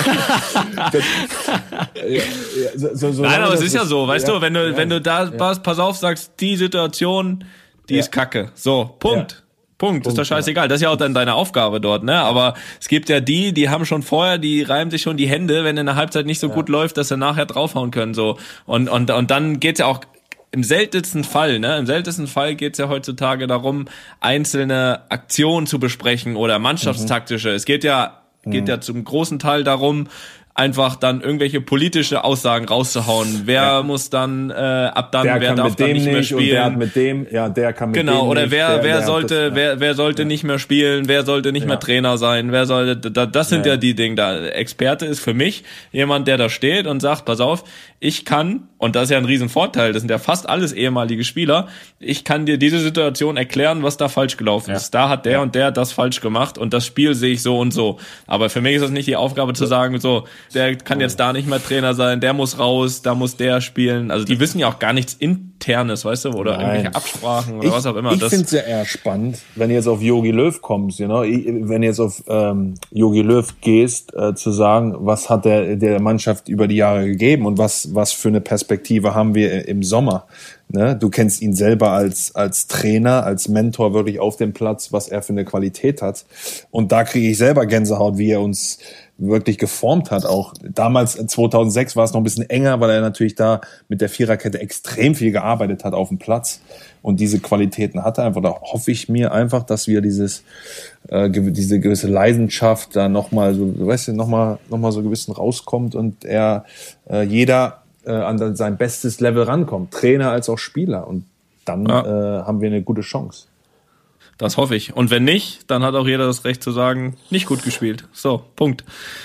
so, so, so Nein, aber es ist ja so, weißt ja, du, wenn du ja, wenn du da ja. pass, pass auf, sagst, die Situation, die ja. ist kacke. So, Punkt. Ja. Punkt, Punkt, ist doch scheißegal. Das ist ja auch dann deine Aufgabe dort, ne? Aber es gibt ja die, die haben schon vorher, die reiben sich schon die Hände, wenn in der Halbzeit nicht so ja. gut läuft, dass sie nachher draufhauen können, so. Und und und dann geht's ja auch im seltensten Fall, ne? Im seltensten Fall geht's ja heutzutage darum, einzelne Aktionen zu besprechen oder mannschaftstaktische. Mhm. Es geht ja geht mhm. ja zum großen Teil darum, einfach dann irgendwelche politische Aussagen rauszuhauen. Wer ja. muss dann äh, ab dann, der wer darf dann nicht mehr spielen? Und der hat mit dem, ja, der kann mit genau, dem oder nicht. wer der, wer der sollte das, ja. wer wer sollte ja. nicht mehr spielen? Wer sollte nicht ja. mehr Trainer sein? Wer sollte da, das sind ja. ja die Dinge da. Experte ist für mich jemand, der da steht und sagt, pass auf, ich kann, und das ist ja ein Riesenvorteil, das sind ja fast alles ehemalige Spieler, ich kann dir diese Situation erklären, was da falsch gelaufen ja. ist. Da hat der ja. und der das falsch gemacht und das Spiel sehe ich so und so. Aber für mich ist das nicht die Aufgabe zu sagen, so, der kann jetzt da nicht mehr Trainer sein, der muss raus, da muss der spielen. Also die wissen ja auch gar nichts Internes, weißt du, oder Nein. irgendwelche Absprachen oder ich, was auch immer. Ich finde es ja eher spannend, wenn du jetzt auf Jogi Löw kommst, you know? wenn du jetzt auf Jogi ähm, Löw gehst, äh, zu sagen, was hat der der Mannschaft über die Jahre gegeben und was was für eine Perspektive haben wir im Sommer. Ne? Du kennst ihn selber als als Trainer, als Mentor wirklich auf dem Platz, was er für eine Qualität hat. Und da kriege ich selber Gänsehaut, wie er uns wirklich geformt hat. Auch damals, zweitausendsechs, war es noch ein bisschen enger, weil er natürlich da mit der Viererkette extrem viel gearbeitet hat auf dem Platz und diese Qualitäten hatte einfach. Da hoffe ich mir einfach, dass wir dieses äh, diese gewisse Leidenschaft da nochmal so, weißt du, nochmal noch mal so gewissen rauskommt und er äh, jeder äh, an sein bestes Level rankommt, Trainer als auch Spieler, und dann ja. äh, haben wir eine gute Chance. Das hoffe ich. Und wenn nicht, dann hat auch jeder das Recht zu sagen, nicht gut gespielt. So, Punkt.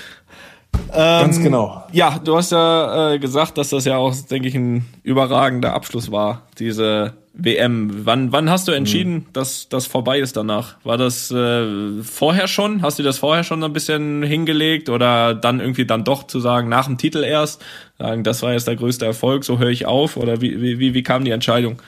Ähm, Ganz genau. Ja, du hast ja äh, gesagt, dass das ja auch, denke ich, ein überragender Abschluss war, diese W M. Wann, wann hast du entschieden, mhm. dass das vorbei ist danach? War das äh, vorher schon? Hast du das vorher schon ein bisschen hingelegt oder dann irgendwie dann doch zu sagen, nach dem Titel erst, sagen, das war jetzt der größte Erfolg, so höre ich auf? Oder wie, wie, wie, wie kam die Entscheidung?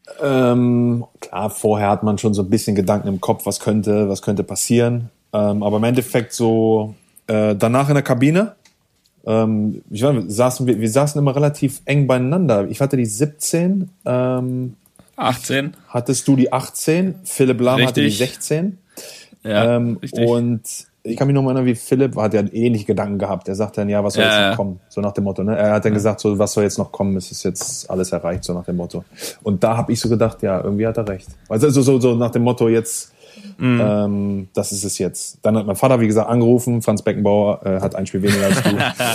Ähm, klar, vorher hat man schon so ein bisschen Gedanken im Kopf, was könnte, was könnte passieren. Ähm, aber im Endeffekt so äh, danach in der Kabine, ähm, ich weiß, saßen wir, wir saßen immer relativ eng beieinander. Ich hatte die siebzehn, ähm, achtzehn. Hattest du die achtzehn? Philipp Lahm hatte die sechzehn. Ja, ähm, richtig. Und ich kann mich noch mal erinnern, wie Philipp hat ja ähnliche Gedanken gehabt. Er sagt dann, ja, was soll ja, jetzt noch ja. kommen? So nach dem Motto, ne? Er hat dann ja. gesagt, so, was soll jetzt noch kommen? Es ist jetzt alles erreicht, so nach dem Motto. Und da habe ich so gedacht, ja, irgendwie hat er recht. Also so, so nach dem Motto, jetzt, mhm. ähm, das ist es jetzt. Dann hat mein Vater, wie gesagt, angerufen. Franz Beckenbauer äh, hat ein Spiel weniger als du.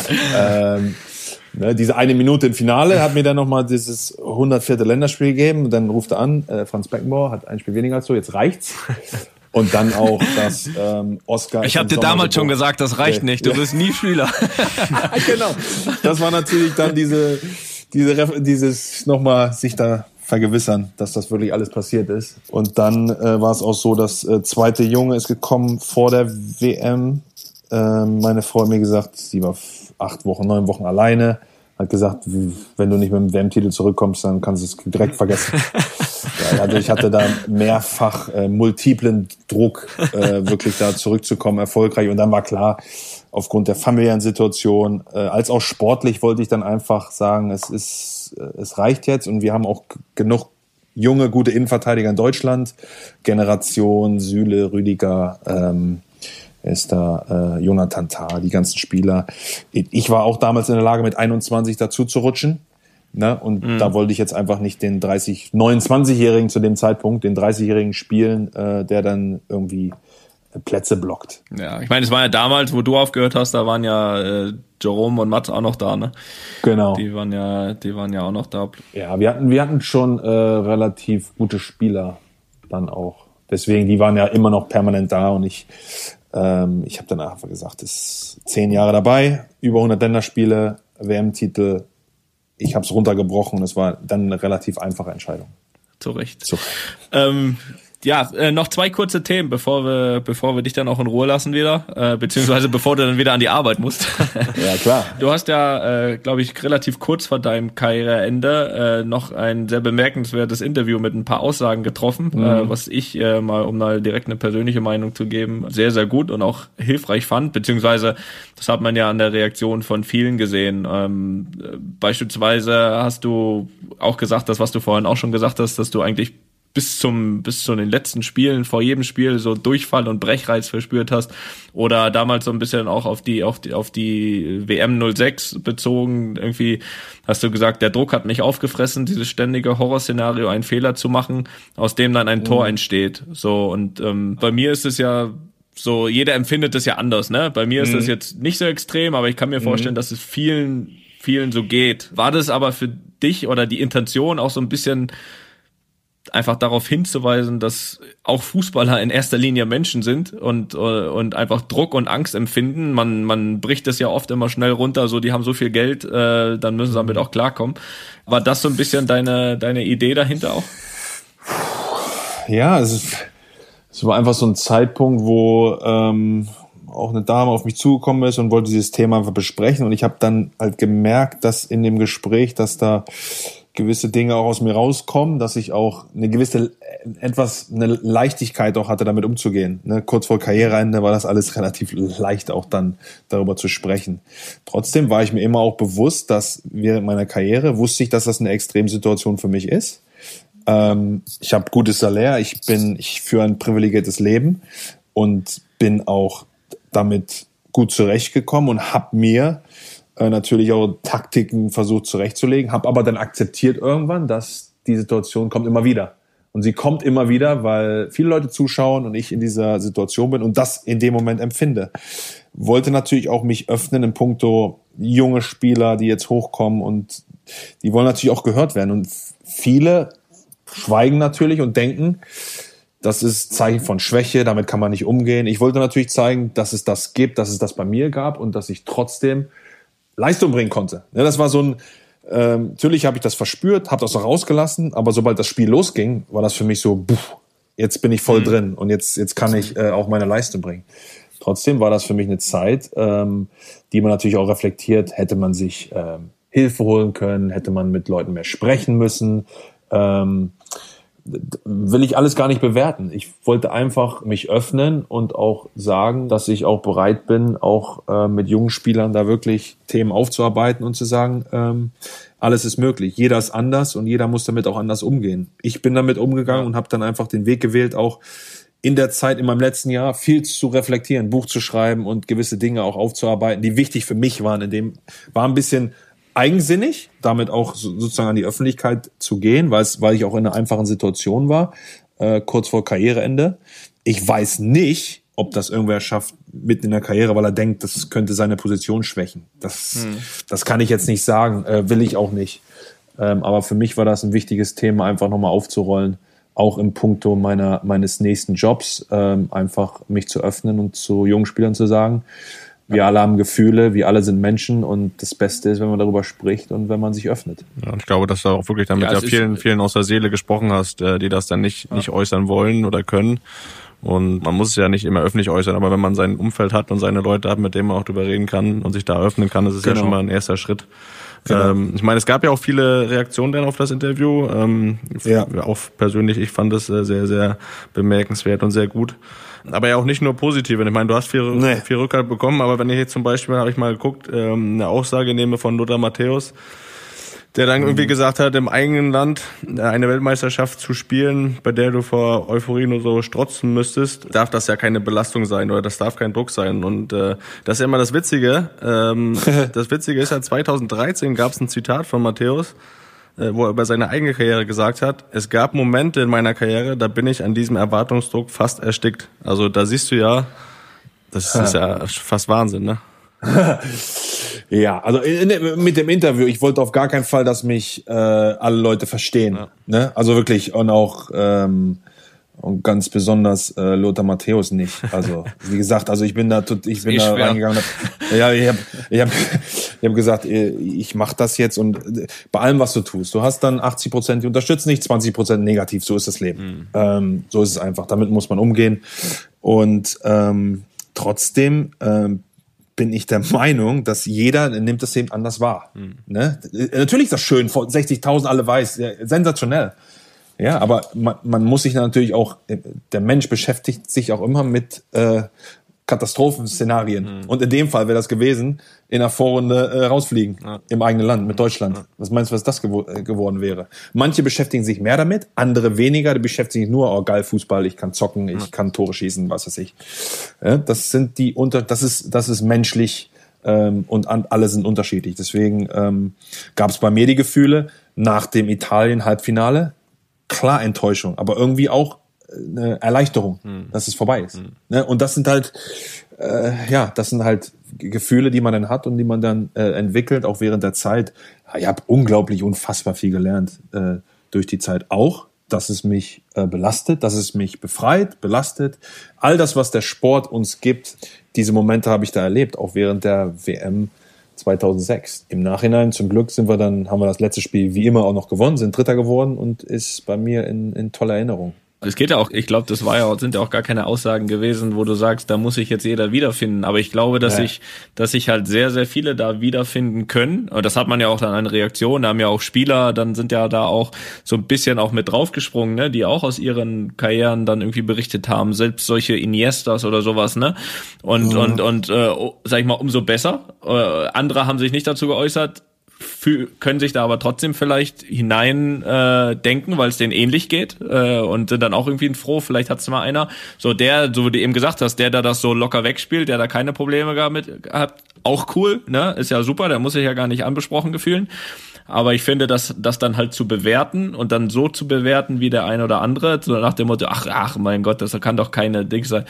ähm, ne, diese eine Minute im Finale hat mir dann nochmal dieses hundertvierte Länderspiel gegeben. Dann ruft er an, äh, Franz Beckenbauer hat ein Spiel weniger als du, jetzt reicht's. Und dann auch das ähm, Oscar. Ich habe dir damals schon gesagt, das reicht nicht. Du bist nie Spieler. Genau. Das war natürlich dann diese, diese, dieses nochmal sich da vergewissern, dass das wirklich alles passiert ist. Und dann äh, war es auch so, das äh, zweite Junge ist gekommen vor der W M. Äh, meine Frau hat mir gesagt, sie war acht Wochen, neun Wochen alleine. Hat gesagt, wenn du nicht mit dem W M-Titel zurückkommst, dann kannst du es direkt vergessen. Ja, also ich hatte da mehrfach äh, multiplen Druck, äh, wirklich da zurückzukommen, erfolgreich. Und dann war klar, aufgrund der familiären Situation, äh, als auch sportlich wollte ich dann einfach sagen, es ist, äh, es reicht jetzt. Und wir haben auch g- genug junge, gute Innenverteidiger in Deutschland. Generation, Süle, Rüdiger, ähm, ist da äh, Jonathan Tah, die ganzen Spieler. Ich war auch damals in der Lage, mit einundzwanzig dazu zu rutschen. Ne? Und mhm. da wollte ich jetzt einfach nicht den dreißig, neunundzwanzigjährigen zu dem Zeitpunkt, den dreißigjährigen spielen, äh, der dann irgendwie Plätze blockt. Ja, ich meine, es war ja damals, wo du aufgehört hast, da waren ja äh, Jerome und Mats auch noch da, ne? Genau. Die waren ja, die waren ja auch noch da. Ja, wir hatten, wir hatten schon äh, relativ gute Spieler dann auch. Deswegen, die waren ja immer noch permanent da und ich ähm, ich habe dann einfach gesagt, es ist zehn Jahre dabei, über hundert Länderspiele, W M-Titel. Ich habe es runtergebrochen und es war dann eine relativ einfache Entscheidung. Zu Recht. So. Ähm, ja, äh, noch zwei kurze Themen, bevor wir, bevor wir dich dann auch in Ruhe lassen wieder, äh, beziehungsweise bevor du dann wieder an die Arbeit musst. Ja, klar. Du hast ja, äh, glaube ich, relativ kurz vor deinem Karriereende äh, noch ein sehr bemerkenswertes Interview mit ein paar Aussagen getroffen, mhm. äh, was ich äh, mal, um mal direkt eine persönliche Meinung zu geben, sehr, sehr gut und auch hilfreich fand, beziehungsweise das hat man ja an der Reaktion von vielen gesehen. Ähm, beispielsweise hast du auch gesagt, das, was du vorhin auch schon gesagt hast, dass du eigentlich bis zum bis zu den letzten Spielen, vor jedem Spiel so Durchfall und Brechreiz verspürt hast oder damals so ein bisschen auch auf die auf die auf die W M null sechs bezogen, irgendwie hast du gesagt, der Druck hat mich aufgefressen, dieses ständige Horrorszenario, einen Fehler zu machen, aus dem dann ein mhm. Tor entsteht. So und ähm, bei mir ist es ja so, jeder empfindet es ja anders, ne? Bei mir mhm. ist das jetzt nicht so extrem, aber ich kann mir vorstellen, mhm. dass es vielen vielen so geht. War das aber für dich oder die Intention auch so ein bisschen einfach darauf hinzuweisen, dass auch Fußballer in erster Linie Menschen sind und und einfach Druck und Angst empfinden. Man man bricht das ja oft immer schnell runter, so die haben so viel Geld, äh, dann müssen sie damit auch klarkommen. War das so ein bisschen deine deine Idee dahinter auch? Ja, es ist, es war einfach so ein Zeitpunkt, wo ähm, auch eine Dame auf mich zugekommen ist und wollte dieses Thema einfach besprechen und ich habe dann halt gemerkt, dass in dem Gespräch, dass da gewisse Dinge auch aus mir rauskommen, dass ich auch eine gewisse, etwas, eine Leichtigkeit auch hatte, damit umzugehen. Ne? Kurz vor Karriereende war das alles relativ leicht, auch dann darüber zu sprechen. Trotzdem war ich mir immer auch bewusst, dass während meiner Karriere wusste ich, dass das eine Extremsituation für mich ist. Ähm, ich habe gutes Salär, ich bin, ich führe ein privilegiertes Leben und bin auch damit gut zurechtgekommen und habe mir Äh, natürlich auch Taktiken versucht zurechtzulegen, habe aber dann akzeptiert irgendwann, dass die Situation kommt immer wieder. Und sie kommt immer wieder, weil viele Leute zuschauen und ich in dieser Situation bin und das in dem Moment empfinde. Wollte natürlich auch mich öffnen in puncto junge Spieler, die jetzt hochkommen und die wollen natürlich auch gehört werden. Und viele schweigen natürlich und denken, Das ist Zeichen von Schwäche, damit kann man nicht umgehen. Ich wollte natürlich zeigen, dass es das gibt, dass es das bei mir gab und dass ich trotzdem Leistung bringen konnte. Ja, das war so ein, ähm, natürlich habe ich das verspürt, habe das auch rausgelassen, aber sobald das Spiel losging, war das für mich so, buff, jetzt bin ich voll mhm. drin und jetzt, jetzt kann ich äh, auch meine Leistung bringen. Trotzdem war das für mich eine Zeit, ähm, die man natürlich auch reflektiert, hätte man sich ähm, Hilfe holen können, hätte man mit Leuten mehr sprechen müssen, ähm, will ich alles gar nicht bewerten. Ich wollte einfach mich öffnen und auch sagen, dass ich auch bereit bin, auch äh, mit jungen Spielern da wirklich Themen aufzuarbeiten und zu sagen, ähm, alles ist möglich. Jeder ist anders und jeder muss damit auch anders umgehen. Ich bin damit umgegangen und habe dann einfach den Weg gewählt, auch in der Zeit in meinem letzten Jahr viel zu reflektieren, Buch zu schreiben und gewisse Dinge auch aufzuarbeiten, die wichtig für mich waren. In dem war ein bisschen eigensinnig, damit auch sozusagen an die Öffentlichkeit zu gehen, weil es, weil ich auch in einer einfachen Situation war, äh, kurz vor Karriereende. Ich weiß nicht, ob das irgendwer schafft mitten in der Karriere, weil er denkt, das könnte seine Position schwächen. Das, hm. das kann ich jetzt nicht sagen, äh, will ich auch nicht. Ähm, aber für mich war das ein wichtiges Thema, einfach nochmal aufzurollen, auch im Punkto meiner meines nächsten Jobs, ähm, einfach mich zu öffnen und zu jungen Spielern zu sagen, wir alle haben Gefühle, wir alle sind Menschen und das Beste ist, wenn man darüber spricht und wenn man sich öffnet. Ja, und ich glaube, dass du auch wirklich damit ja, ja vielen, vielen aus der Seele gesprochen hast, die das dann nicht, ja. nicht äußern wollen oder können. Und man muss es ja nicht immer öffentlich äußern, aber wenn man sein Umfeld hat und seine Leute hat, mit denen man auch drüber reden kann und sich da öffnen kann, das ist genau. ja schon mal ein erster Schritt. Genau. Ähm, ich meine, es gab ja auch viele Reaktionen dann auf das Interview. Ähm, ja. Auch persönlich, ich fand es sehr, sehr bemerkenswert und sehr gut. Aber ja auch nicht nur positive. Ich meine, du hast viel, nee. viel Rückhalt bekommen, aber wenn ich jetzt zum Beispiel, habe ich mal geguckt, ähm, eine Aussage nehme von Lothar Matthäus, der dann irgendwie gesagt hat, im eigenen Land eine Weltmeisterschaft zu spielen, bei der du vor Euphorie nur so strotzen müsstest, darf das ja keine Belastung sein oder das darf kein Druck sein. Und äh, das ist ja immer das Witzige. Ähm, das Witzige ist ja, zweitausenddreizehn gab es ein Zitat von Matthäus, äh, wo er über seine eigene Karriere gesagt hat, es gab Momente in meiner Karriere, da bin ich an diesem Erwartungsdruck fast erstickt. Also da siehst du ja, das ist ja fast Wahnsinn, ne? Ja, also in, mit dem Interview, ich wollte auf gar keinen Fall, dass mich äh, alle Leute verstehen. Ja. Ne? Also wirklich und auch ähm, und ganz besonders äh, Lothar Matthäus nicht. Also wie gesagt, also ich bin da, ich bin da schwer. reingegangen. Hab, ja, ich habe ich hab, ich hab gesagt, ich mache das jetzt und bei allem, was du tust, du hast dann achtzig Prozent, die unterstützen nicht, zwanzig Prozent negativ. So ist das Leben. Mhm. Ähm, so ist es einfach. Damit muss man umgehen und ähm, trotzdem ähm, bin ich der Meinung, dass jeder nimmt das eben anders wahr. Hm. Ne? Natürlich ist das schön, vor sechzigtausend alle weiß, ja, sensationell. Ja, aber man, man muss sich natürlich auch, der Mensch beschäftigt sich auch immer mit äh, Katastrophenszenarien. Hm. Und in dem Fall wäre das gewesen, in der Vorrunde äh, rausfliegen, ja. im eigenen Land, mit Deutschland. Ja. Was meinst du, was das gewo- äh, geworden wäre? Manche beschäftigen sich mehr damit, andere weniger, die beschäftigen sich nur, oh geil, Fußball, ich kann zocken, ich ja. kann Tore schießen, was weiß ich. Ja, das sind die unter, das ist, das ist menschlich ähm, und an, alle sind unterschiedlich. Deswegen ähm, gab es bei mir die Gefühle nach dem Italien-Halbfinale, klar Enttäuschung, aber irgendwie auch eine Erleichterung, hm. dass es vorbei ist. Hm. Ne? Und das sind halt, äh, ja, das sind halt Gefühle, die man dann hat und die man dann äh, entwickelt, auch während der Zeit. Ich habe unglaublich, unfassbar viel gelernt äh, durch die Zeit auch, dass es mich äh, belastet, dass es mich befreit, belastet. All das, was der Sport uns gibt, diese Momente habe ich da erlebt, auch während der W M zweitausendsechs. Im Nachhinein, zum Glück, sind wir dann, haben wir das letzte Spiel wie immer auch noch gewonnen, sind Dritter geworden und ist bei mir in, in toller Erinnerung. Es geht ja auch, ich glaube, das war ja, sind ja auch gar keine Aussagen gewesen, wo du sagst, da muss sich jetzt jeder wiederfinden. Aber ich glaube, dass ja. sich, dass sich halt sehr, sehr viele da wiederfinden können. Und das hat man ja auch dann an Reaktionen. Da haben ja auch Spieler, dann sind ja da auch so ein bisschen auch mit draufgesprungen, ne, die auch aus ihren Karrieren dann irgendwie berichtet haben. Selbst solche Iniestas oder sowas, ne. Und, mhm. und, und, äh, sag ich mal, umso besser. Äh, andere haben sich nicht dazu geäußert. Für, können sich da aber trotzdem vielleicht hinein äh, denken, weil es denen ähnlich geht äh, und sind dann auch irgendwie froh, vielleicht hat's mal einer, so der, so wie du eben gesagt hast, der da das so locker wegspielt, der da keine Probleme gehabt mit hat, auch cool, ne, ist ja super, der muss sich ja gar nicht anbesprochen gefühlen, aber ich finde, dass das dann halt zu bewerten und dann so zu bewerten wie der eine oder andere, so nach dem Motto, ach, ach, mein Gott, das kann doch keine Ding sein,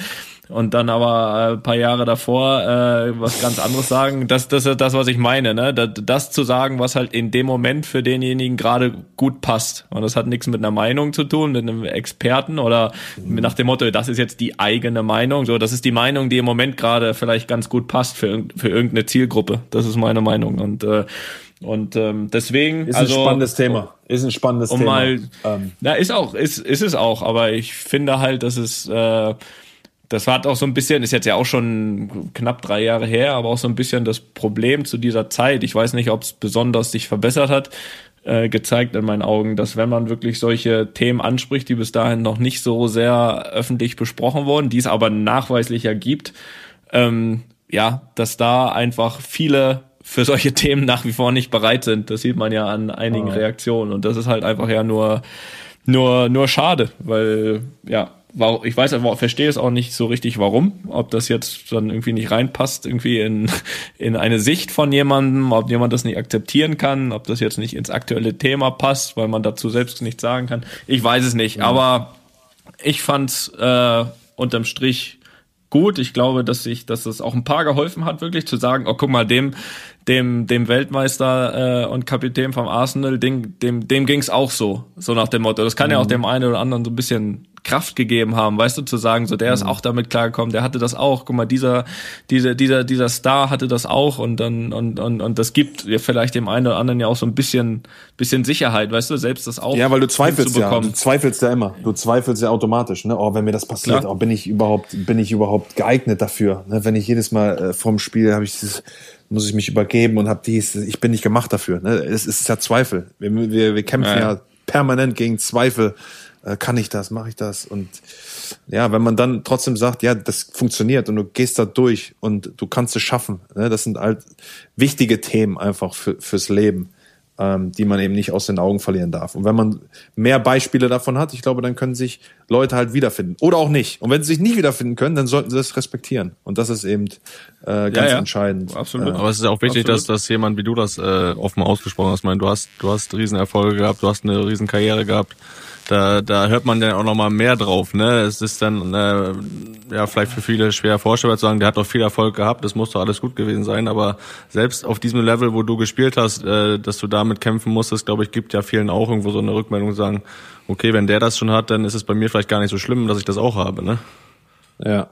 und dann aber ein paar Jahre davor äh, was ganz anderes sagen. Das, das ist das, was ich meine, ne? Das, das zu sagen, was halt in dem Moment für denjenigen gerade gut passt. Und das hat nichts mit einer Meinung zu tun, mit einem Experten oder mhm. nach dem Motto, das ist jetzt die eigene Meinung. So, das ist die Meinung, die im Moment gerade vielleicht ganz gut passt für, für irgendeine Zielgruppe. Das ist meine Meinung. Und äh, Und ähm, deswegen ist ein also, spannendes Thema. Ist ein spannendes um Thema. Mal, ähm. na, ist auch, ist, ist es auch, aber ich finde halt, dass es äh, das hat auch so ein bisschen, ist jetzt ja auch schon knapp drei Jahre her, aber auch so ein bisschen das Problem zu dieser Zeit. Ich weiß nicht, ob es besonders sich verbessert hat, äh, gezeigt in meinen Augen, dass wenn man wirklich solche Themen anspricht, die bis dahin noch nicht so sehr öffentlich besprochen wurden, die es aber nachweislich ja gibt, ähm, ja, dass da einfach viele für solche Themen nach wie vor nicht bereit sind. Das sieht man ja an einigen oh. Reaktionen. Und das ist halt einfach ja nur, nur, nur schade, weil, ja, ich weiß einfach, verstehe es auch nicht so richtig, warum, ob das jetzt dann irgendwie nicht reinpasst, irgendwie in, in eine Sicht von jemandem, ob jemand das nicht akzeptieren kann, ob das jetzt nicht ins aktuelle Thema passt, weil man dazu selbst nichts sagen kann. Ich weiß es nicht, mhm. aber ich fand's, äh, unterm Strich gut. Ich glaube, dass sich, dass es auch ein paar geholfen hat, wirklich zu sagen, oh, guck mal, dem, dem, dem Weltmeister äh, und Kapitän vom Arsenal, dem, dem, dem ging's auch so, so nach dem Motto. Das kann mhm. ja auch dem einen oder anderen so ein bisschen Kraft gegeben haben, weißt du, zu sagen, so der mhm. ist auch damit klargekommen, der hatte das auch. Guck mal, dieser, dieser, dieser, dieser Star hatte das auch und dann und und und das gibt ja vielleicht dem einen oder anderen ja auch so ein bisschen, bisschen Sicherheit, weißt du, selbst das auch. Ja, weil du zweifelst ja, du zweifelst ja immer, du zweifelst ja automatisch, ne? Oh, wenn mir das passiert, Klar. oh, bin ich überhaupt, bin ich überhaupt geeignet dafür? Ne? Wenn ich jedes Mal äh, vorm Spiel habe ich dieses muss ich mich übergeben und habe dies, ich bin nicht gemacht dafür. Ne? Es ist ja Zweifel. Wir, wir, wir kämpfen ja. ja permanent gegen Zweifel. Äh, kann ich das? Mache ich das? Und ja, wenn man dann trotzdem sagt, ja, das funktioniert und du gehst da durch und du kannst es schaffen. Ne? Das sind halt wichtige Themen einfach für, fürs Leben, ähm, die man eben nicht aus den Augen verlieren darf. Und wenn man mehr Beispiele davon hat, ich glaube, dann können sich Leute halt wiederfinden. Oder auch nicht. Und wenn sie sich nicht wiederfinden können, dann sollten sie das respektieren. Und das ist eben äh, ganz ja, ja. entscheidend. Absolut. Äh, Aber es ist auch wichtig, dass, dass jemand wie du das äh, offen ausgesprochen hast. Ich meine, du hast, du hast Riesenerfolge gehabt, du hast eine Riesenkarriere gehabt. Da, da hört man dann auch noch mal mehr drauf, ne? Es ist dann äh, ja vielleicht für viele schwer vorstellbar zu sagen, der hat doch viel Erfolg gehabt, das muss doch alles gut gewesen sein, aber selbst auf diesem Level, wo du gespielt hast, äh, dass du damit kämpfen musstest, glaube ich, gibt ja vielen auch irgendwo so eine Rückmeldung, sagen, okay, wenn der das schon hat, dann ist es bei mir vielleicht gar nicht so schlimm, dass ich das auch habe, ne? Ja.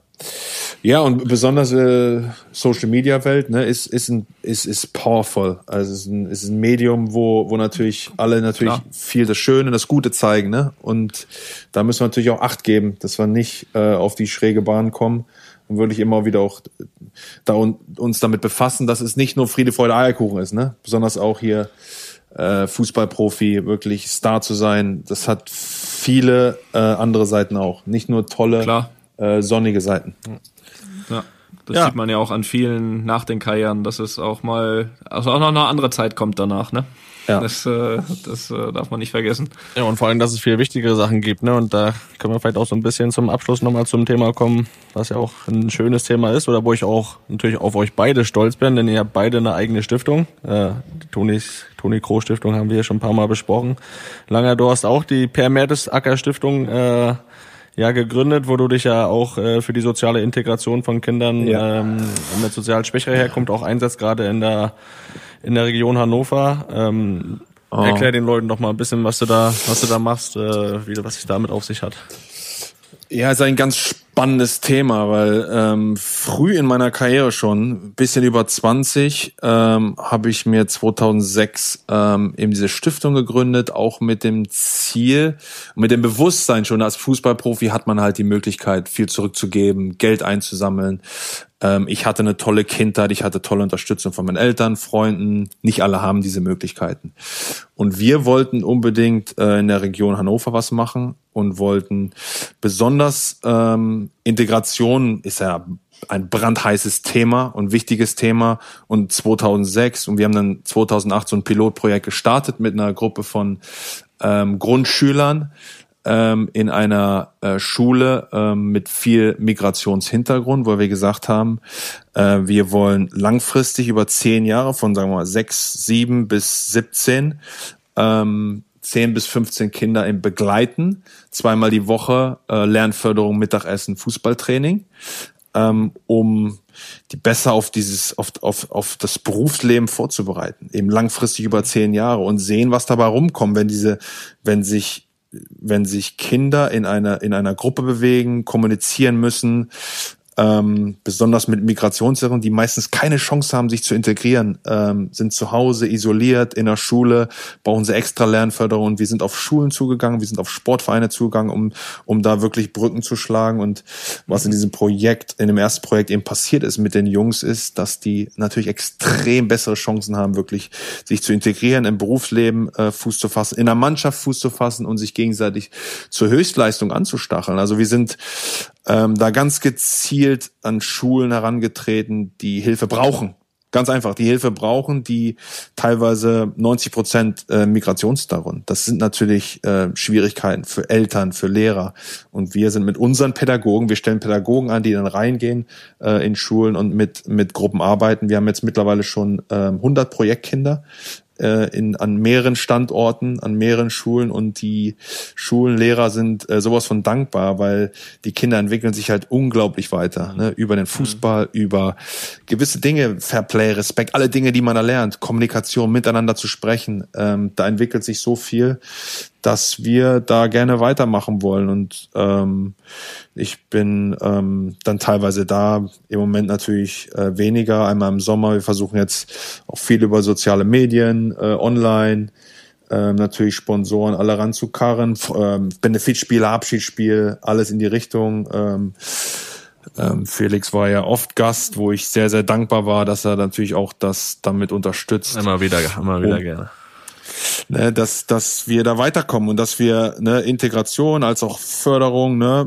Ja, und besonders äh, Social Media Welt, ne, ist ist ein ist ist powerful. Also es ist ein ist ein Medium, wo wo natürlich alle natürlich Klar. viel das Schöne, das Gute zeigen, ne? Und da müssen wir natürlich auch Acht geben, dass wir nicht äh, auf die schräge Bahn kommen und wirklich immer wieder auch da un, uns damit befassen, dass es nicht nur Friede, Freude, Eierkuchen ist, ne? Besonders auch hier äh, Fußballprofi, wirklich Star zu sein, das hat viele äh, andere Seiten auch, nicht nur tolle Klar. Äh, sonnige Seiten. Ja, das ja. sieht man ja auch an vielen nach den Karrieren, dass es auch mal, also auch noch eine andere Zeit kommt danach, ne? Ja. Das, äh, das äh, darf man nicht vergessen. Ja, und vor allem, dass es viel wichtigere Sachen gibt, ne? Und da können wir vielleicht auch so ein bisschen zum Abschluss nochmal zum Thema kommen, was ja auch ein schönes Thema ist, oder wo ich auch natürlich auf euch beide stolz bin, denn ihr habt beide eine eigene Stiftung. Äh, die Tonis, Toni Kroos Stiftung haben wir ja schon ein paar Mal besprochen. Langer, du hast auch die Per Mertesacker Stiftung äh, ja gegründet, wo du dich ja auch äh, für die soziale Integration von Kindern ja. ähm, mit sozial schwächerer Herkunft auch einsetzt, gerade in der in der Region Hannover. Ähm, oh. Erklär den Leuten doch mal ein bisschen, was du da was du da machst, äh, wie was sich damit auf sich hat. Ja, ist ein ganz spannendes Thema, weil ähm, früh in meiner Karriere schon, ein bisschen über zwanzig, ähm, habe ich mir zweitausendsechs ähm, eben diese Stiftung gegründet, auch mit dem Ziel, mit dem Bewusstsein schon, als Fußballprofi hat man halt die Möglichkeit, viel zurückzugeben, Geld einzusammeln. Ähm, ich hatte eine tolle Kindheit, ich hatte tolle Unterstützung von meinen Eltern, Freunden. Nicht alle haben diese Möglichkeiten. Und wir wollten unbedingt äh, in der Region Hannover was machen und wollten besonders ähm, Integration ist ja ein brandheißes Thema und wichtiges Thema. Und zweitausendsechs und wir haben dann zweitausendacht so ein Pilotprojekt gestartet mit einer Gruppe von ähm, Grundschülern ähm, in einer äh, Schule ähm, mit viel Migrationshintergrund, wo wir gesagt haben, äh, wir wollen langfristig über zehn Jahre von, sagen wir mal, sechs, sieben bis siebzehn ähm, zehn bis fünfzehn Kinder im Begleiten, zweimal die Woche äh, Lernförderung, Mittagessen, Fußballtraining, ähm, um die besser auf dieses, auf, auf, auf das Berufsleben vorzubereiten, eben langfristig über zehn Jahre und sehen, was dabei rumkommt, wenn diese, wenn sich, wenn sich Kinder in einer, in einer Gruppe bewegen, kommunizieren müssen, ähm, besonders mit Migrationshintergrund, die meistens keine Chance haben, sich zu integrieren, ähm, sind zu Hause isoliert, in der Schule, brauchen sie extra Lernförderung und wir sind auf Schulen zugegangen, wir sind auf Sportvereine zugegangen, um, um da wirklich Brücken zu schlagen und was in diesem Projekt, in dem ersten Projekt eben passiert ist mit den Jungs ist, dass die natürlich extrem bessere Chancen haben, wirklich sich zu integrieren, im Berufsleben äh, Fuß zu fassen, in der Mannschaft Fuß zu fassen und sich gegenseitig zur Höchstleistung anzustacheln. Also wir sind ähm, da ganz gezielt an Schulen herangetreten, die Hilfe brauchen. Ganz einfach, die Hilfe brauchen, die teilweise neunzig Prozent äh, Migrationshintergrund. Das sind natürlich äh, Schwierigkeiten für Eltern, für Lehrer. Und wir sind mit unseren Pädagogen, wir stellen Pädagogen an, die dann reingehen äh, in Schulen und mit mit Gruppen arbeiten. Wir haben jetzt mittlerweile schon äh, hundert Projektkinder in an mehreren Standorten, an mehreren Schulen und die Schulenlehrer sind äh, sowas von dankbar, weil die Kinder entwickeln sich halt unglaublich weiter, ne? Über den Fußball, mhm. über gewisse Dinge, Fairplay, Respekt, alle Dinge, die man da lernt, Kommunikation, miteinander zu sprechen, ähm, da entwickelt sich so viel, dass wir da gerne weitermachen wollen und ähm, ich bin ähm, dann teilweise da, im Moment natürlich äh, weniger, einmal im Sommer, wir versuchen jetzt auch viel über soziale Medien, äh, online, äh, natürlich Sponsoren alle ranzukarren, ähm, Benefitspiele, Abschiedsspiel, alles in die Richtung. Ähm, ähm, Felix war ja oft Gast, wo ich sehr, sehr dankbar war, dass er natürlich auch das damit unterstützt. Immer wieder, immer wieder oh. gerne. Ne, dass dass wir da weiterkommen und dass wir ne Integration als auch Förderung ne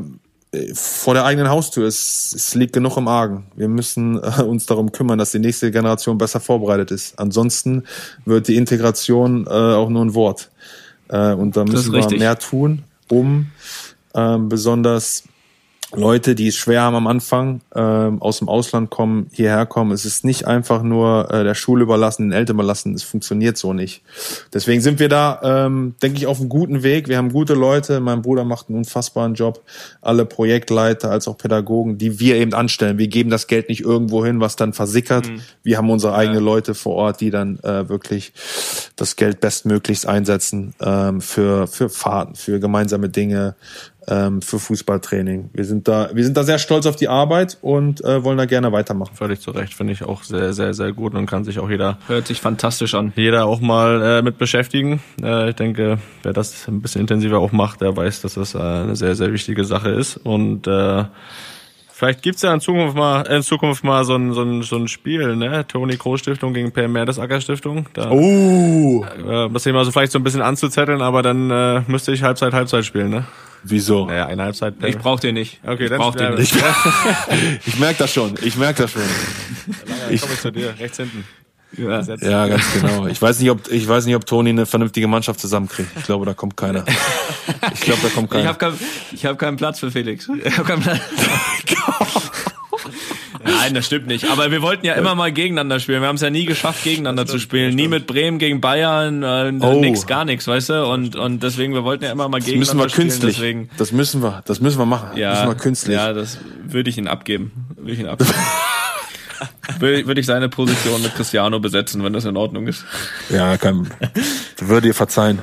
vor der eigenen Haustür ist, es liegt genug im Argen. Wir müssen äh, uns darum kümmern, dass die nächste Generation besser vorbereitet ist. Ansonsten wird die Integration äh, auch nur ein Wort. Äh, und da müssen wir mehr tun, um äh, besonders Leute, die es schwer haben am Anfang, äh, aus dem Ausland kommen, hierher kommen. Es ist nicht einfach nur äh, der Schule überlassen, den Eltern überlassen. Es funktioniert so nicht. Deswegen sind wir da, ähm, denke ich, auf einem guten Weg. Wir haben gute Leute. Mein Bruder macht einen unfassbaren Job. Alle Projektleiter als auch Pädagogen, die wir eben anstellen. Wir geben das Geld nicht irgendwo hin, was dann versickert. Mhm. Wir haben unsere eigenen ja. Leute vor Ort, die dann äh, wirklich das Geld bestmöglichst einsetzen ähm, für für Fahrten, für gemeinsame Dinge, für Fußballtraining. Wir sind da, wir sind da sehr stolz auf die Arbeit und äh, wollen da gerne weitermachen. Völlig zu Recht, finde ich auch sehr, sehr, sehr gut und kann sich auch jeder, hört sich fantastisch an, jeder auch mal äh, mit beschäftigen. Äh, ich denke, wer das ein bisschen intensiver auch macht, der weiß, dass das äh, eine sehr, sehr wichtige Sache ist und äh, vielleicht gibt's ja in Zukunft mal, in Zukunft mal so ein, so ein, so ein Spiel, ne? Toni Kroos Stiftung gegen Per Mertesacker Stiftung. Da, oh! Äh, das Thema so vielleicht so ein bisschen anzuzetteln, aber dann äh, müsste ich Halbzeit, Halbzeit spielen, ne? Wieso? Naja, eine Halbzeit. Ich brauch den nicht. Okay, ich dann brauch den nicht. Ich, ich merke das schon. Ich merke das schon. Ich komme zu dir, rechts hinten. Ja. ja, ganz genau. Ich weiß nicht, ob ich weiß nicht, ob Toni eine vernünftige Mannschaft zusammenkriegt. Ich glaube, da kommt keiner. Ich glaube, da kommt keiner. Ich habe kein, ich hab keinen Platz für Felix. Ich hab keinen Platz. Nein, das stimmt nicht. Aber wir wollten ja immer mal gegeneinander spielen. Wir haben es ja nie geschafft, gegeneinander zu spielen. Nie mit Bremen gegen Bayern, äh, oh. nix, gar nichts, weißt du? Und und deswegen, wir wollten ja immer mal das gegeneinander spielen. Das müssen wir künstlich. Deswegen, das müssen wir, das müssen wir machen. Ja, das müssen wir künstlich. Ja, das würde ich ihn abgeben. Würde ich ihn abgeben. würde, würde ich seine Position mit Cristiano besetzen, wenn das in Ordnung ist. Ja, kann, würde ihr verzeihen.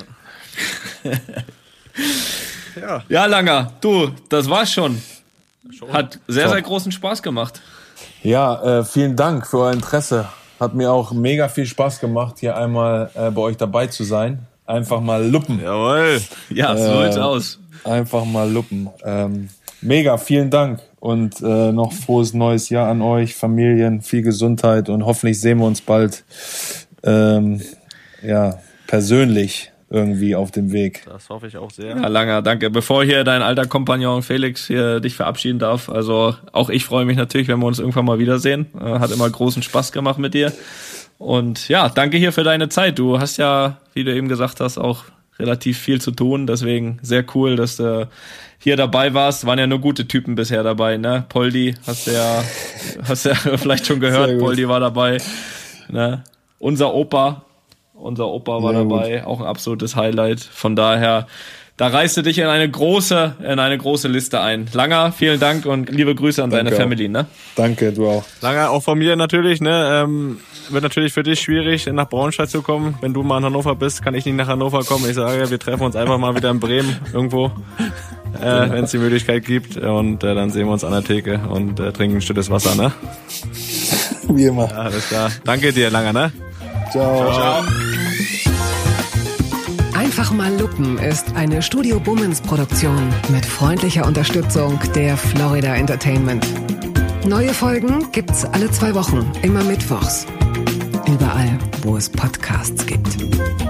ja. ja, Langer, du, das war's schon. Hat sehr, sehr großen Spaß gemacht. Ja, äh, vielen Dank für euer Interesse. Hat mir auch mega viel Spaß gemacht, hier einmal äh, bei euch dabei zu sein. Einfach mal luppen. Jawohl. Ja, so äh, sieht's aus. Einfach mal luppen. Ähm, mega, vielen Dank. Und äh, noch frohes neues Jahr an euch, Familien, viel Gesundheit und hoffentlich sehen wir uns bald ähm, ja, persönlich irgendwie auf dem Weg. Das hoffe ich auch sehr. Ja, Langer, danke. Bevor hier dein alter Kompagnon Felix hier dich verabschieden darf, also auch ich freue mich natürlich, wenn wir uns irgendwann mal wiedersehen. Hat immer großen Spaß gemacht mit dir. Und ja, danke hier für deine Zeit. Du hast ja, wie du eben gesagt hast, auch relativ viel zu tun. Deswegen sehr cool, dass du hier dabei warst. Waren ja nur gute Typen bisher dabei, ne? Poldi, hast du ja, hast du ja vielleicht schon gehört. Poldi war dabei. Ne? Unser Opa. unser Opa war ja, dabei, gut. auch ein absolutes Highlight. Von daher, da reißt du dich in eine große, in eine große Liste ein. Langer, vielen Dank und liebe Grüße an Danke deine auch. Family, ne? Danke, du auch. Langer, auch von mir natürlich, ne, ähm, wird natürlich für dich schwierig, nach Braunschweig zu kommen. Wenn du mal in Hannover bist, kann ich nicht nach Hannover kommen. Ich sage, wir treffen uns einfach mal wieder in Bremen irgendwo, äh, wenn es die Möglichkeit gibt. Und äh, dann sehen wir uns an der Theke und äh, trinken ein stilles Wasser, ne? Wie immer. Ja, alles klar. Danke dir, Langer, ne? Ciao. Ciao. Einfach mal Lupen ist eine Studio Bummens Produktion mit freundlicher Unterstützung der Florida Entertainment. Neue Folgen gibt's alle zwei Wochen, immer mittwochs. Überall, wo es Podcasts gibt.